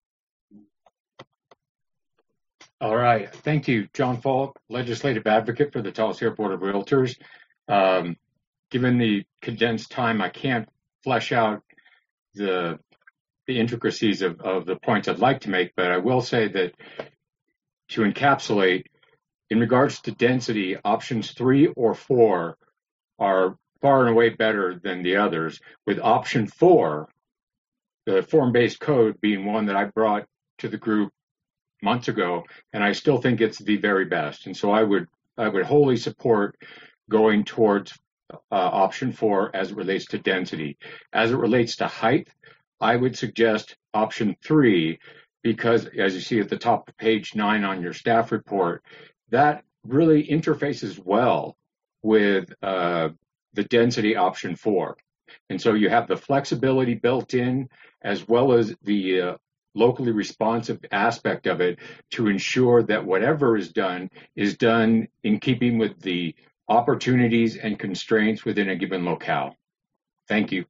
All right. Thank you, John Falk, legislative advocate for the Tahoe Sierra Board of Realtors. Given the condensed time, I can't flesh out the intricacies of the points I'd like to make, but I will say that to encapsulate, in regards to density, options 3 or 4 are far and away better than the others, with option 4, the form-based code, being one that I brought to the group months ago, and I still think it's the very best. And so I would wholly support going towards option 4 as it relates to density. As it relates to height, I would suggest option 3, because as you see at the top of page 9 on your staff report, that really interfaces well with the density option 4. And so you have the flexibility built in, as well as the locally responsive aspect of it, to ensure that whatever is done in keeping with the opportunities and constraints within a given locale. Thank you.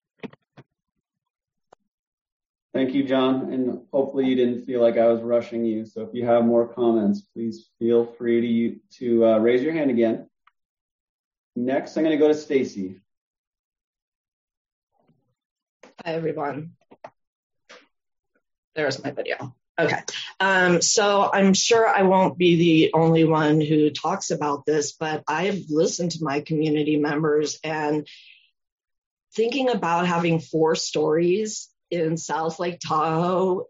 Thank you, John. And hopefully you didn't feel like I was rushing you. So if you have more comments, please feel free to raise your hand again. Next, I'm going to go to Stacy. Hi, everyone. There's my video. Okay. So I'm sure I won't be the only one who talks about this, but I've listened to my community members, and thinking about having 4 stories in South Lake Tahoe,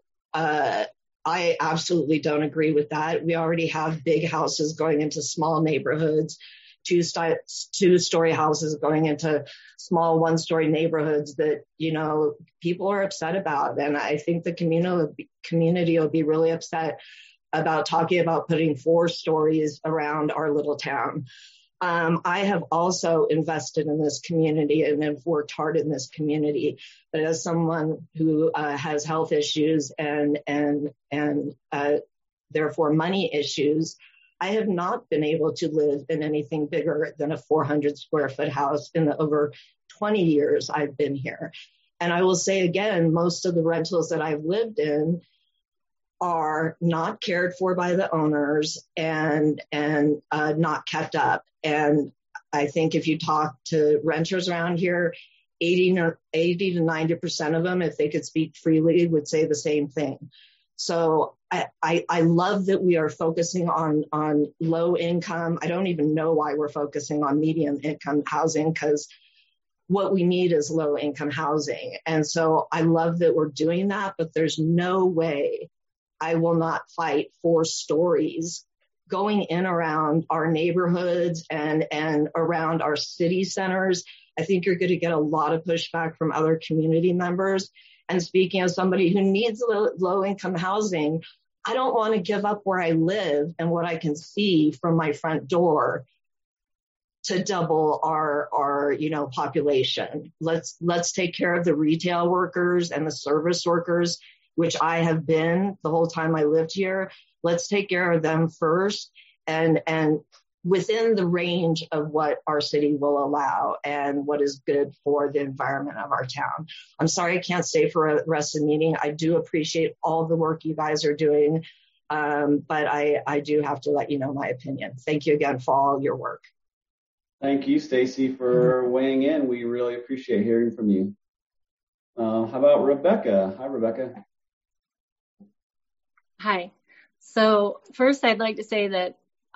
I absolutely don't agree with that. We already have big houses going into small neighborhoods, 2-story houses going into small 1-story neighborhoods that, people are upset about. And I think the community will be really upset about talking about putting 4 stories around our little town. I have also invested in this community and have worked hard in this community. But as someone who has health issues and therefore money issues, I have not been able to live in anything bigger than a 400 square foot house in the over 20 years I've been here. And I will say again, most of the rentals that I've lived in are not cared for by the owners and not kept up. And I think if you talk to renters around here, 80 to 90% of them, if they could speak freely, would say the same thing. So I love that we are focusing on low income. I don't even know why we're focusing on medium income housing, because what we need is low income housing. And so I love that we're doing that, but there's no way I will not fight 4 stories going in around our neighborhoods and around our city centers. I think you're going to get a lot of pushback from other community members. And speaking as somebody who needs low income housing, I don't want to give up where I live and what I can see from my front door to double our population. Let's take care of the retail workers and the service workers, which I have been the whole time I lived here. Let's take care of them first and within the range of what our city will allow and what is good for the environment of our town. I'm sorry I can't stay for the rest of the meeting. I do appreciate all the work you guys are doing, but I do have to let you know my opinion. Thank you again for all your work. Thank you, Stacy, for weighing in. We really appreciate hearing from you. How about Rebecca? Hi, Rebecca. Hi. So first, I'd like to say that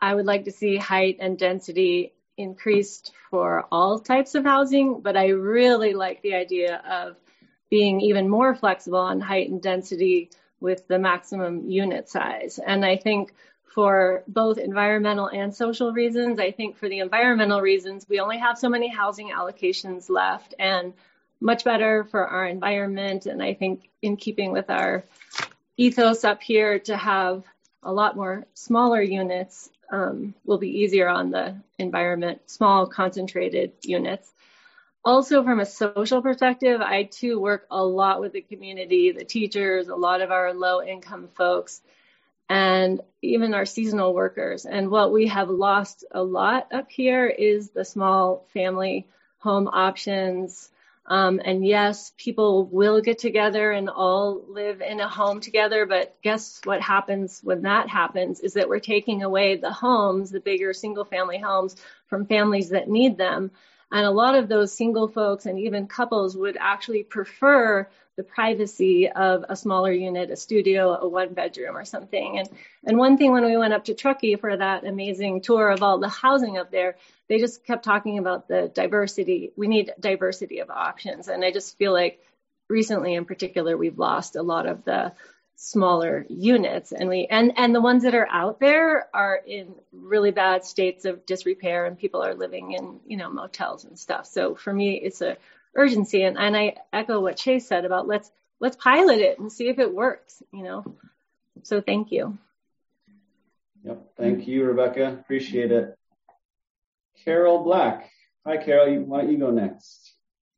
I would like to see height and density increased for all types of housing, but I really like the idea of being even more flexible on height and density with the maximum unit size. And I think for both environmental and social reasons, I think for the environmental reasons, we only have so many housing allocations left, and much better for our environment. And I think in keeping with our ethos up here, to have a lot more smaller units will be easier on the environment, small concentrated units. Also, from a social perspective, I too work a lot with the community, the teachers, a lot of our low income folks, and even our seasonal workers. And what we have lost a lot up here is the small family home options. And yes, people will get together and all live in a home together, but guess what happens when that happens is that we're taking away the homes, the bigger single family homes, from families that need them. And a lot of those single folks and even couples would actually prefer the privacy of a smaller unit, a studio, a one bedroom or something. And one thing when we went up to Truckee for that amazing tour of all the housing up there, they just kept talking about the diversity. We need diversity of options. And I just feel like recently in particular, we've lost a lot of the smaller units, and the ones that are out there are in really bad states of disrepair, and people are living in, motels and stuff. So for me, it's a urgency. And I echo what Chase said about let's pilot it and see if it works, So thank you. Yep. Thank you, Rebecca. Appreciate it. Carol Black. Hi, Carol. Why don't you go next?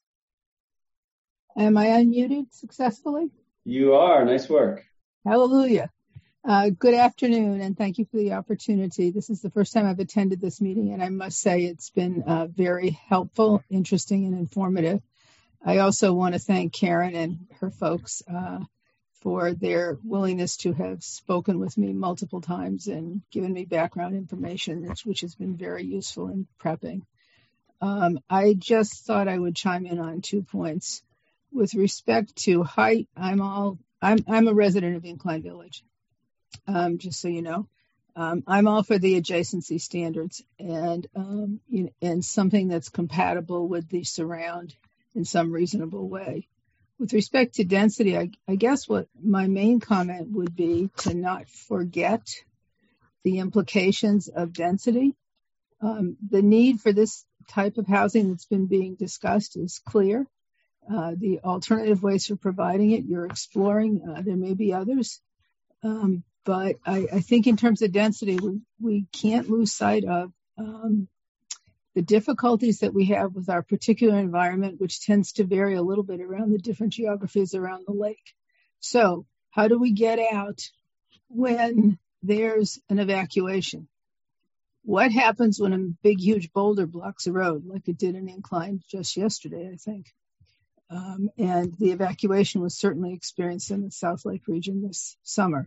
Am I unmuted successfully? You are. Nice work. Hallelujah. Good afternoon, and thank you for the opportunity. This is the first time I've attended this meeting, and I must say it's been very helpful, interesting, and informative. I also want to thank Karen and her folks for their willingness to have spoken with me multiple times and given me background information, which has been very useful in prepping. I just thought I would chime in on 2 points. With respect to height, I'm a resident of Incline Village. Just so you know, I'm all for the adjacency standards and something that's compatible with the surround in some reasonable way. With respect to density, I guess what my main comment would be to not forget the implications of density. The need for this type of housing that's been being discussed is clear. The alternative ways for providing it, you're exploring. There may be others. But I think in terms of density, we can't lose sight of the difficulties that we have with our particular environment, which tends to vary a little bit around the different geographies around the lake. So how do we get out when there's an evacuation? What happens when a big, huge boulder blocks a road, like it did in Incline just yesterday, I think? And the evacuation was certainly experienced in the South Lake region this summer.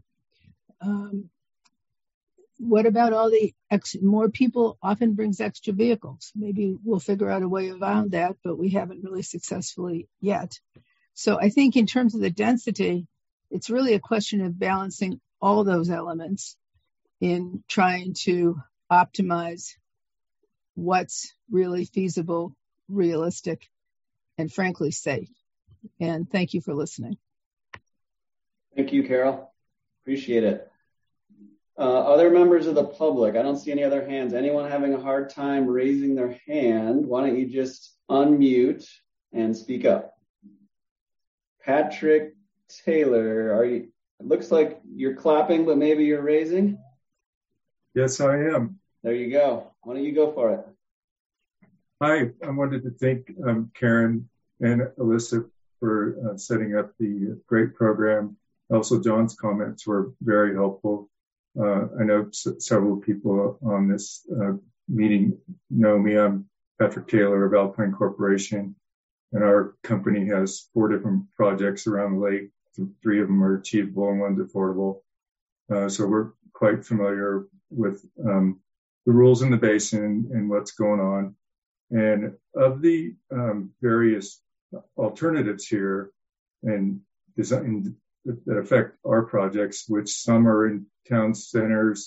What about all the more people often brings extra vehicles? Maybe we'll figure out a way around that, but we haven't really successfully yet. So I think in terms of the density, it's really a question of balancing all those elements in trying to optimize what's really feasible, realistic, and frankly safe. And thank you for listening. Thank you, Carol. Appreciate it. Other members of the public, I don't see any other hands. Anyone having a hard time raising their hand, why don't you just unmute and speak up? Patrick Taylor, it looks like you're clapping, but maybe you're raising? Yes, I am. There you go. Why don't you go for it? Hi, I wanted to thank Karen and Alyssa for setting up the great program. Also, John's comments were very helpful. I know several people on this meeting know me. I'm Patrick Taylor of Alpine Corporation, and our company has 4 different projects around the lake. 3 of them are achievable and one's affordable. So we're quite familiar with the rules in the basin and what's going on. And of the various alternatives here and design that affect our projects, which some are in town centers,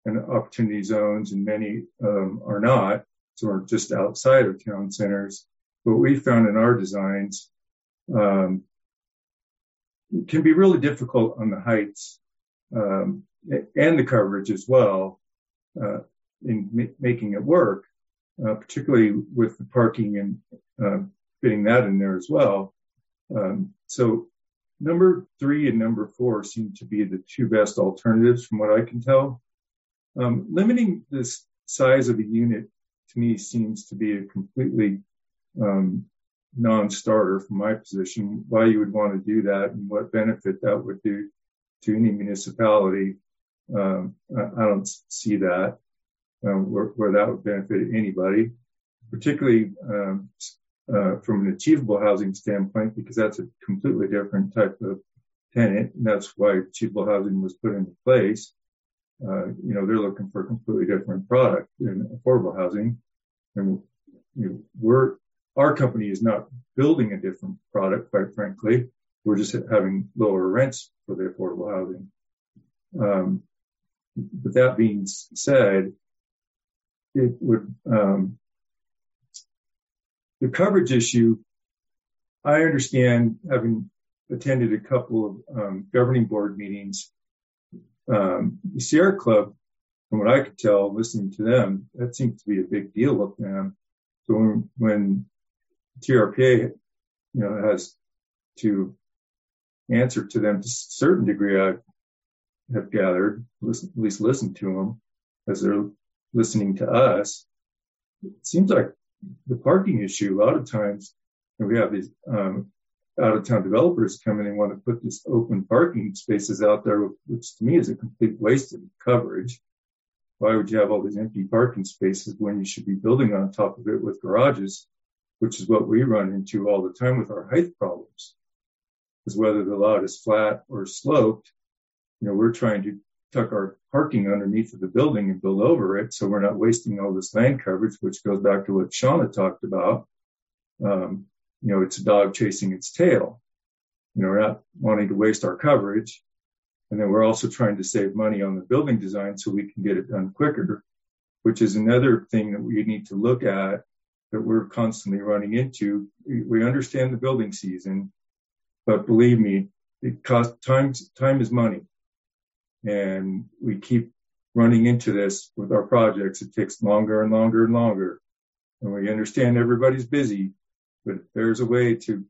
and opportunity zones, and many are not, so are just outside of town centers. What we found in our designs can be really difficult on the heights and the coverage as well in making it work, particularly with the parking and fitting that in there as well. So number 3 and number 4 seem to be the two best alternatives from what I can tell. Limiting this size of a unit to me seems to be a completely non-starter from my position. Why you would want to do that and what benefit that would do to any municipality, I don't see that where that would benefit anybody, particularly from an achievable housing standpoint, because that's a completely different type of tenant, and that's why achievable housing was put into place. They're looking for a completely different product in affordable housing, and our company is not building a different product, quite frankly. We're just having lower rents for the affordable housing. But that being said, it would the coverage issue, I understand, having attended a couple of governing board meetings. The Sierra Club, from what I could tell, listening to them, that seems to be a big deal with them. So when TRPA, has to answer to them to a certain degree, I have gathered, at least listen to them as they're listening to us. It seems like the parking issue, a lot of times, we have these out-of-town developers come in and want to put this open parking spaces out there, which to me is a complete waste of coverage. Why would you have all these empty parking spaces when you should be building on top of it with garages, which is what we run into all the time with our height problems? Because whether the lot is flat or sloped, we're trying to tuck our parking underneath of the building and build over it, so we're not wasting all this land coverage, which goes back to what Shauna talked about. It's a dog chasing its tail. We're not wanting to waste our coverage. And then we're also trying to save money on the building design so we can get it done quicker, which is another thing that we need to look at that we're constantly running into. We understand the building season, but believe me, it costs time is money. And we keep running into this with our projects. It takes longer and longer and longer. And we understand everybody's busy, but there's a way to,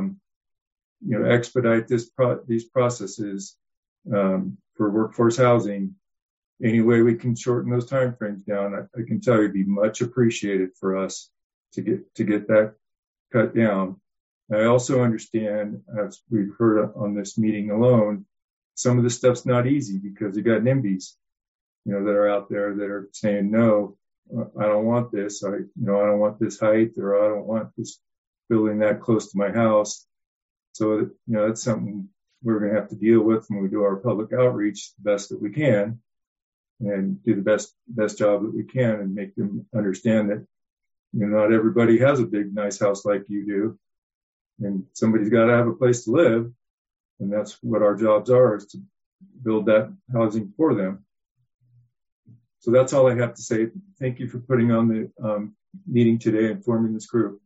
expedite these processes for workforce housing. Any way we can shorten those timeframes down, I can tell you, it'd be much appreciated for us to get that cut down. I also understand, as we've heard on this meeting alone, some of this stuff's not easy because you got NIMBYs, that are out there that are saying, no, I don't want this. I don't want this height, or I don't want this building that close to my house. So, that's something we're going to have to deal with when we do our public outreach the best that we can, and do the best job that we can, and make them understand that, not everybody has a big, nice house like you do, and somebody's got to have a place to live. And that's what our jobs are, is to build that housing for them. So that's all I have to say. Thank you for putting on the meeting today and forming this group.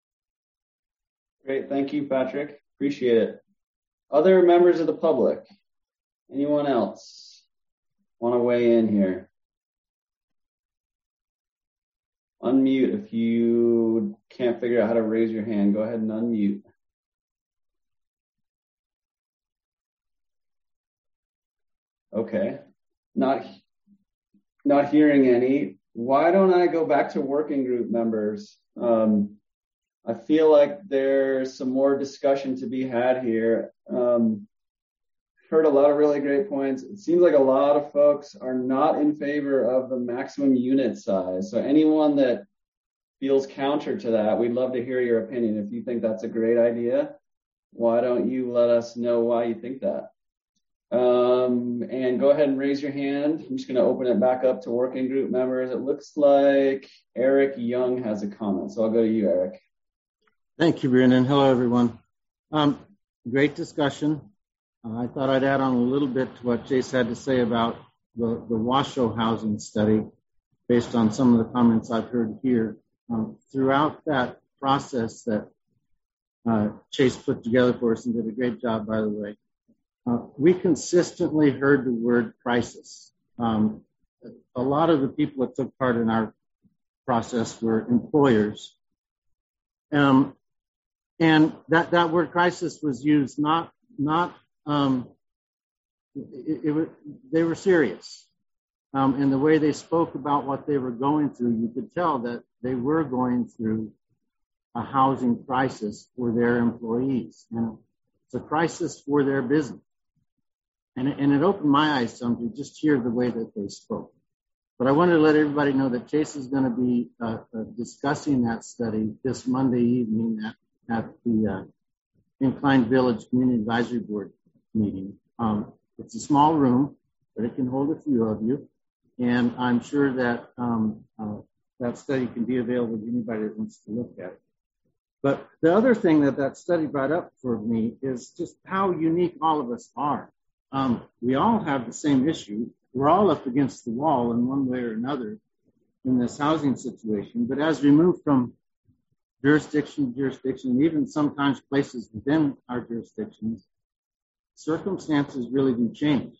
Great. Thank you, Patrick. Appreciate it. Other members of the public? Anyone else want to weigh in here? Unmute if you can't figure out how to raise your hand. Go ahead and unmute. Okay, not hearing any. Why don't I go back to working group members? I feel like there's some more discussion to be had here. Heard a lot of really great points. It seems like a lot of folks are not in favor of the maximum unit size. So anyone that feels counter to that, we'd love to hear your opinion. If you think that's a great idea, why don't you let us know why you think that? And go ahead and raise your hand. I'm just going to open it back up to working group members. It looks like Eric Young has a comment. So I'll go to you, Eric. Thank you, Brennan. Hello, everyone. Great discussion. I thought I'd add on a little bit to what Jace had to say about Washoe housing study based on some of the comments I've heard here. Throughout that process that Chase put together for us and did a great job, by the way, we consistently heard the word crisis. A lot of the people that took part in our process were employers. And that word crisis was used they were serious. And the way they spoke about what they were going through, you could tell that they were going through a housing crisis for their employees. And it's a crisis for their business. And it opened my eyes some to just hear the way that they spoke. But I wanted to let everybody know that Chase is going to be discussing that study this Monday evening at the Incline Village Community Advisory Board meeting. It's a small room, but it can hold a few of you. And I'm sure that that study can be available to anybody that wants to look at it. But the other thing that study brought up for me is just how unique all of us are. We all have the same issue. We're all up against the wall in one way or another in this housing situation. But as we move from jurisdiction to jurisdiction, even sometimes places within our jurisdictions, circumstances really do change.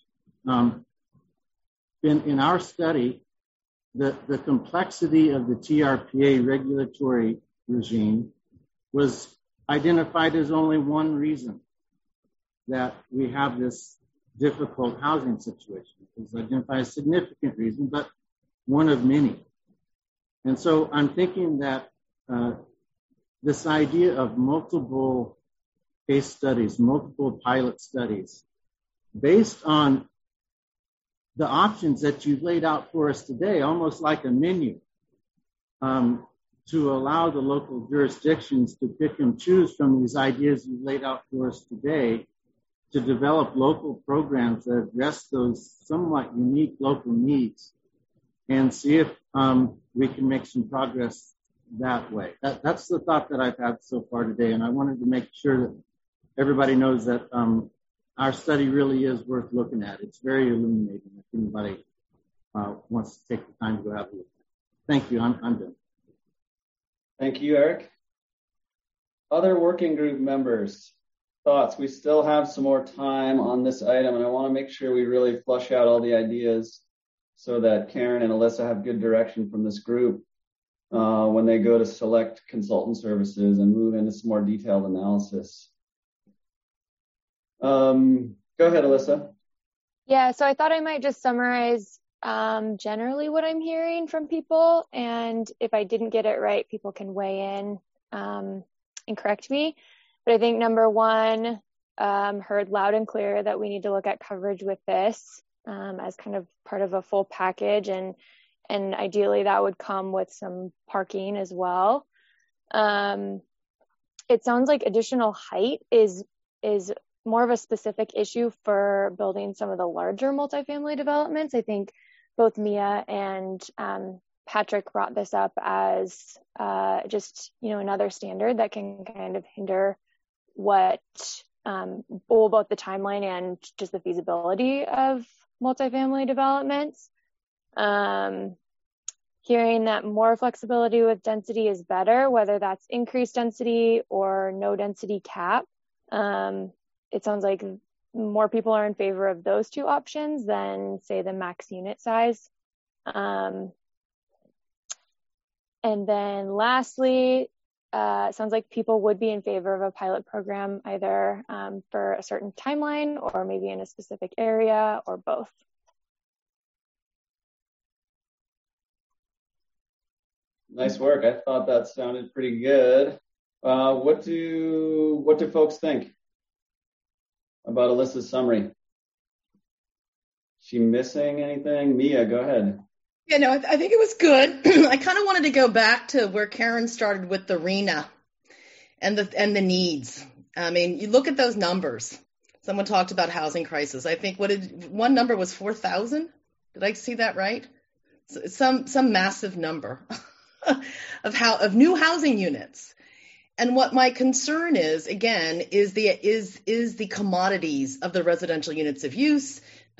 In our study, the complexity of the TRPA regulatory regime was identified as only one reason that we have this difficult housing situation. It was identified as a significant reason, but one of many. And so I'm thinking that this idea of multiple case studies, multiple pilot studies, based on the options that you've laid out for us today, almost like a menu, to allow the local jurisdictions to pick and choose from these ideas you've laid out for us today to develop local programs that address those somewhat unique local needs and see if we can make some progress that way. That's the thought that I've had so far today, and I wanted to make sure that everybody knows that our study really is worth looking at. It's very illuminating if anybody wants to take the time to go have a look. Thank you. I'm done. Thank you, Eric. Other working group members, thoughts? We still have some more time on this item, and I want to make sure we really flush out all the ideas so that Karen and Alyssa have good direction from this group when they go to select consultant services and move into some more detailed analysis. Go ahead, Alyssa. Yeah, so I thought I might just summarize generally what I'm hearing from people, and if I didn't get it right, people can weigh in and correct me. But I think number one, heard loud and clear that we need to look at coverage with this as kind of part of a full package, and ideally that would come with some parking as well. It sounds like additional height is more of a specific issue for building some of the larger multifamily developments. I think both Mia and Patrick brought this up as just, another standard that can kind of hinder both the timeline and just the feasibility of multifamily developments. Hearing that more flexibility with density is better, whether that's increased density or no density cap. It sounds like more people are in favor of those two options than, say, the max unit size. And then lastly, it sounds like people would be in favor of a pilot program either for a certain timeline or maybe in a specific area or both. Nice work. I thought that sounded pretty good. What do folks think about Alyssa's summary? Is she missing anything? Mia, go ahead. Yeah, no, I think it was good. I kind of wanted to go back to where Karen started with the RHNA and the needs. I mean, you look at those numbers. Someone talked about housing crisis. I think one number was 4,000. Did I see that right? Some massive number of new housing units. And what my concern is, again, is the commodities of the residential units of use,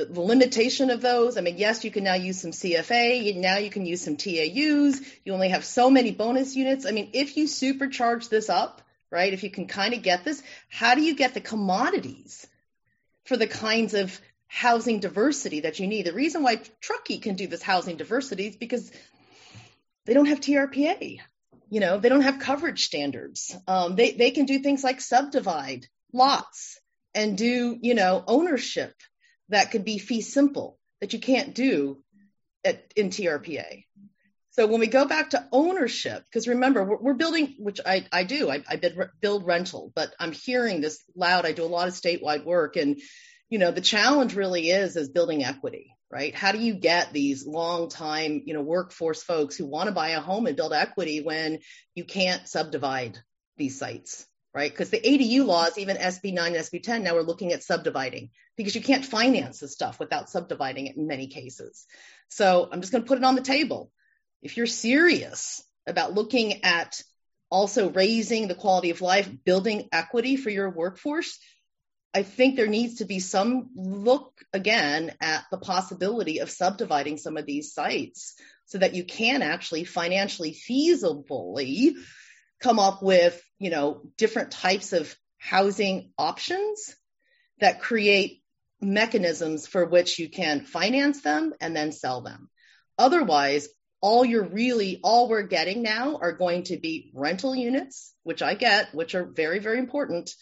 the limitation of those. I mean, yes, you can now use some CFA. Now you can use some TAUs. You only have so many bonus units. I mean, if you supercharge this up, right, if you can kind of get this, how do you get the commodities for the kinds of housing diversity that you need? The reason why Truckee can do this housing diversity is because they don't have TRPA. You know, they don't have coverage standards. They can do things like subdivide lots and do, you know, ownership that could be fee simple that you can't do in TRPA. So when we go back to ownership, because remember, we're building, which I do, I build rental, but I'm hearing this loud. I do a lot of statewide work, and, you know, the challenge really is building equity, right? How do you get these long time, you know, workforce folks who want to buy a home and build equity when you can't subdivide these sites, right? Because the ADU laws, even SB 9 and SB 10, now we're looking at subdividing because you can't finance this stuff without subdividing it in many cases. So I'm just going to put it on the table. If you're serious about looking at also raising the quality of life, building equity for your workforce, I think there needs to be some look again at the possibility of subdividing some of these sites so that you can actually financially feasibly come up with, you know, different types of housing options that create mechanisms for which you can finance them and then sell them. Otherwise, all we're getting now are going to be rental units, which I get, which are very, very important.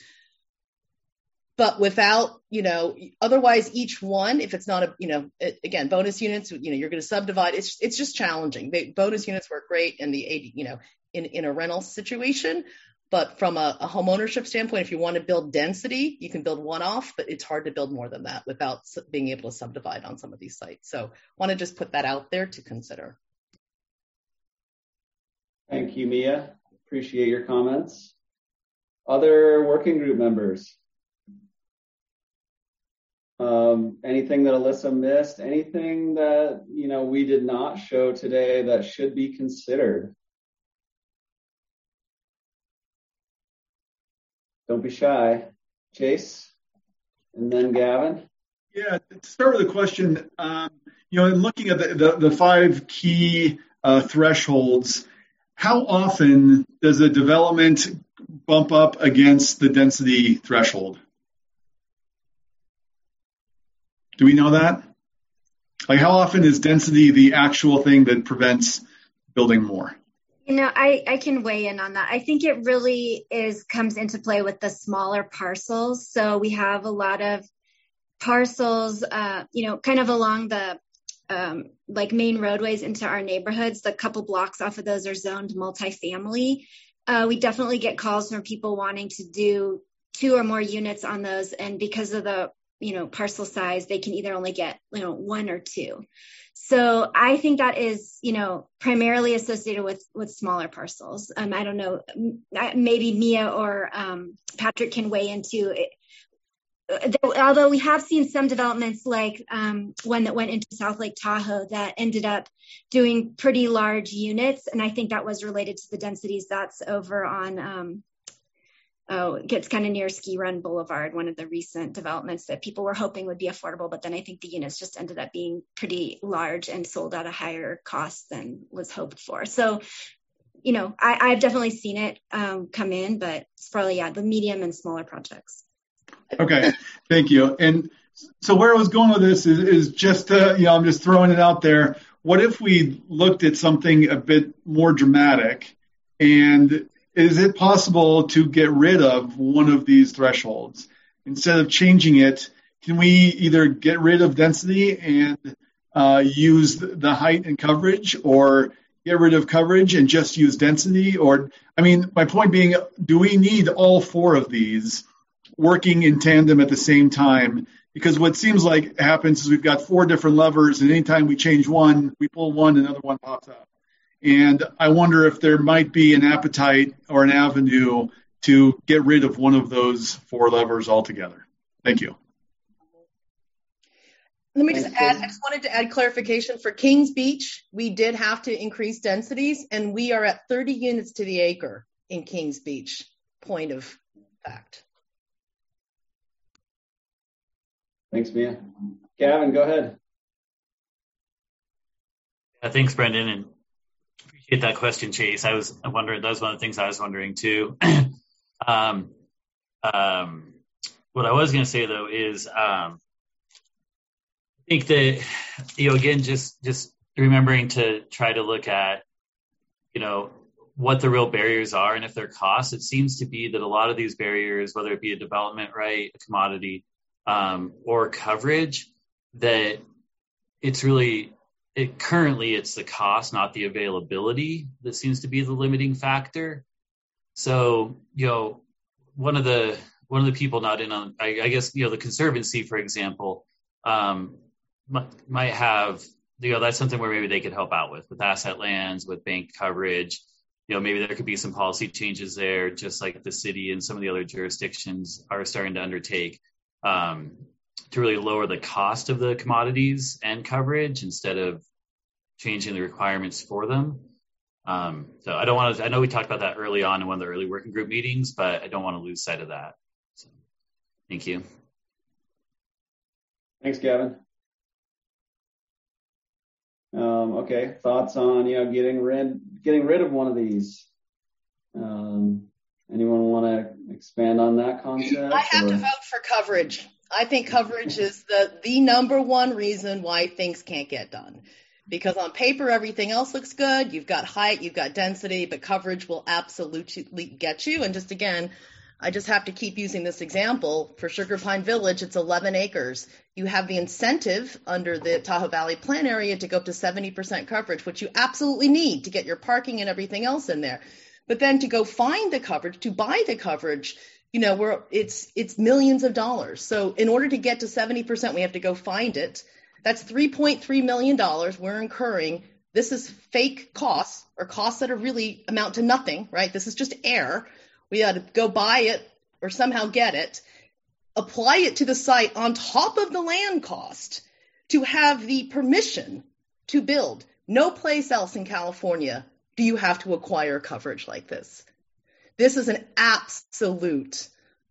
But without, you know, otherwise each one, if it's not a, you know, again, bonus units, you know, you're going to subdivide. It's just challenging. Bonus units work great in the, you know, in a rental situation. But from a home ownership standpoint, if you want to build density, you can build one off, but it's hard to build more than that without being able to subdivide on some of these sites. So I want to just put that out there to consider. Thank you, Mia. Appreciate your comments. Other working group members? Anything that Alyssa missed? Anything that, you know, we did not show today that should be considered? Don't be shy. Chase, and then Gavin. Yeah, to start with the question, you know, in looking at the 5 key thresholds, how often does a development bump up against the density threshold? Do we know that? Like, how often is density the actual thing that prevents building more? You know, I can weigh in on that. I think it really comes into play with the smaller parcels. So we have a lot of parcels, you know, kind of along the like main roadways into our neighborhoods. The couple blocks off of those are zoned multifamily. We definitely get calls from people wanting to do 2 or more units on those, and because of the, you know, parcel size, they can either only get, you know, 1 or 2. So I think that is, you know, primarily associated with smaller parcels. I don't know, maybe Mia or Patrick can weigh into it. Although we have seen some developments like one that went into South Lake Tahoe that ended up doing pretty large units. And I think that was related to the densities. That's over on, it gets kind of near Ski Run Boulevard, one of the recent developments that people were hoping would be affordable. But then I think the units just ended up being pretty large and sold at a higher cost than was hoped for. So, you know, I've definitely seen it come in, but it's probably, yeah, the medium and smaller projects. Okay, thank you. And so where I was going with this is just, you know, I'm just throwing it out there. What if we looked at something a bit more dramatic, and is it possible to get rid of one of these thresholds? Instead of changing it, can we either get rid of density and use the height and coverage, or get rid of coverage and just use density? Or, I mean, my point being, do we need all 4 of these working in tandem at the same time? Because what seems like happens is we've got 4 different levers, and anytime we change one, we pull one, another one pops up. And I wonder if there might be an appetite or an avenue to get rid of one of those 4 levers altogether. Thank you. Let me just add, I just wanted to add clarification for Kings Beach. We did have to increase densities, and we are at 30 units to the acre in Kings Beach, point of fact. Thanks, Mia. Gavin, go ahead. Thanks, Brendan, and appreciate that question, Chase. That was one of the things I was wondering too. What I was going to say though is, I think that, again, just remembering to try to look at, what the real barriers are and if they're costs. It seems to be that a lot of these barriers, whether it be a development right, a commodity, or coverage, that currently it's the cost, not the availability, that seems to be the limiting factor. So, one of the people not in on, I guess, the Conservancy, for example, might have, that's something where maybe they could help out with asset lands, with bank coverage. Maybe there could be some policy changes there, just like the city and some of the other jurisdictions are starting to undertake, to really lower the cost of the commodities and coverage instead of changing the requirements for them. So I know we talked about that early on in one of the early working group meetings, but I don't want to lose sight of that. So, thank you. Thanks, Gavin. Okay, thoughts on getting rid of one of these? Anyone want to expand on that concept? I have to vote for coverage. I think coverage is the number one reason why things can't get done. Because on paper, everything else looks good. You've got height, you've got density, but coverage will absolutely get you. And just again, I just have to keep using this example. For Sugar Pine Village, it's 11 acres. You have the incentive under the Tahoe Valley Plan Area to go up to 70% coverage, which you absolutely need to get your parking and everything else in there. But then to go find the coverage, to buy the coverage, it's millions of dollars. So in order to get to 70%, we have to go find it. That's $3.3 million we're incurring. This is fake costs, or costs that are really amount to nothing, right? This is just air. We had to go buy it or somehow get it, apply it to the site on top of the land cost to have the permission to build. No place else in California do you have to acquire coverage like this. This is an absolute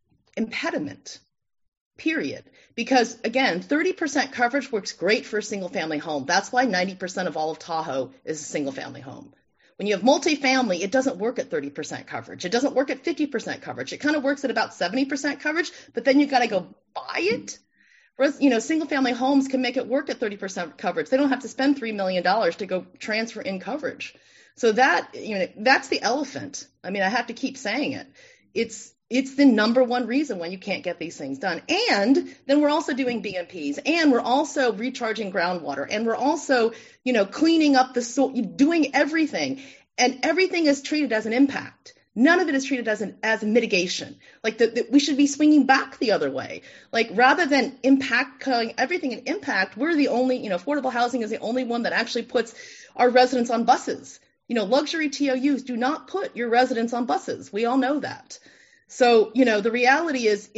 impediment, period. Because, again, 30% coverage works great for a single-family home. That's why 90% of all of Tahoe is a single-family home. When you have multifamily, it doesn't work at 30% coverage. It doesn't work at 50% coverage. It kind of works at about 70% coverage, but then you've got to go buy it. Whereas, single-family homes can make it work at 30% coverage. They don't have to spend $3 million to go transfer in coverage. So that's the elephant. I mean, I have to keep saying it. It's the number one reason why you can't get these things done. And then we're also doing BMPs, and we're also recharging groundwater, and we're also, cleaning up the soil, doing everything. And everything is treated as an impact. None of it is treated as a mitigation. Like we should be swinging back the other way. Like rather than calling everything an impact, we're the only, affordable housing is the only one that actually puts our residents on buses. Luxury TOUs do not put your residents on buses. We all know that. So, the reality is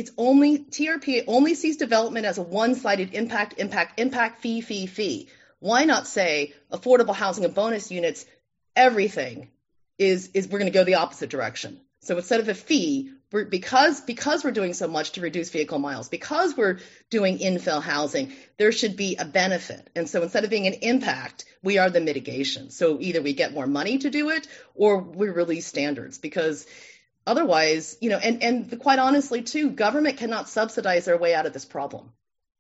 TRPA only sees development as a one-sided impact, fee. Why not say affordable housing and bonus units, everything is we're going to go the opposite direction. So instead of a fee, because we're doing so much to reduce vehicle miles, because we're doing infill housing, there should be a benefit. And so instead of being an impact, we are the mitigation. So either we get more money to do it or we release standards, because otherwise, and quite honestly too, government cannot subsidize their way out of this problem.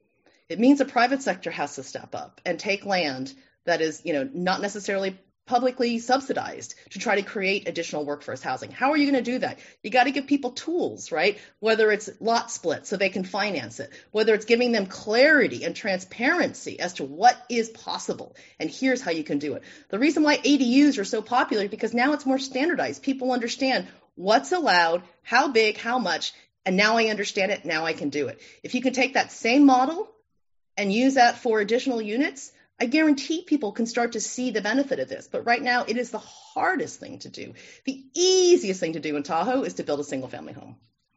It means the private sector has to step up and take land that is, not necessarily publicly subsidized to try to create additional workforce housing. How are you going to do that? You got to give people tools, right? Whether it's lot split so they can finance it, whether it's giving them clarity and transparency as to what is possible. And here's how you can do it. The reason why ADUs are so popular is because now it's more standardized. People understand what's allowed, how big, how much, and now I understand it, now I can do it. If you can take that same model and use that for additional units, I guarantee people can start to see the benefit of this. But right now, it is the hardest thing to do. The easiest thing to do in Tahoe is to build a single-family home.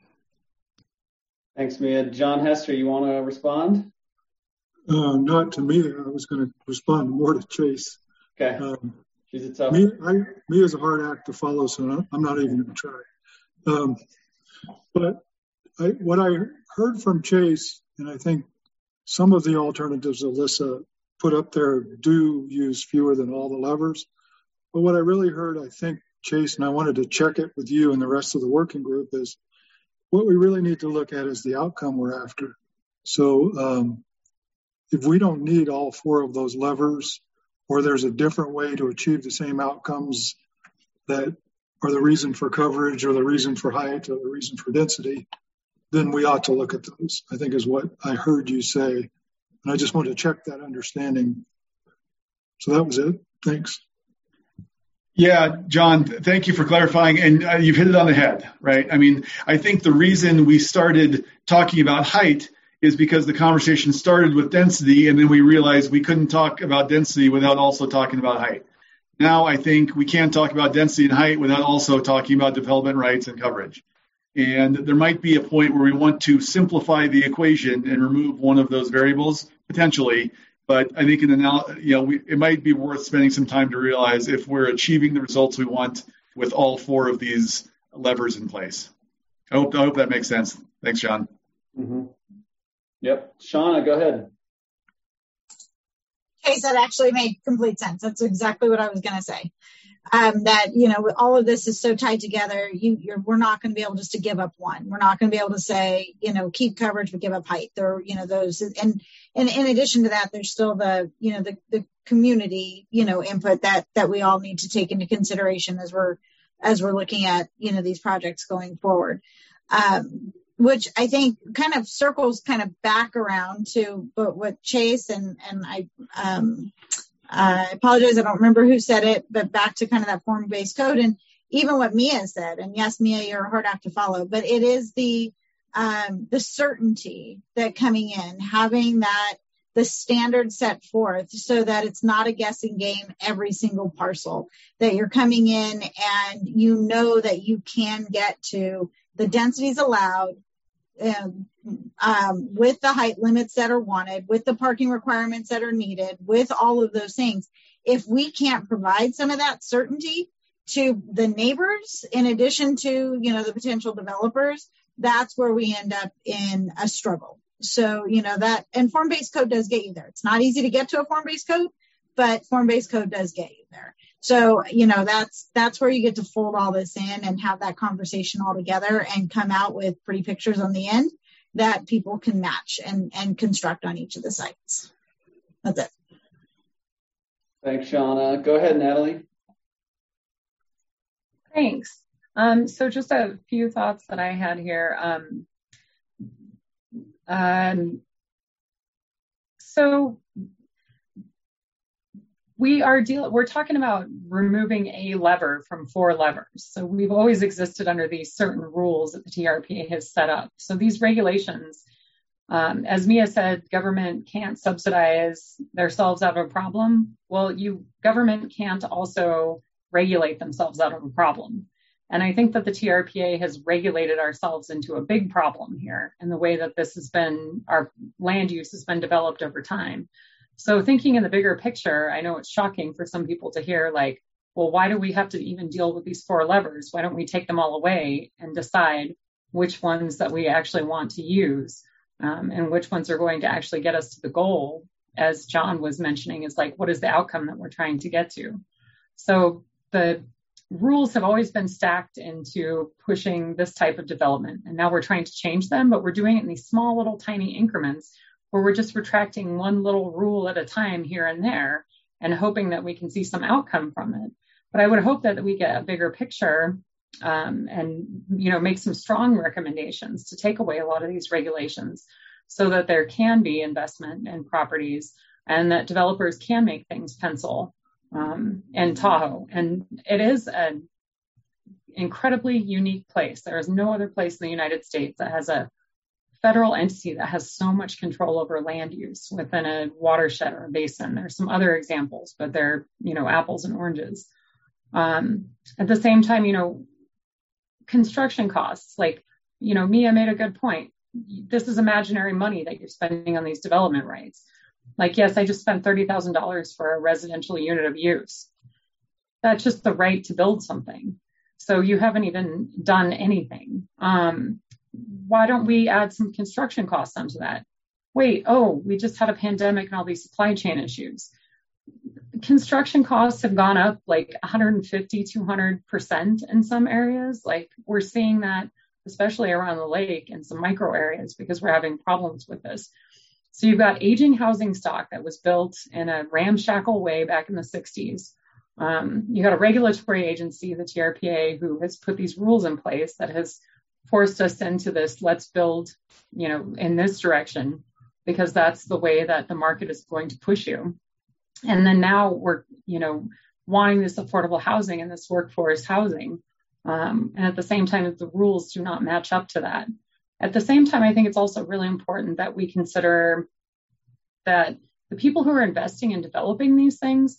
Thanks, Mia. John Hester, you want to respond? Not to Mia. I was going to respond more to Chase. Okay. She's a tough. Mia's a hard act to follow, so I'm not even going to try. But what I heard from Chase, and I think some of the alternatives Alyssa put up there do use fewer than all the levers. But what I really heard, I think, Chase, and I wanted to check it with you and the rest of the working group, is what we really need to look at is the outcome we're after. So if we don't need all 4 of those levers, or there's a different way to achieve the same outcomes that are the reason for coverage or the reason for height or the reason for density, then we ought to look at those, I think is what I heard you say. And I just wanted to check that understanding. So that was it. Thanks. Yeah, John, thank you for clarifying. And you've hit it on the head, right? I mean, I think the reason we started talking about height is because the conversation started with density, and then we realized we couldn't talk about density without also talking about height. Now I think we can't talk about density and height without also talking about development rights and coverage. And there might be a point where we want to simplify the equation and remove one of those variables, potentially. But I think it might be worth spending some time to realize if we're achieving the results we want with all 4 of these levers in place. I hope that makes sense. Thanks, John. Mm-hmm. Yep. Shauna, go ahead. Case, that actually made complete sense. That's exactly what I was going to say. That, all of this is so tied together. We're not going to be able just to give up one. We're not going to be able to say, keep coverage, but give up height. There, those, and in addition to that, there's still the community, input that we all need to take into consideration as we're looking at, these projects going forward. Which I think kind of circles back around to what Chase and I apologize, I don't remember who said it, but back to kind of that form-based code, and even what Mia said. And yes, Mia, you're a hard act to follow, but it is the certainty that coming in, having the standard set forth so that it's not a guessing game every single parcel, that you're coming in and that you can get to the densities allowed, with the height limits that are wanted, with the parking requirements that are needed, with all of those things. If we can't provide some of that certainty to the neighbors, in addition to, the potential developers, that's where we end up in a struggle. So, and form-based code does get you there. It's not easy to get to a form-based code, but form-based code does get you there. So, that's where you get to fold all this in and have that conversation all together and come out with pretty pictures on the end that people can match and construct on each of the sites. That's it. Thanks, Shauna. Go ahead, Natalie. Thanks. So just a few thoughts that I had here. So we're talking about removing a lever from 4 levers. So we've always existed under these certain rules that the TRPA has set up. So these regulations, as Mia said, government can't subsidize themselves out of a problem. Well, government can't also regulate themselves out of a problem. And I think that the TRPA has regulated ourselves into a big problem here in the way that our land use has been developed over time. So thinking in the bigger picture, I know it's shocking for some people to hear well, why do we have to even deal with these 4 levers? Why don't we take them all away and decide which ones that we actually want to use, and which ones are going to actually get us to the goal, as John was mentioning, is what is the outcome that we're trying to get to? So the rules have always been stacked into pushing this type of development. And now we're trying to change them, but we're doing it in these small little tiny increments where we're just retracting one little rule at a time here and there and hoping that we can see some outcome from it. But I would hope that we get a bigger picture and make some strong recommendations to take away a lot of these regulations so that there can be investment in properties and that developers can make things pencil in Tahoe. And it is an incredibly unique place. There is no other place in the United States that has a federal entity that has so much control over land use within a watershed or a basin. There's some other examples, but they're, apples and oranges. At the same time, construction costs, Mia made a good point. This is imaginary money that you're spending on these development rights. Yes, I just spent $30,000 for a residential unit of use. That's just the right to build something. So you haven't even done anything. Why don't we add some construction costs onto that? wait, we just had a pandemic and all these supply chain issues. Construction costs have gone up like 150, 200% in some areas. Like we're seeing that, especially around the lake and some micro areas, because we're having problems with this. So you've got aging housing stock that was built in a ramshackle way back in the 60s. You got a regulatory agency, the TRPA, who has put these rules in place that has forced us into this, let's build, in this direction, because that's the way that the market is going to push you. And then now we're, wanting this affordable housing and this workforce housing. And at the same time, the rules do not match up to that. At the same time, I think it's also really important that we consider that the people who are investing in developing these things,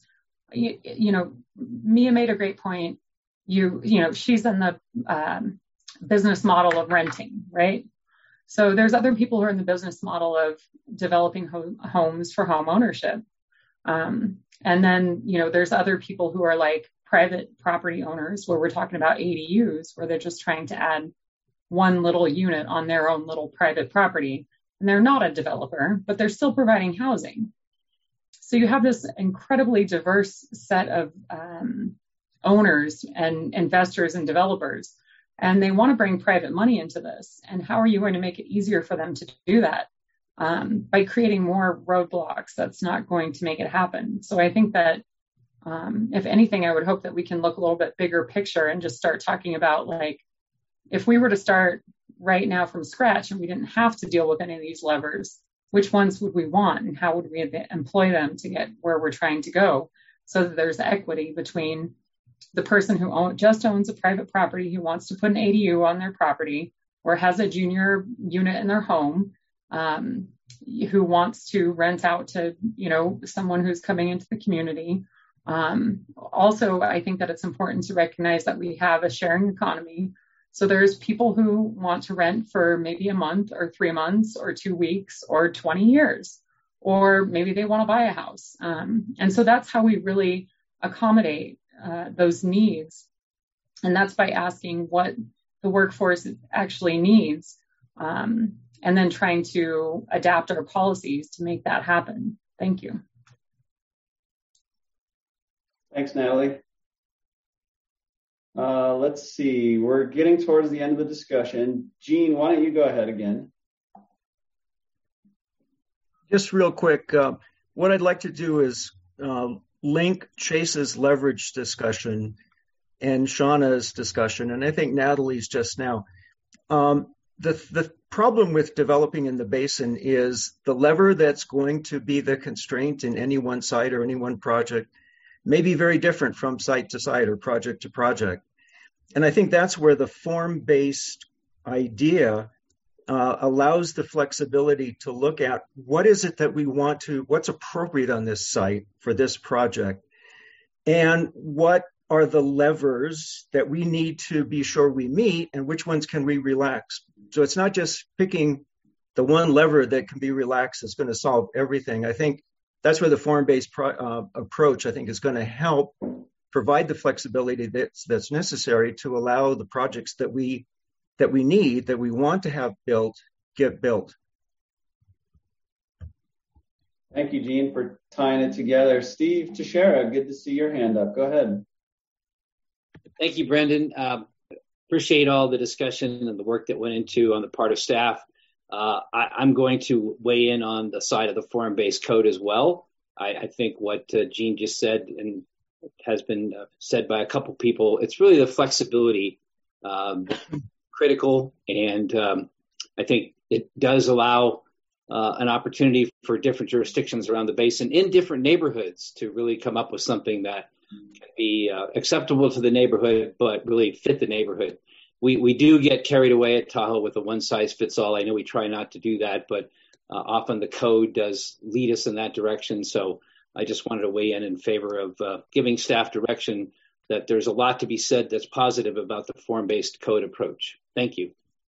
Mia made a great point. She's in the business model of renting, right? So there's other people who are in the business model of developing homes for home ownership. And then, there's other people who are like private property owners where we're talking about ADUs, where they're just trying to add one little unit on their own little private property. And they're not a developer, but they're still providing housing. So you have this incredibly diverse set of owners and investors and developers, and they want to bring private money into this. And how are you going to make it easier for them to do that? By creating more roadblocks, that's not going to make it happen. So I think that if anything, I would hope that we can look a little bit bigger picture and just start talking about, like, if we were to start right now from scratch and we didn't have to deal with any of these levers, which ones would we want and how would we employ them to get where we're trying to go, so that there's equity between the person who just owns a private property who wants to put an ADU on their property or has a junior unit in their home, who wants to rent out to, someone who's coming into the community. Also, I think that it's important to recognize that we have a sharing economy. So there's people who want to rent for maybe a month or 3 months or 2 weeks or 20 years, or maybe they want to buy a house. And so that's how we really accommodate those needs. And that's by asking what the workforce actually needs, and then trying to adapt our policies to make that happen. Thank you. Thanks, Natalie. Let's see, we're getting towards the end of the discussion. Jean, why don't you go ahead again? Just real quick, what I'd like to do is link Chase's leverage discussion and Shauna's discussion, and I think Natalie's just now. The problem with developing in the basin is the lever that's going to be the constraint in any one site or any one project may be very different from site to site or project to project. And I think that's where the form-based idea allows the flexibility to look at what is it that we want to, what's appropriate on this site for this project, and what are the levers that we need to be sure we meet, and which ones can we relax. So it's not just picking the one lever that can be relaxed that's going to solve everything. I think that's where the form-based approach, I think, is going to help provide the flexibility that's necessary to allow the projects that we need, that we want to have built, get built. Thank you, Jean, for tying it together. Steve Teixeira, good to see your hand up. Go ahead. Thank you, Brendan. Appreciate all the discussion and the work that went into on the part of staff. I'm going to weigh in on the side of the form-based code as well. I think what Jean just said and has been said by a couple people, it's really the flexibility critical, and I think it does allow an opportunity for different jurisdictions around the basin in different neighborhoods to really come up with something that can be acceptable to the neighborhood, but really fit the neighborhood. We do get carried away at Tahoe with a one-size-fits-all. I know we try not to do that, but often the code does lead us in that direction. So I just wanted to weigh in favor of giving staff direction that there's a lot to be said that's positive about the form-based code approach. Thank you.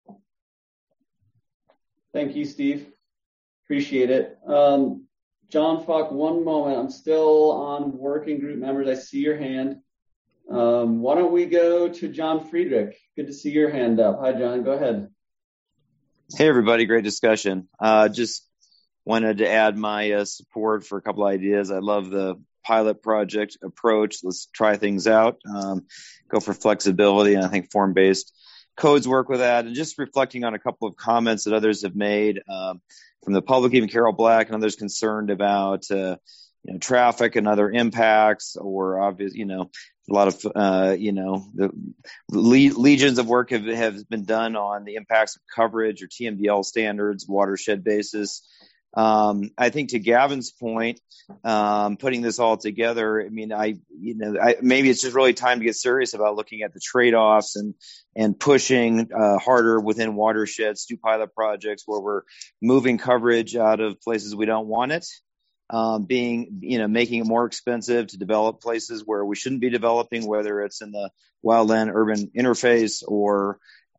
Thank you, Steve. Appreciate it. John Falk, one moment. I'm still on working group members. I see your hand. Why don't we go to John Friedrich? Good to see your hand up. Hi, John. Go ahead. Hey, everybody. Great discussion. Just wanted to add my support for a couple ideas. I love the pilot project approach. Let's try things out. Go for flexibility, and I think form-based codes work with that. And just reflecting on a couple of comments that others have made from the public, even Carol Black and others concerned about traffic and other impacts, or obvious, a lot of the legions of work have been done on the impacts of coverage or TMDL standards, watershed basis. I think to Gavin's point, putting this all together, I mean, maybe it's just really time to get serious about looking at the trade-offs and pushing harder within watersheds, do pilot projects where we're moving coverage out of places we don't want it, making it more expensive to develop places where we shouldn't be developing, whether it's in the wildland urban interface or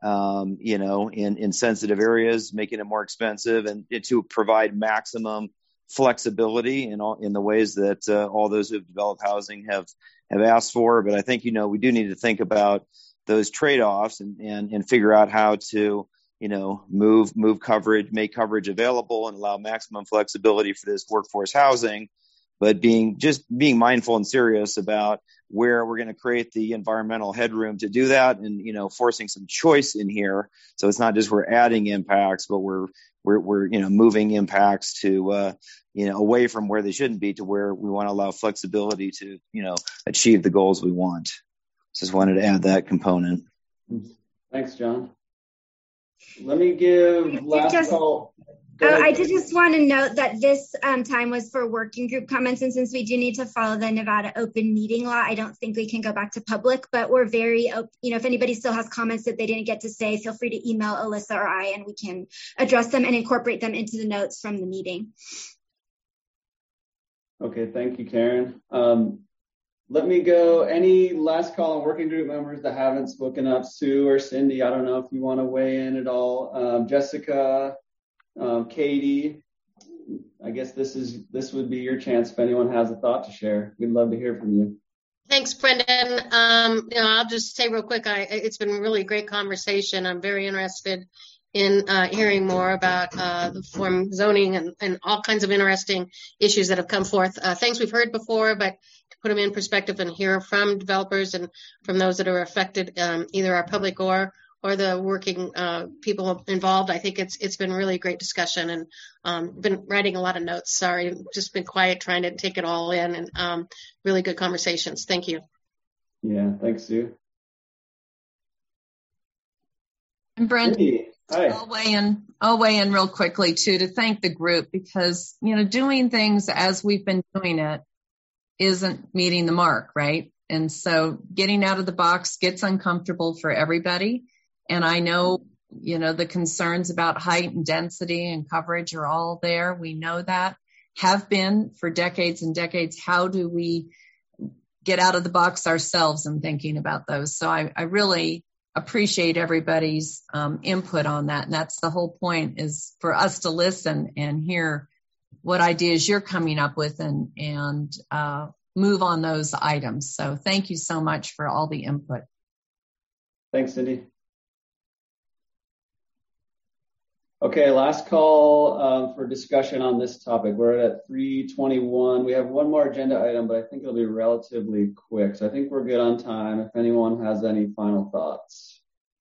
in sensitive areas, making it more expensive, and to provide maximum flexibility in the ways that all those who have developed housing have asked for. But I think, we do need to think about those trade-offs and figure out how to, move coverage, make coverage available and allow maximum flexibility for this workforce housing, but being mindful and serious about where we're going to create the environmental headroom to do that, and forcing some choice in here. So it's not just we're adding impacts, but we're moving impacts to away from where they shouldn't be to where we want to allow flexibility to achieve the goals we want. Just wanted to add that component. Thanks, John. Let me give last call. I did just want to note that this time was for working group comments, and since we do need to follow the Nevada open meeting law, I don't think we can go back to public, but we're very, if anybody still has comments that they didn't get to say, feel free to email Alyssa or I, and we can address them and incorporate them into the notes from the meeting. Okay, thank you, Karen. Let me go. Any last call on working group members that haven't spoken up? Sue or Cindy, I don't know if you want to weigh in at all. Jessica, Katie, I guess this would be your chance if anyone has a thought to share. We'd love to hear from you. Thanks, Brendan. I'll just say real quick, it's been a really great conversation. I'm very interested in hearing more about the form zoning and all kinds of interesting issues that have come forth. Things we've heard before, but to put them in perspective and hear from developers and from those that are affected, either our public or the working people involved. I think it's been really a great discussion, and been writing a lot of notes. Sorry, just been quiet trying to take it all in, and really good conversations. Thank you. Yeah, thanks, Sue. And Brent, hi. I'll weigh in real quickly too to thank the group, because doing things as we've been doing it isn't meeting the mark, right? And so getting out of the box gets uncomfortable for everybody. And I know, the concerns about height and density and coverage are all there. We know that, have been for decades and decades. How do we get out of the box ourselves and thinking about those? So I really appreciate everybody's input on that. And that's the whole point, is for us to listen and hear what ideas you're coming up with and move on those items. So thank you so much for all the input. Thanks, Cindy. Okay, last call for discussion on this topic. We're at 3:21. We have one more agenda item, but I think it'll be relatively quick. So I think we're good on time. If anyone has any final thoughts.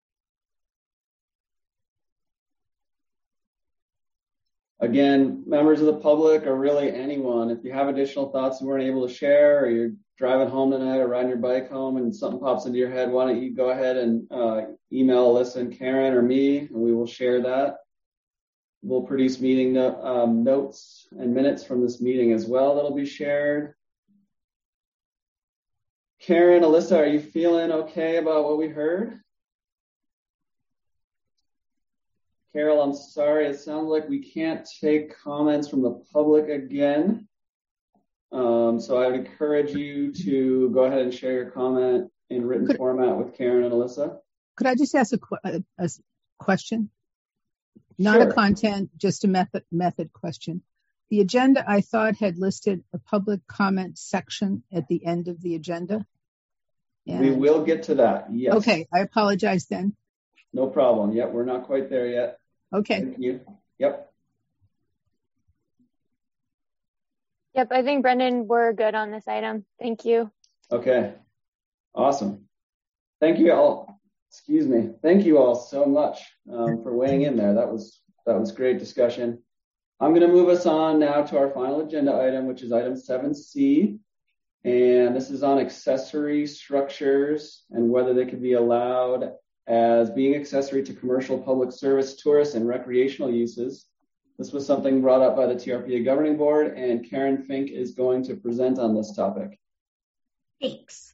Again, members of the public, or really anyone, if you have additional thoughts you weren't able to share, or you're driving home tonight or riding your bike home and something pops into your head, why don't you go ahead and email Alyssa and Karen or me, and we will share that. We'll produce meeting notes and minutes from this meeting as well that'll be shared. Karen, Alyssa, are you feeling okay about what we heard? Carol, I'm sorry. It sounds like we can't take comments from the public again. So I would encourage you to go ahead and share your comment in written format with Karen and Alyssa. Could I just ask a question? Not Sure. a content, just a method question. The agenda, I thought, had listed a public comment section at the end of the agenda. We will get to that. Yes. Okay. I apologize then. No problem. Yep. We're not quite there yet. Okay. Thank you. Yep. Yep, I think Brendan, we're good on this item. Thank you. Okay, awesome. Thank you all. Excuse me. Thank you all so much for weighing in there. That was great discussion. I'm going to move us on now to our final agenda item, which is item 7C. And this is on accessory structures and whether they could be allowed as being accessory to commercial, public service, tourist, and recreational uses. This was something brought up by the TRPA Governing Board, and Karen Fink is going to present on this topic. Thanks.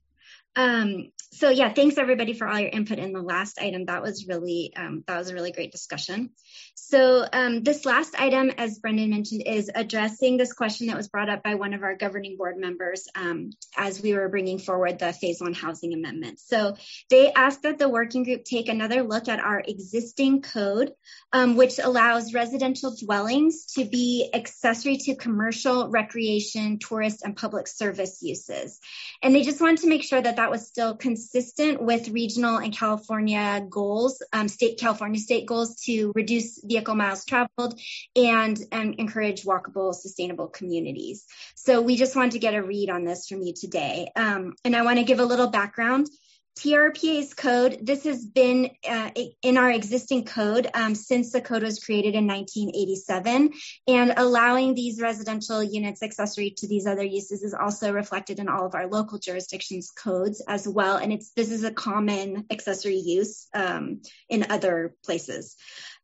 So yeah, thanks everybody for all your input in the last item. That was a really great discussion. So this last item, as Brendan mentioned, is addressing this question that was brought up by one of our governing board members as we were bringing forward the phase 1 housing amendment. So they asked that the working group take another look at our existing code, which allows residential dwellings to be accessory to commercial, recreation, tourist, and public service uses. And they just wanted to make sure that that was still consistent with regional and California goals, California state goals to reduce vehicle miles traveled and encourage walkable, sustainable communities. So we just wanted to get a read on this from you today. And I want to give a little background. TRPA's code, this has been in our existing code since the code was created in 1987, and allowing these residential units accessory to these other uses is also reflected in all of our local jurisdictions codes as well. And this is a common accessory use in other places.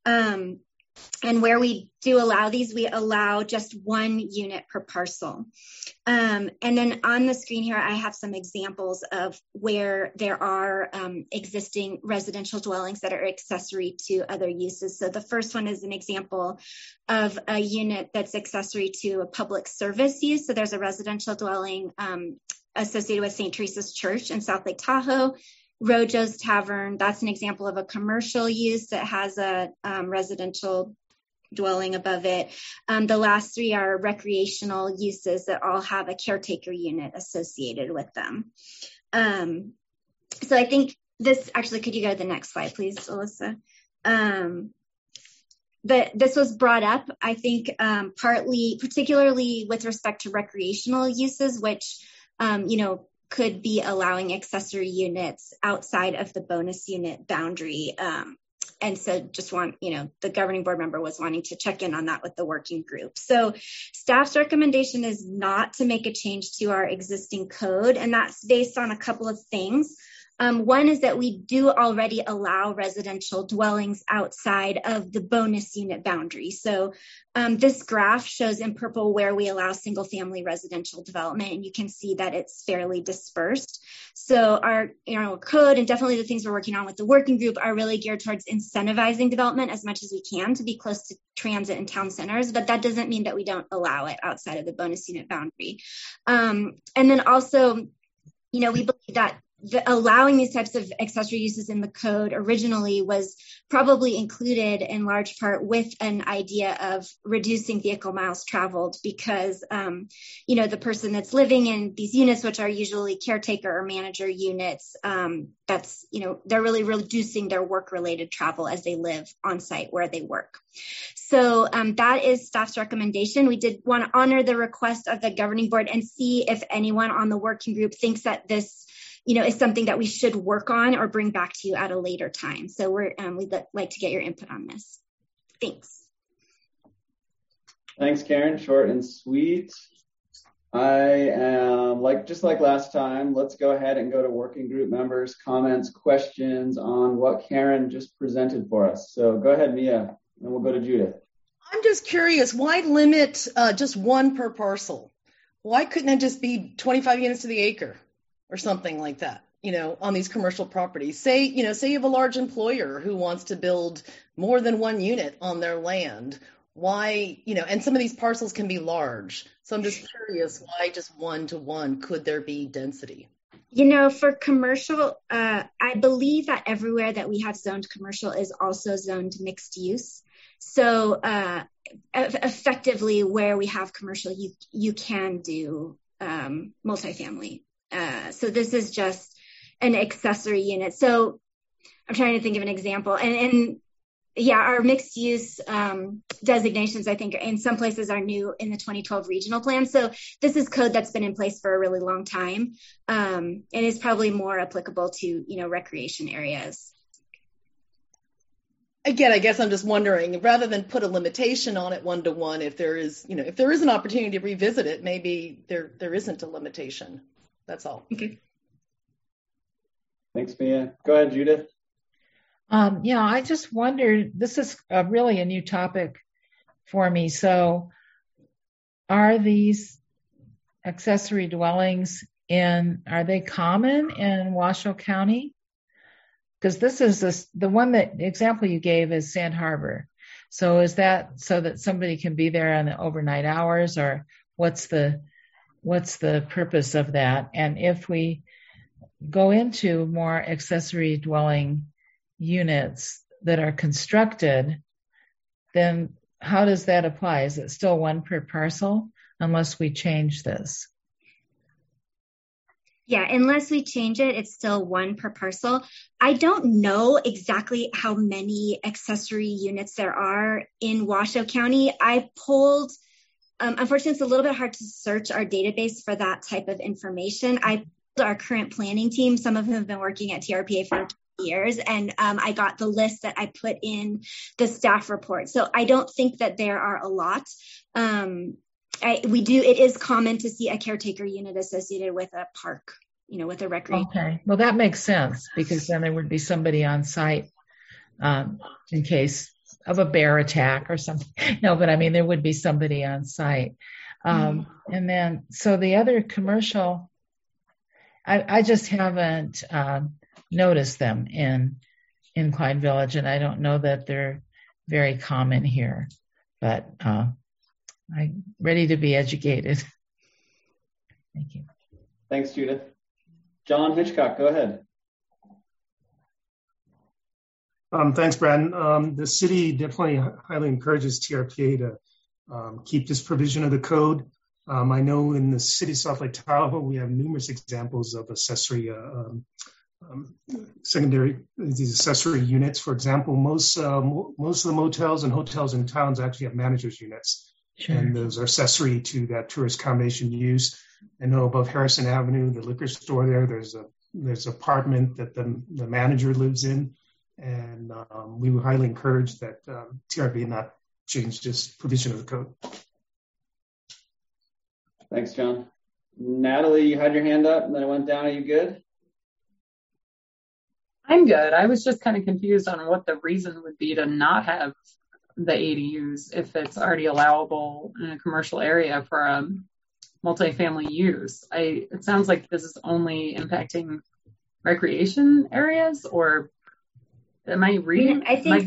And where we do allow these, we allow just 1 unit per parcel. And then on the screen here, I have some examples of where there are existing residential dwellings that are accessory to other uses. So the first one is an example of a unit that's accessory to a public service use. So there's a residential dwelling associated with St. Teresa's Church in South Lake Tahoe. Rojo's Tavern, that's an example of a commercial use that has a residential dwelling above it. The last 3 are recreational uses that all have a caretaker unit associated with them. So I think this, actually, could you go to the next slide, please, Alyssa? This was brought up, I think, particularly with respect to recreational uses, which, could be allowing accessory units outside of the bonus unit boundary. And so just the governing board member was wanting to check in on that with the working group. So staff's recommendation is not to make a change to our existing code, and that's based on a couple of things. One is that we do already allow residential dwellings outside of the bonus unit boundary. So this graph shows in purple where we allow single family residential development, and you can see that it's fairly dispersed. So our code, and definitely the things we're working on with the working group, are really geared towards incentivizing development as much as we can to be close to transit and town centers, but that doesn't mean that we don't allow it outside of the bonus unit boundary. And then also, we believe that allowing these types of accessory uses in the code originally was probably included in large part with an idea of reducing vehicle miles traveled because, the person that's living in these units, which are usually caretaker or manager units, they're really reducing their work-related travel as they live on site where they work. So that is staff's recommendation. We did want to honor the request of the governing board and see if anyone on the working group thinks that this is something that we should work on or bring back to you at a later time. So we'd like to get your input on this. Thanks. Thanks, Karen. Short and sweet. I am just like last time, let's go ahead and go to working group members, comments, questions on what Karen just presented for us. So go ahead, Mia, and we'll go to Judith. I'm just curious, why limit just 1 per parcel? Why couldn't it just be 25 units to the acre? Or something like that, on these commercial properties. Say you have a large employer who wants to build more than 1 unit on their land. Why, and some of these parcels can be large. So I'm just curious, why just 1 to 1? Could there be density? For commercial, I believe that everywhere that we have zoned commercial is also zoned mixed use. So effectively, where we have commercial, you can do multifamily. So this is just an accessory unit. So I'm trying to think of an example. And our mixed use designations, I think, in some places are new in the 2012 regional plan. So this is code that's been in place for a really long time, and is probably more applicable to, recreation areas. Again, I guess I'm just wondering, rather than put a limitation on it 1-to-1, if there is an opportunity to revisit it, maybe there isn't a limitation. That's all. Okay. Thanks, Mia. Go ahead, Judith. I just wondered, this is really a new topic for me. So are these accessory dwellings are they common in Washoe County? Because this is the example you gave is Sand Harbor. So is that so that somebody can be there on the overnight hours, or what's the purpose of that? And if we go into more accessory dwelling units that are constructed, then how does that apply? Is it still one per parcel unless we change this? Yeah, unless we change it, it's still one per parcel. I don't know exactly how many accessory units there are in Washoe County. I pulled, unfortunately, it's a little bit hard to search our database for that type of information. I pulled our current planning team, some of whom have been working at TRPA for years, and I got the list that I put in the staff report. So I don't think that there are a lot. It is common to see a caretaker unit associated with a park, with a recreation. Okay. Well, that makes sense, because then there would be somebody on site in case of a bear attack or something. No, but I mean, there would be somebody on site. And then, so the other commercial, I just haven't noticed them in Klein Village, and I don't know that they're very common here, but I'm ready to be educated. Thank you. Thanks, Judith. John Hitchcock, go ahead. Thanks, Brad. The city definitely highly encourages TRPA to keep this provision of the code. I know in the city of South Lake Tahoe, we have numerous examples of accessory these accessory units. For example, most of the motels and hotels in towns actually have managers units. Sure. And those are accessory to that tourist accommodation use. I know above Harrison Avenue, the liquor store there's an apartment that the manager lives in, and we would highly encourage that TRPA not change this provision of the code. Thanks, John. Natalie, you had your hand up and then it went down. Are you good? I'm good. I was just kind of confused on what the reason would be to not have the ADUs if it's already allowable in a commercial area for a multifamily use. It sounds like this is only impacting recreation areas, or am I reading? I think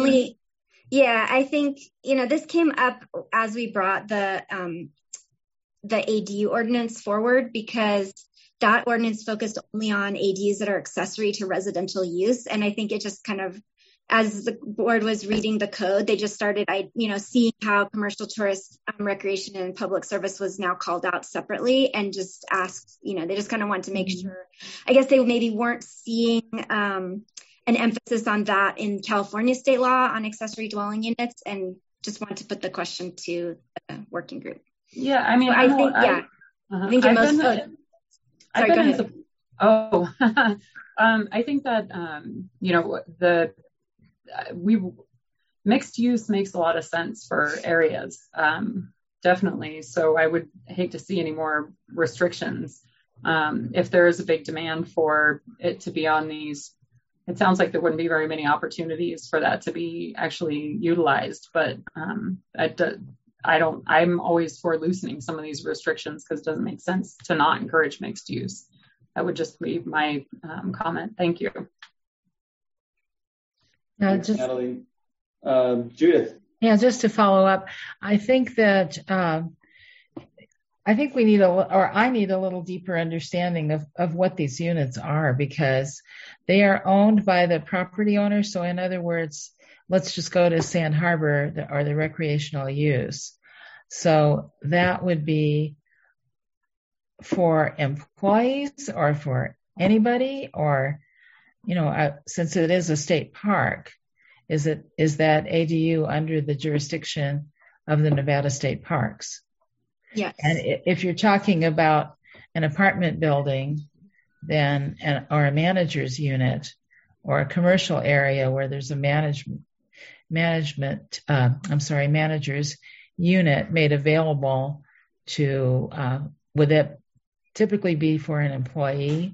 I think, this came up as we brought the ADU ordinance forward, because that ordinance focused only on ADUs that are accessory to residential use. And I think it just kind of, as the board was reading the code, they just started, seeing how commercial tourist recreation and public service was now called out separately, and just asked, they just kind of want to make sure, I guess they maybe weren't seeing an emphasis on that in California state law on accessory dwelling units, and just wanted to put the question to the working group. Yeah, I mean, I think in most codes. Sorry, go ahead. I think that mixed use makes a lot of sense for areas, definitely. So I would hate to see any more restrictions. If there is a big demand for it to be on these, it sounds like there wouldn't be very many opportunities for that to be actually utilized. But I'm always for loosening some of these restrictions, because it doesn't make sense to not encourage mixed use. That would just be my comment. Thank you. Thanks, Natalie. Judith. Yeah, just to follow up, I think that we need I need a little deeper understanding of what these units are, because they are owned by the property owner. So in other words, let's just go to Sand Harbor or the recreational use. So that would be for employees or for anybody, or, since it is a state park. is that ADU under the jurisdiction of the Nevada State Parks? Yes. And if you're talking about an apartment building, then or a manager's unit, or a commercial area where there's a manager's unit made available to, would that typically be for an employee?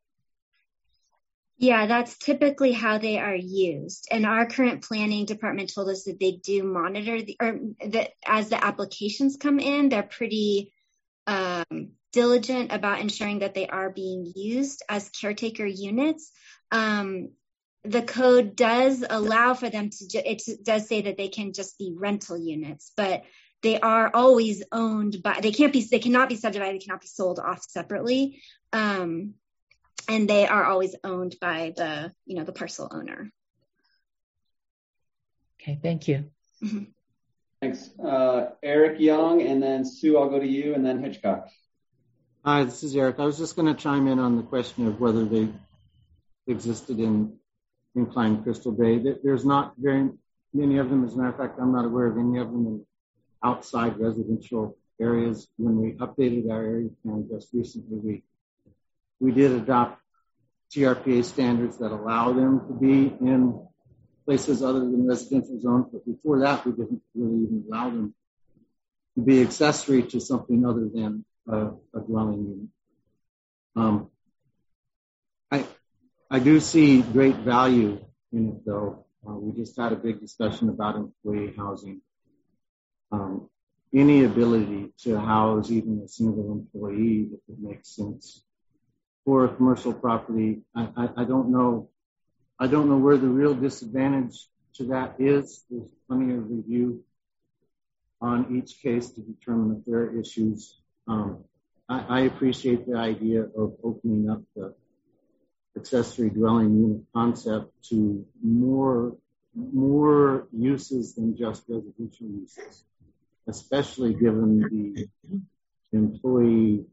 Yeah, that's typically how they are used. And our current planning department told us that they do monitor that as the applications come in, they're pretty diligent about ensuring that they are being used as caretaker units. The code does allow for them to, it does say that they can just be rental units, but they are always owned by, they cannot be subdivided, they cannot be sold off separately. And they are always owned by the parcel owner. Okay, thank you. Mm-hmm. Thanks. Eric Young, and then Sue, I'll go to you, and then Hitchcock. Hi, this is Eric. I was just going to chime in on the question of whether they existed in Incline Crystal Bay. There's not very many of them. As a matter of fact, I'm not aware of any of them in outside residential areas. When we updated our area plan just recently, we did adopt TRPA standards that allow them to be in places other than residential zones. But before that, we didn't really even allow them to be accessory to something other than a dwelling unit. I do see great value in it, though. We just had a big discussion about employee housing. Any ability to house even a single employee, if it makes sense, for a commercial property, I don't know where the real disadvantage to that is. There's plenty of review on each case to determine if there are issues. I appreciate the idea of opening up the accessory dwelling unit concept to more uses than just residential uses, especially given the employee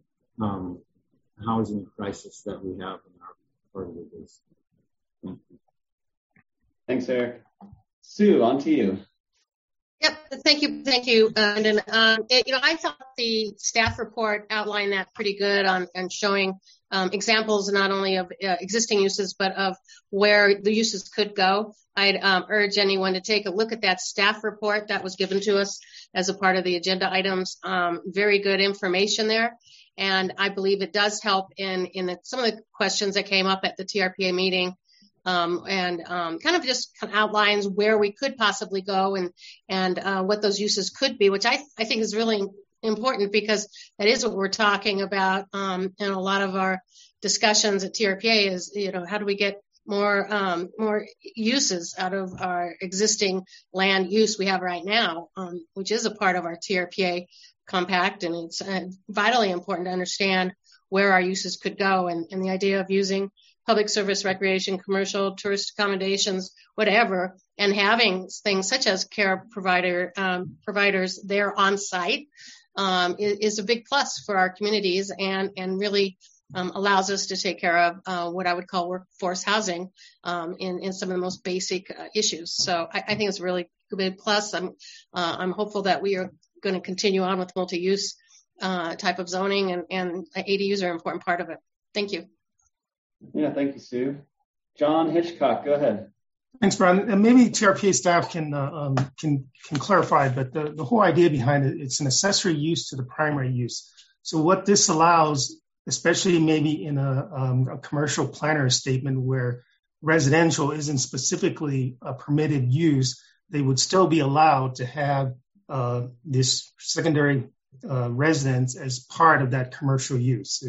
housing crisis that we have in our part of the business. Thank you. Thanks, Eric. Sue, on to you. Yep, thank you, Brendan. I thought the staff report outlined that pretty good on showing examples not only of existing uses, but of where the uses could go. I'd urge anyone to take a look at that staff report that was given to us as a part of the agenda items. Very good information there. And I believe it does help in some of the questions that came up at the TRPA meeting. And kind of just outlines where we could possibly go and what those uses could be, which I think is really important, because that is what we're talking about in a lot of our discussions at TRPA is, how do we get more uses out of our existing land use we have right now, which is a part of our TRPA compact, and it's vitally important to understand where our uses could go, and the idea of using public service, recreation, commercial, tourist accommodations, whatever, and having things such as care providers there on site is a big plus for our communities, and really allows us to take care of what I would call workforce housing in some of the most basic issues. So I think it's a really big plus. I'm hopeful that we are going to continue on with multi-use type of zoning, and ADUs are an important part of it. Thank you. Yeah, thank you, Sue. John Hitchcock, go ahead. Thanks, Brian. And maybe TRPA staff can clarify, but the whole idea behind it, it's an accessory use to the primary use. So what this allows, especially maybe in a commercial planner statement where residential isn't specifically a permitted use, they would still be allowed to have this secondary residence as part of that commercial use.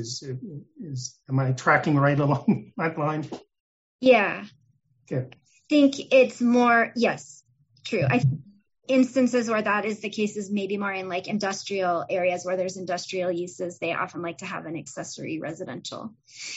Am I tracking right along that line? Yeah. Okay. I think it's more, yes, true. I think instances where that is the case is maybe more in like industrial areas where there's industrial uses. They often like to have an accessory residential.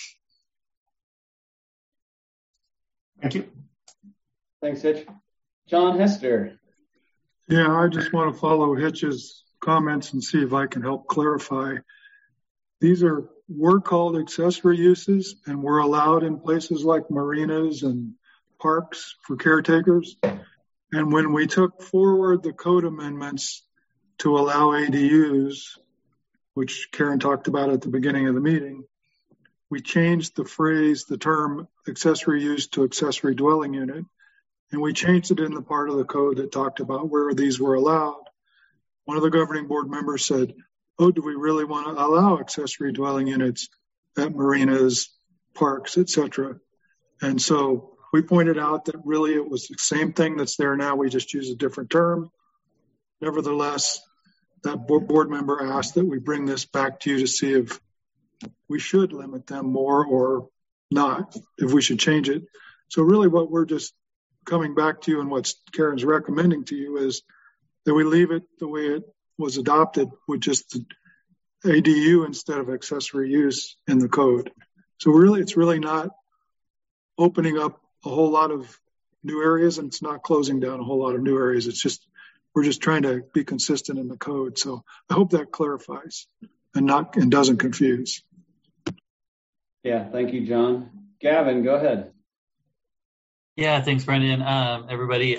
Thank you. Thanks, Hitch. John Hester. Yeah, I just want to follow Hitch's comments and see if I can help clarify. These were called accessory uses, and were allowed in places like marinas and parks for caretakers. And when we took forward the code amendments to allow ADUs, which Karen talked about at the beginning of the meeting, we changed the term accessory use to accessory dwelling unit. And we changed it in the part of the code that talked about where these were allowed. One of the governing board members said, oh, do we really want to allow accessory dwelling units at marinas, parks, etc.? And so we pointed out that really it was the same thing that's there now. We just use a different term. Nevertheless, that board member asked that we bring this back to you to see if we should limit them more or not, if we should change it. So really what we're just coming back to you and what Karen's recommending to you is that we leave it the way it was adopted with just the ADU instead of accessory use in the code. So really, it's really not opening up a whole lot of new areas, and it's not closing down a whole lot of new areas. It's just, we're just trying to be consistent in the code. So I hope that clarifies and doesn't confuse. Yeah, thank you, John. Gavin, go ahead. Yeah, thanks, Brendan. Everybody,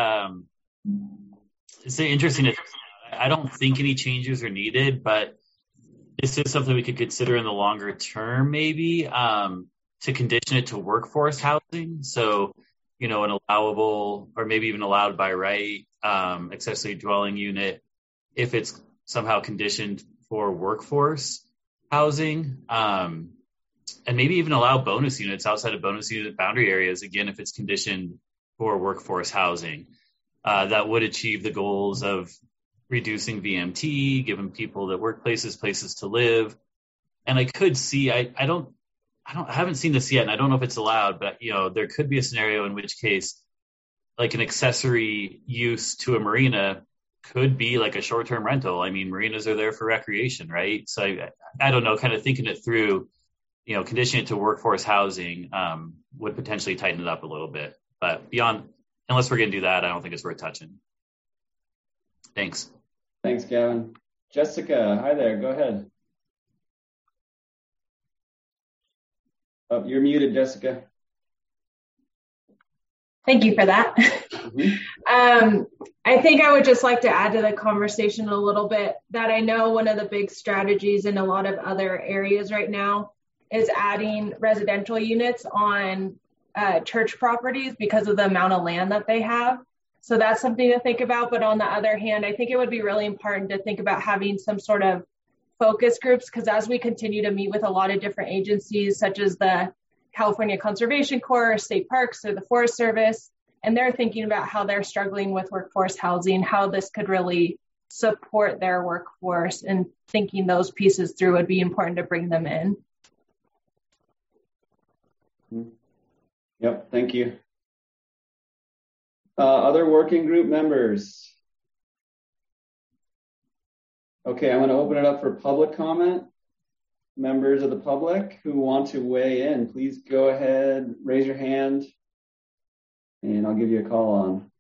it's interesting. I don't think any changes are needed, but this is something we could consider in the longer term, maybe, to condition it to workforce housing. So, an allowable or maybe even allowed by right accessory dwelling unit, if it's somehow conditioned for workforce housing, and maybe even allow bonus units outside of bonus unit boundary areas, again, if it's conditioned for workforce housing. That would achieve the goals of reducing VMT, giving people the workplaces places to live. And I could see, I haven't seen this yet, and I don't know if it's allowed, but there could be a scenario in which case, like an accessory use to a marina could be like a short-term rental. I mean, marinas are there for recreation, right? So I don't know, kind of thinking it through, conditioning it to workforce housing would potentially tighten it up a little bit. But unless we're going to do that, I don't think it's worth touching. Thanks. Thanks, Gavin. Jessica, hi there. Go ahead. Oh, you're muted, Jessica. Thank you for that. Mm-hmm. I think I would just like to add to the conversation a little bit that I know one of the big strategies in a lot of other areas right now is adding residential units on church properties because of the amount of land that they have. So that's something to think about. But on the other hand, I think it would be really important to think about having some sort of focus groups, because as we continue to meet with a lot of different agencies, such as the California Conservation Corps, state parks, or the Forest Service, and they're thinking about how they're struggling with workforce housing, how this could really support their workforce, and thinking those pieces through would be important to bring them in. Yep, thank you. Other working group members? Okay, I'm going to open it up for public comment. Members of the public who want to weigh in, please go ahead, raise your hand, and I'll give you a call on.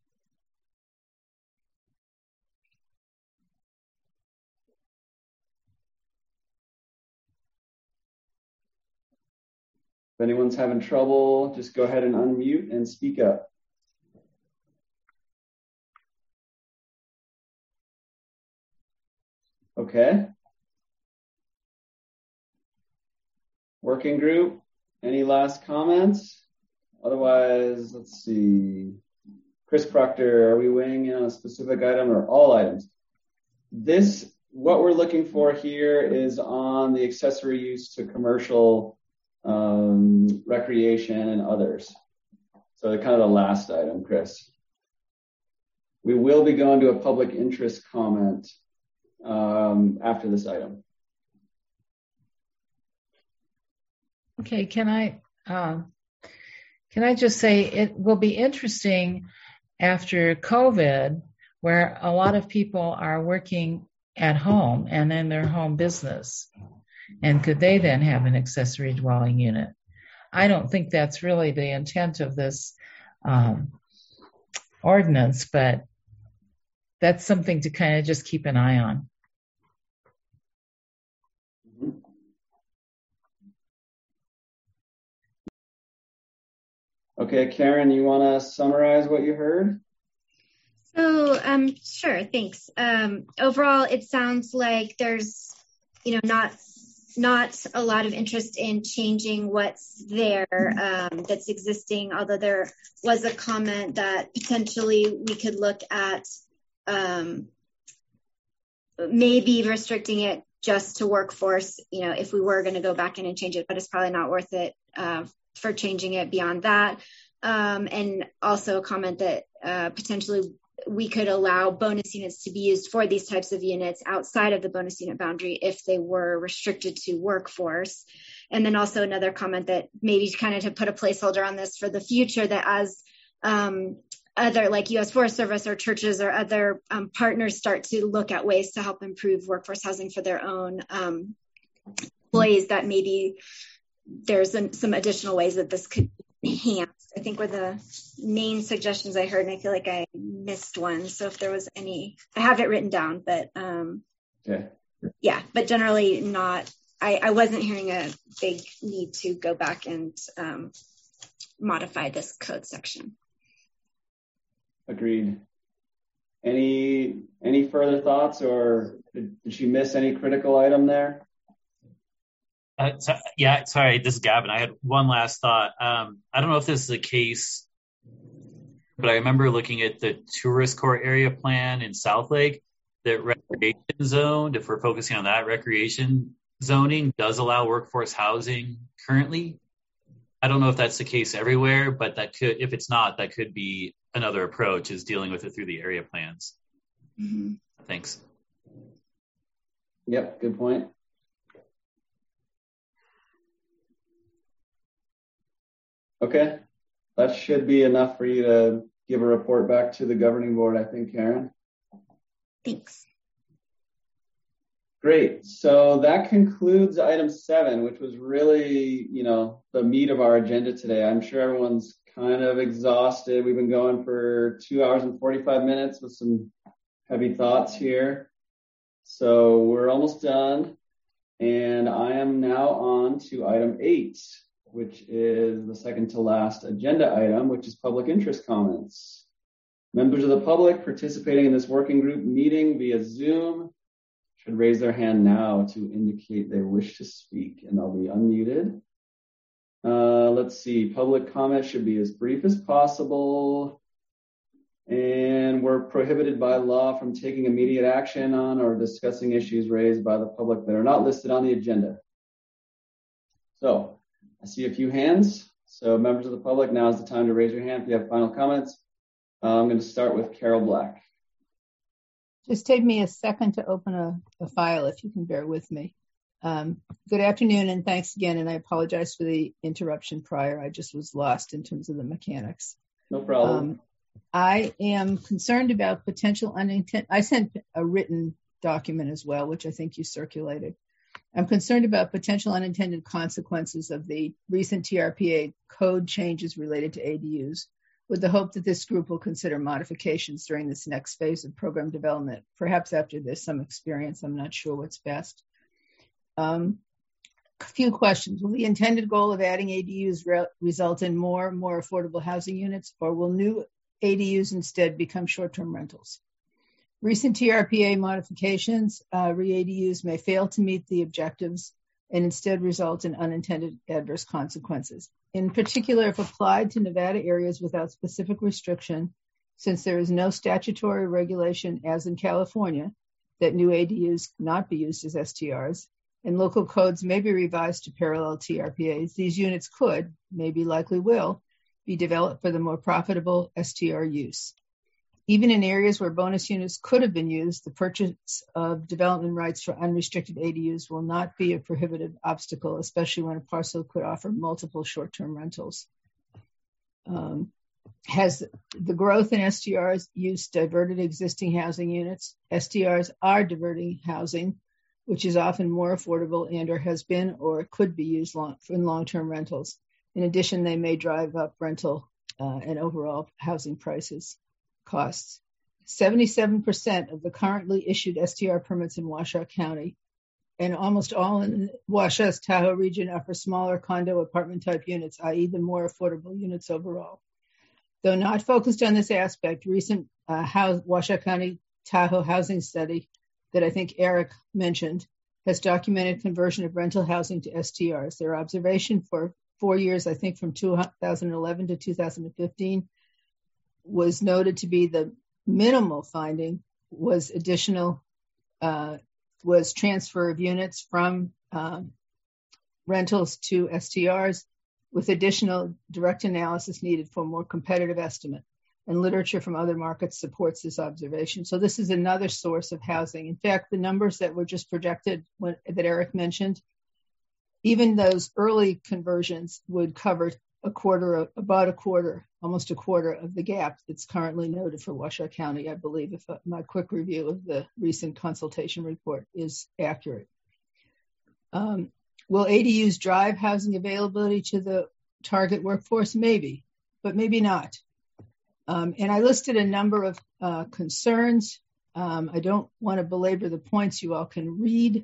If anyone's having trouble, just go ahead and unmute and speak up. Okay. Working group, any last comments? Otherwise, let's see. Chris Proctor, are we weighing in on a specific item or all items? What we're looking for here is on the accessory use to commercial recreation and others. So kind of the last item, Chris. We will be going to a public interest comment after this item. Okay, can I just say it will be interesting after COVID, where a lot of people are working at home and in their home business, and could they then have an accessory dwelling unit? I don't think that's really the intent of this ordinance, but that's something to kind of just keep an eye on. Okay, Karen, you want to summarize what you heard? So, sure, thanks. Overall, it sounds like there's, not a lot of interest in changing what's there that's existing, although there was a comment that potentially we could look at maybe restricting it just to workforce, if we were going to go back in and change it, but it's probably not worth it for changing it beyond that. And also a comment that potentially we could allow bonus units to be used for these types of units outside of the bonus unit boundary if they were restricted to workforce. And then also another comment that maybe kind of to put a placeholder on this for the future, that as other like U.S. Forest Service or churches or other partners start to look at ways to help improve workforce housing for their own employees, that maybe there's some additional ways that this could be enhanced. I think were the main suggestions I heard, and I feel like I missed one. So if there was any, I have it written down, but yeah, but generally not, I wasn't hearing a big need to go back and modify this code section. Agreed. Any further thoughts, or did she miss any critical item there? Sorry, this is Gavin. I had one last thought. I don't know if this is the case, but I remember looking at the tourist court area plan in South Lake, that recreation zoned, if we're focusing on that, recreation zoning does allow workforce housing currently. I don't know if that's the case everywhere, but that could, if it's not, that could be another approach, is dealing with it through the area plans. Mm-hmm. Thanks. Yep, good point. Okay, that should be enough for you to give a report back to the governing board, I think, Karen. Thanks. Great. So that concludes item 7, which was really, the meat of our agenda today. I'm sure everyone's kind of exhausted. We've been going for 2 hours and 45 minutes with some heavy thoughts here. So we're almost done. And I am now on to item 8. Which is the second to last agenda item, which is public interest comments. Members of the public participating in this working group meeting via Zoom should raise their hand now to indicate they wish to speak, and they'll be unmuted. Let's see, public comment should be as brief as possible, and we're prohibited by law from taking immediate action on or discussing issues raised by the public that are not listed on the agenda. So, I see a few hands. So members of the public, now is the time to raise your hand if you have final comments. I'm going to start with Carol Black. Just take me a second to open a file, if you can bear with me. Good afternoon, and thanks again. And I apologize for the interruption prior. I just was lost in terms of the mechanics. No problem. I am concerned about potential unintended. I sent a written document as well, which I think you circulated. I'm concerned about potential unintended consequences of the recent TRPA code changes related to ADUs, with the hope that this group will consider modifications during this next phase of program development. Perhaps after there's some experience, I'm not sure what's best. A few questions. Will the intended goal of adding ADUs result in more affordable housing units, or will new ADUs instead become short-term rentals? Recent TRPA modifications, re-ADUs may fail to meet the objectives and instead result in unintended adverse consequences. In particular, if applied to Nevada areas without specific restriction, since there is no statutory regulation, as in California, that new ADUs not be used as STRs, and local codes may be revised to parallel TRPAs, these units could, maybe likely will, be developed for the more profitable STR use. Even in areas where bonus units could have been used, the purchase of development rights for unrestricted ADUs will not be a prohibitive obstacle, especially when a parcel could offer multiple short-term rentals. Has the growth in STRs use diverted existing housing units? STRs are diverting housing, which is often more affordable and or has been or could be used in long-term rentals. In addition, they may drive up rental and overall housing costs. 77% of the currently issued STR permits in Washoe County and almost all in Washoe Tahoe region are for smaller condo apartment type units, i.e. the more affordable units overall. Though not focused on this aspect, recent Washoe County Tahoe housing study that I think Eric mentioned has documented conversion of rental housing to STRs. Their observation for 4 years, I think from 2011 to 2015, was noted to be the minimal finding was was transfer of units from rentals to STRs, with additional direct analysis needed for more competitive estimate. And literature from other markets supports this observation. So this is another source of housing. In fact, the numbers that were just projected that Eric mentioned, even those early conversions would cover almost a quarter of the gap that's currently noted for Washoe County, I believe, if my quick review of the recent consultation report is accurate. Will ADUs drive housing availability to the target workforce? Maybe, but maybe not. And I listed a number of concerns. I don't want to belabor the points, you all can read,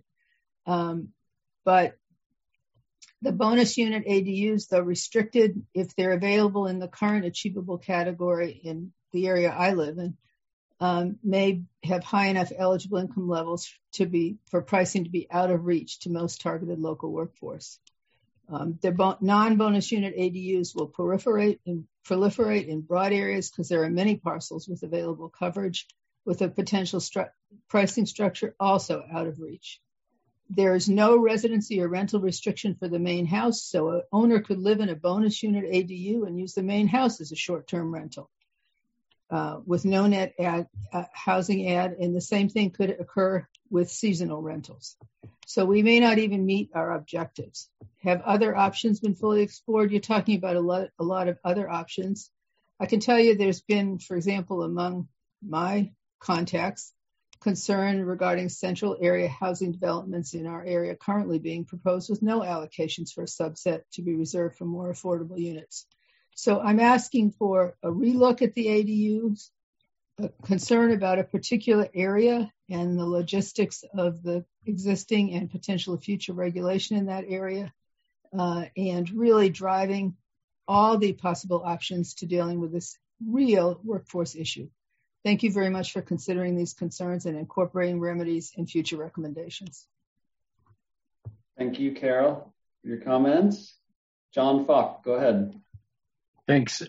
but the bonus unit ADUs, though restricted, if they're available in the current achievable category in the area I live in, may have high enough eligible income levels for pricing to be out of reach to most targeted local workforce. The non-bonus unit ADUs will proliferate in broad areas because there are many parcels with available coverage, with a potential pricing structure also out of reach. There is no residency or rental restriction for the main house, so an owner could live in a bonus unit ADU and use the main house as a short-term rental with no net housing add, and the same thing could occur with seasonal rentals. So we may not even meet our objectives. Have other options been fully explored? You're talking about a lot of other options. I can tell you there's been, for example, among my contacts, concern regarding central area housing developments in our area currently being proposed with no allocations for a subset to be reserved for more affordable units. So I'm asking for a relook at the ADUs, a concern about a particular area and the logistics of the existing and potential future regulation in that area, and really driving all the possible options to dealing with this real workforce issue. Thank you very much for considering these concerns and incorporating remedies in future recommendations. Thank you, Carol, for your comments. John Falk, go ahead. Thanks.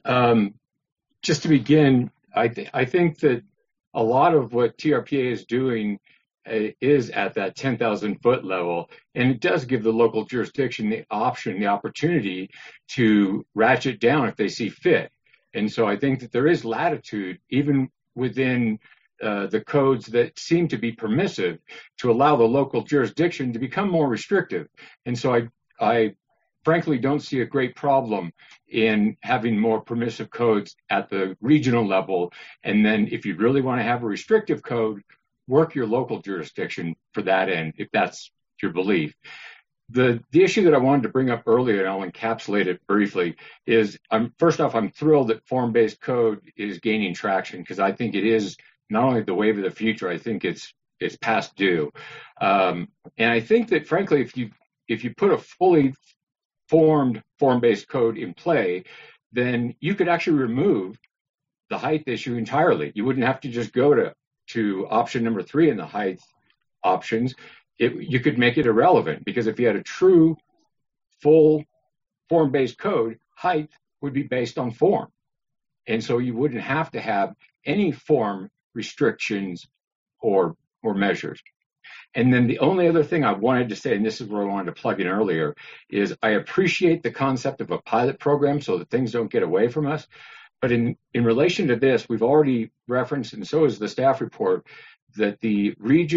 Just to begin, I think that a lot of what TRPA is doing is at that 10,000 foot level, and it does give the local jurisdiction the opportunity to ratchet down if they see fit. And so I think that there is latitude, even within the codes that seem to be permissive, to allow the local jurisdiction to become more restrictive. And so I frankly don't see a great problem in having more permissive codes at the regional level. And then if you really want to have a restrictive code, work your local jurisdiction for that end, if that's your belief. The issue that I wanted to bring up earlier, and I'll encapsulate it briefly, is first off, I'm thrilled that form-based code is gaining traction, because I think it is not only the wave of the future, I think it's past due. And I think that frankly, if you put a fully formed form-based code in play, then you could actually remove the height issue entirely. You wouldn't have to just go to option number 3 in the height options. You could make it irrelevant, because if you had a true full form-based code, height would be based on form. And so you wouldn't have to have any form restrictions or measures. And then the only other thing I wanted to say, and this is where I wanted to plug in earlier, is I appreciate the concept of a pilot program so that things don't get away from us. But in relation to this, we've already referenced, and so is the staff report, that the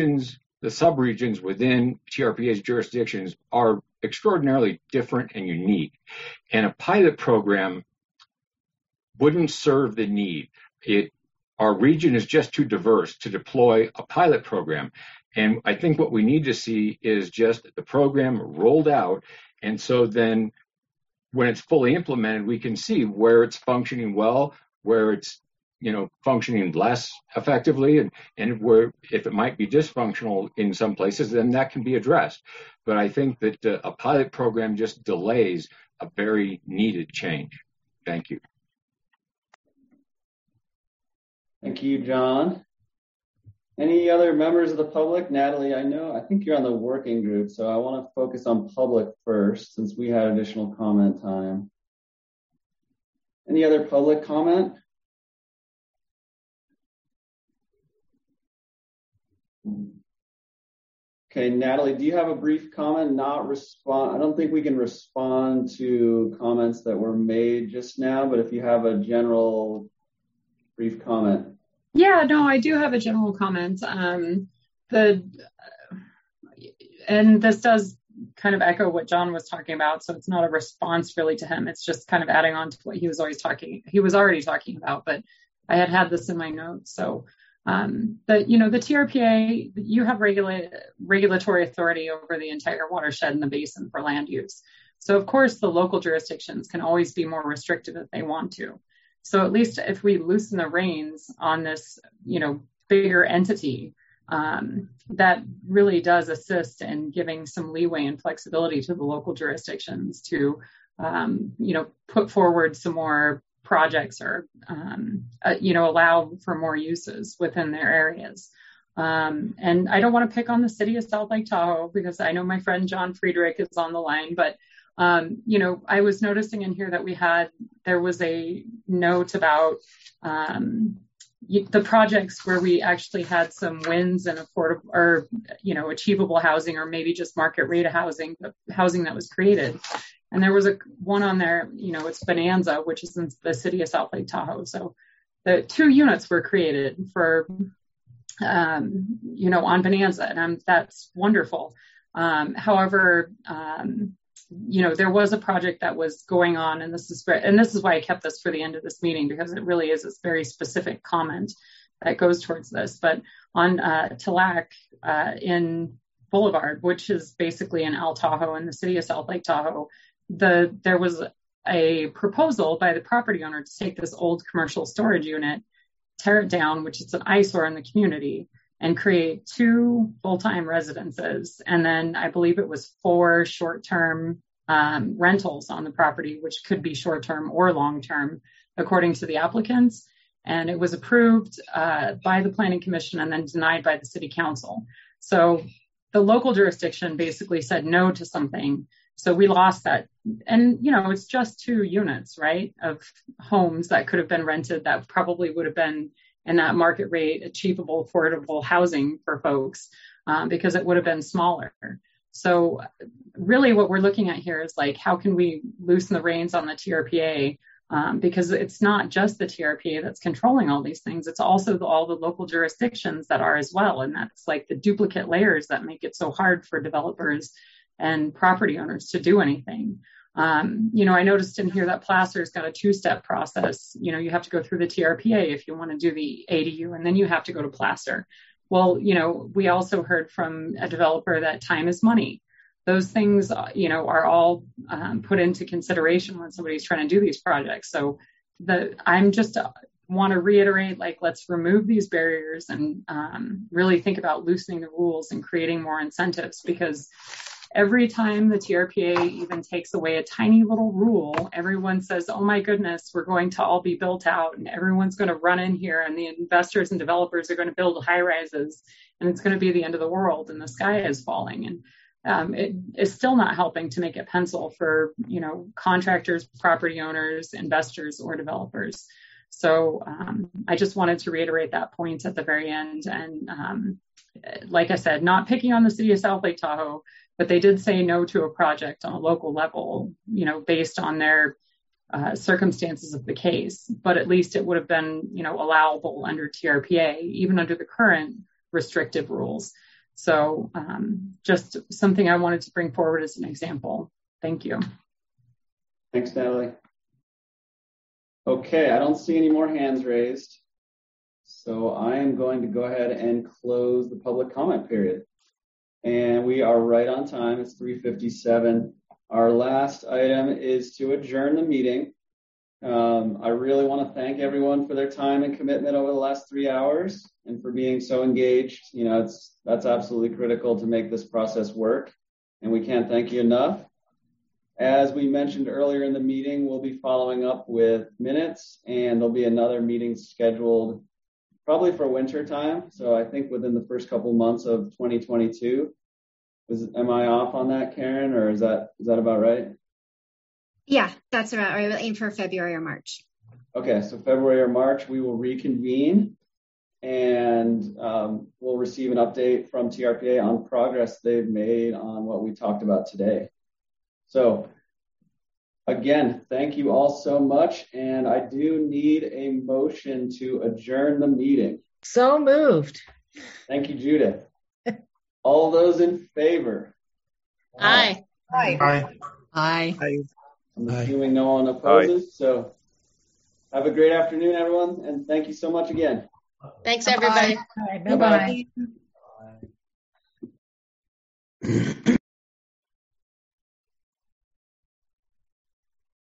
sub-regions within TRPA's jurisdictions are extraordinarily different and unique. And a pilot program wouldn't serve the need. Our region is just too diverse to deploy a pilot program. And I think what we need to see is just the program rolled out. And so then when it's fully implemented, we can see where it's functioning well, where it's functioning less effectively, and if it might be dysfunctional in some places, then that can be addressed. But I think that a pilot program just delays a very needed change. Thank you. Thank you, John. Any other members of the public? Natalie, I think you're on the working group, so I want to focus on public first since we had additional comment time. Any other public comment? Okay, Natalie, do you have a brief comment? I don't think we can respond to comments that were made just now, but if you have a general brief comment. Yeah, no, I do have a general comment. And this does kind of echo what John was talking about, so it's not a response really to him. It's just kind of adding on to what he was already talking about, but I had this in my notes. So the TRPA, you have regulatory authority over the entire watershed and the basin for land use. So of course the local jurisdictions can always be more restrictive if they want to. So at least if we loosen the reins on this, bigger entity, that really does assist in giving some leeway and flexibility to the local jurisdictions to, put forward some more projects or, allow for more uses within their areas. And I don't want to pick on the city of South Lake Tahoe because I know my friend John Friedrich is on the line, but I was noticing in here that there was a note about the projects where we actually had some wins and affordable or, achievable housing or maybe just market rate of housing, the housing that was created. And there was one on there, it's Bonanza, which is in the city of South Lake Tahoe. So the 2 units were created for, on Bonanza, and that's wonderful. However, there was a project that was going on, and this is why I kept this for the end of this meeting, because it really is a very specific comment that goes towards this. But on Talac in Boulevard, which is basically in El Tahoe in the city of South Lake Tahoe, there was a proposal by the property owner to take this old commercial storage unit, tear it down, which is an eyesore in the community, and create 2 full-time residences. And then I believe it was 4 short-term rentals on the property, which could be short-term or long-term, according to the applicants. And it was approved by the Planning Commission and then denied by the City Council. So the local jurisdiction basically said no to something. So we lost that. And, it's just 2 units, right, of homes that could have been rented that probably would have been in that market rate, achievable, affordable housing for folks, because it would have been smaller. So really what we're looking at here is how can we loosen the reins on the TRPA? Because it's not just the TRPA that's controlling all these things. It's also all the local jurisdictions that are as well. And that's the duplicate layers that make it so hard for developers and property owners to do anything. I noticed in here that Placer's got a 2-step process. You have to go through the TRPA if you want to do the ADU, and then you have to go to Placer. Well, we also heard from a developer that time is money. Those things, are all put into consideration when somebody's trying to do these projects. So I'm just want to reiterate, let's remove these barriers and really think about loosening the rules and creating more incentives, because every time the TRPA even takes away a tiny little rule, everyone says, oh my goodness, we're going to all be built out and everyone's going to run in here and the investors and developers are going to build high rises and it's going to be the end of the world and the sky is falling. And it is still not helping to make it pencil for, contractors, property owners, investors, or developers. So I just wanted to reiterate that point at the very end. And like I said, not picking on the city of South Lake Tahoe, but they did say no to a project on a local level, based on their circumstances of the case. But at least it would have been, allowable under TRPA, even under the current restrictive rules. So just something I wanted to bring forward as an example. Thank you. Thanks, Natalie. Okay, I don't see any more hands raised. So I am going to go ahead and close the public comment period. And we are right on time. It's 3:57. Our last item is to adjourn the meeting. I really want to thank everyone for their time and commitment over the last 3 hours and for being so engaged. That's absolutely critical to make this process work, and we can't thank you enough. As we mentioned earlier in the meeting, we'll be following up with minutes, and there'll be another meeting scheduled probably for winter time. So I think within the first couple months of 2022. Am I off on that, Karen, or is that about right? Yeah, that's about right. We'll aim for February or March. Okay, so February or March, we will reconvene and we'll receive an update from TRPA on progress they've made on what we talked about today. So again, thank you all so much. And I do need a motion to adjourn the meeting. So moved. Thank you, Judith. All those in favor? Aye. Aye. Aye. I'm assuming no one opposes. Aye. So have a great afternoon, everyone. And thank you so much again. Thanks, everybody. Bye-bye. Bye-bye. Bye-bye.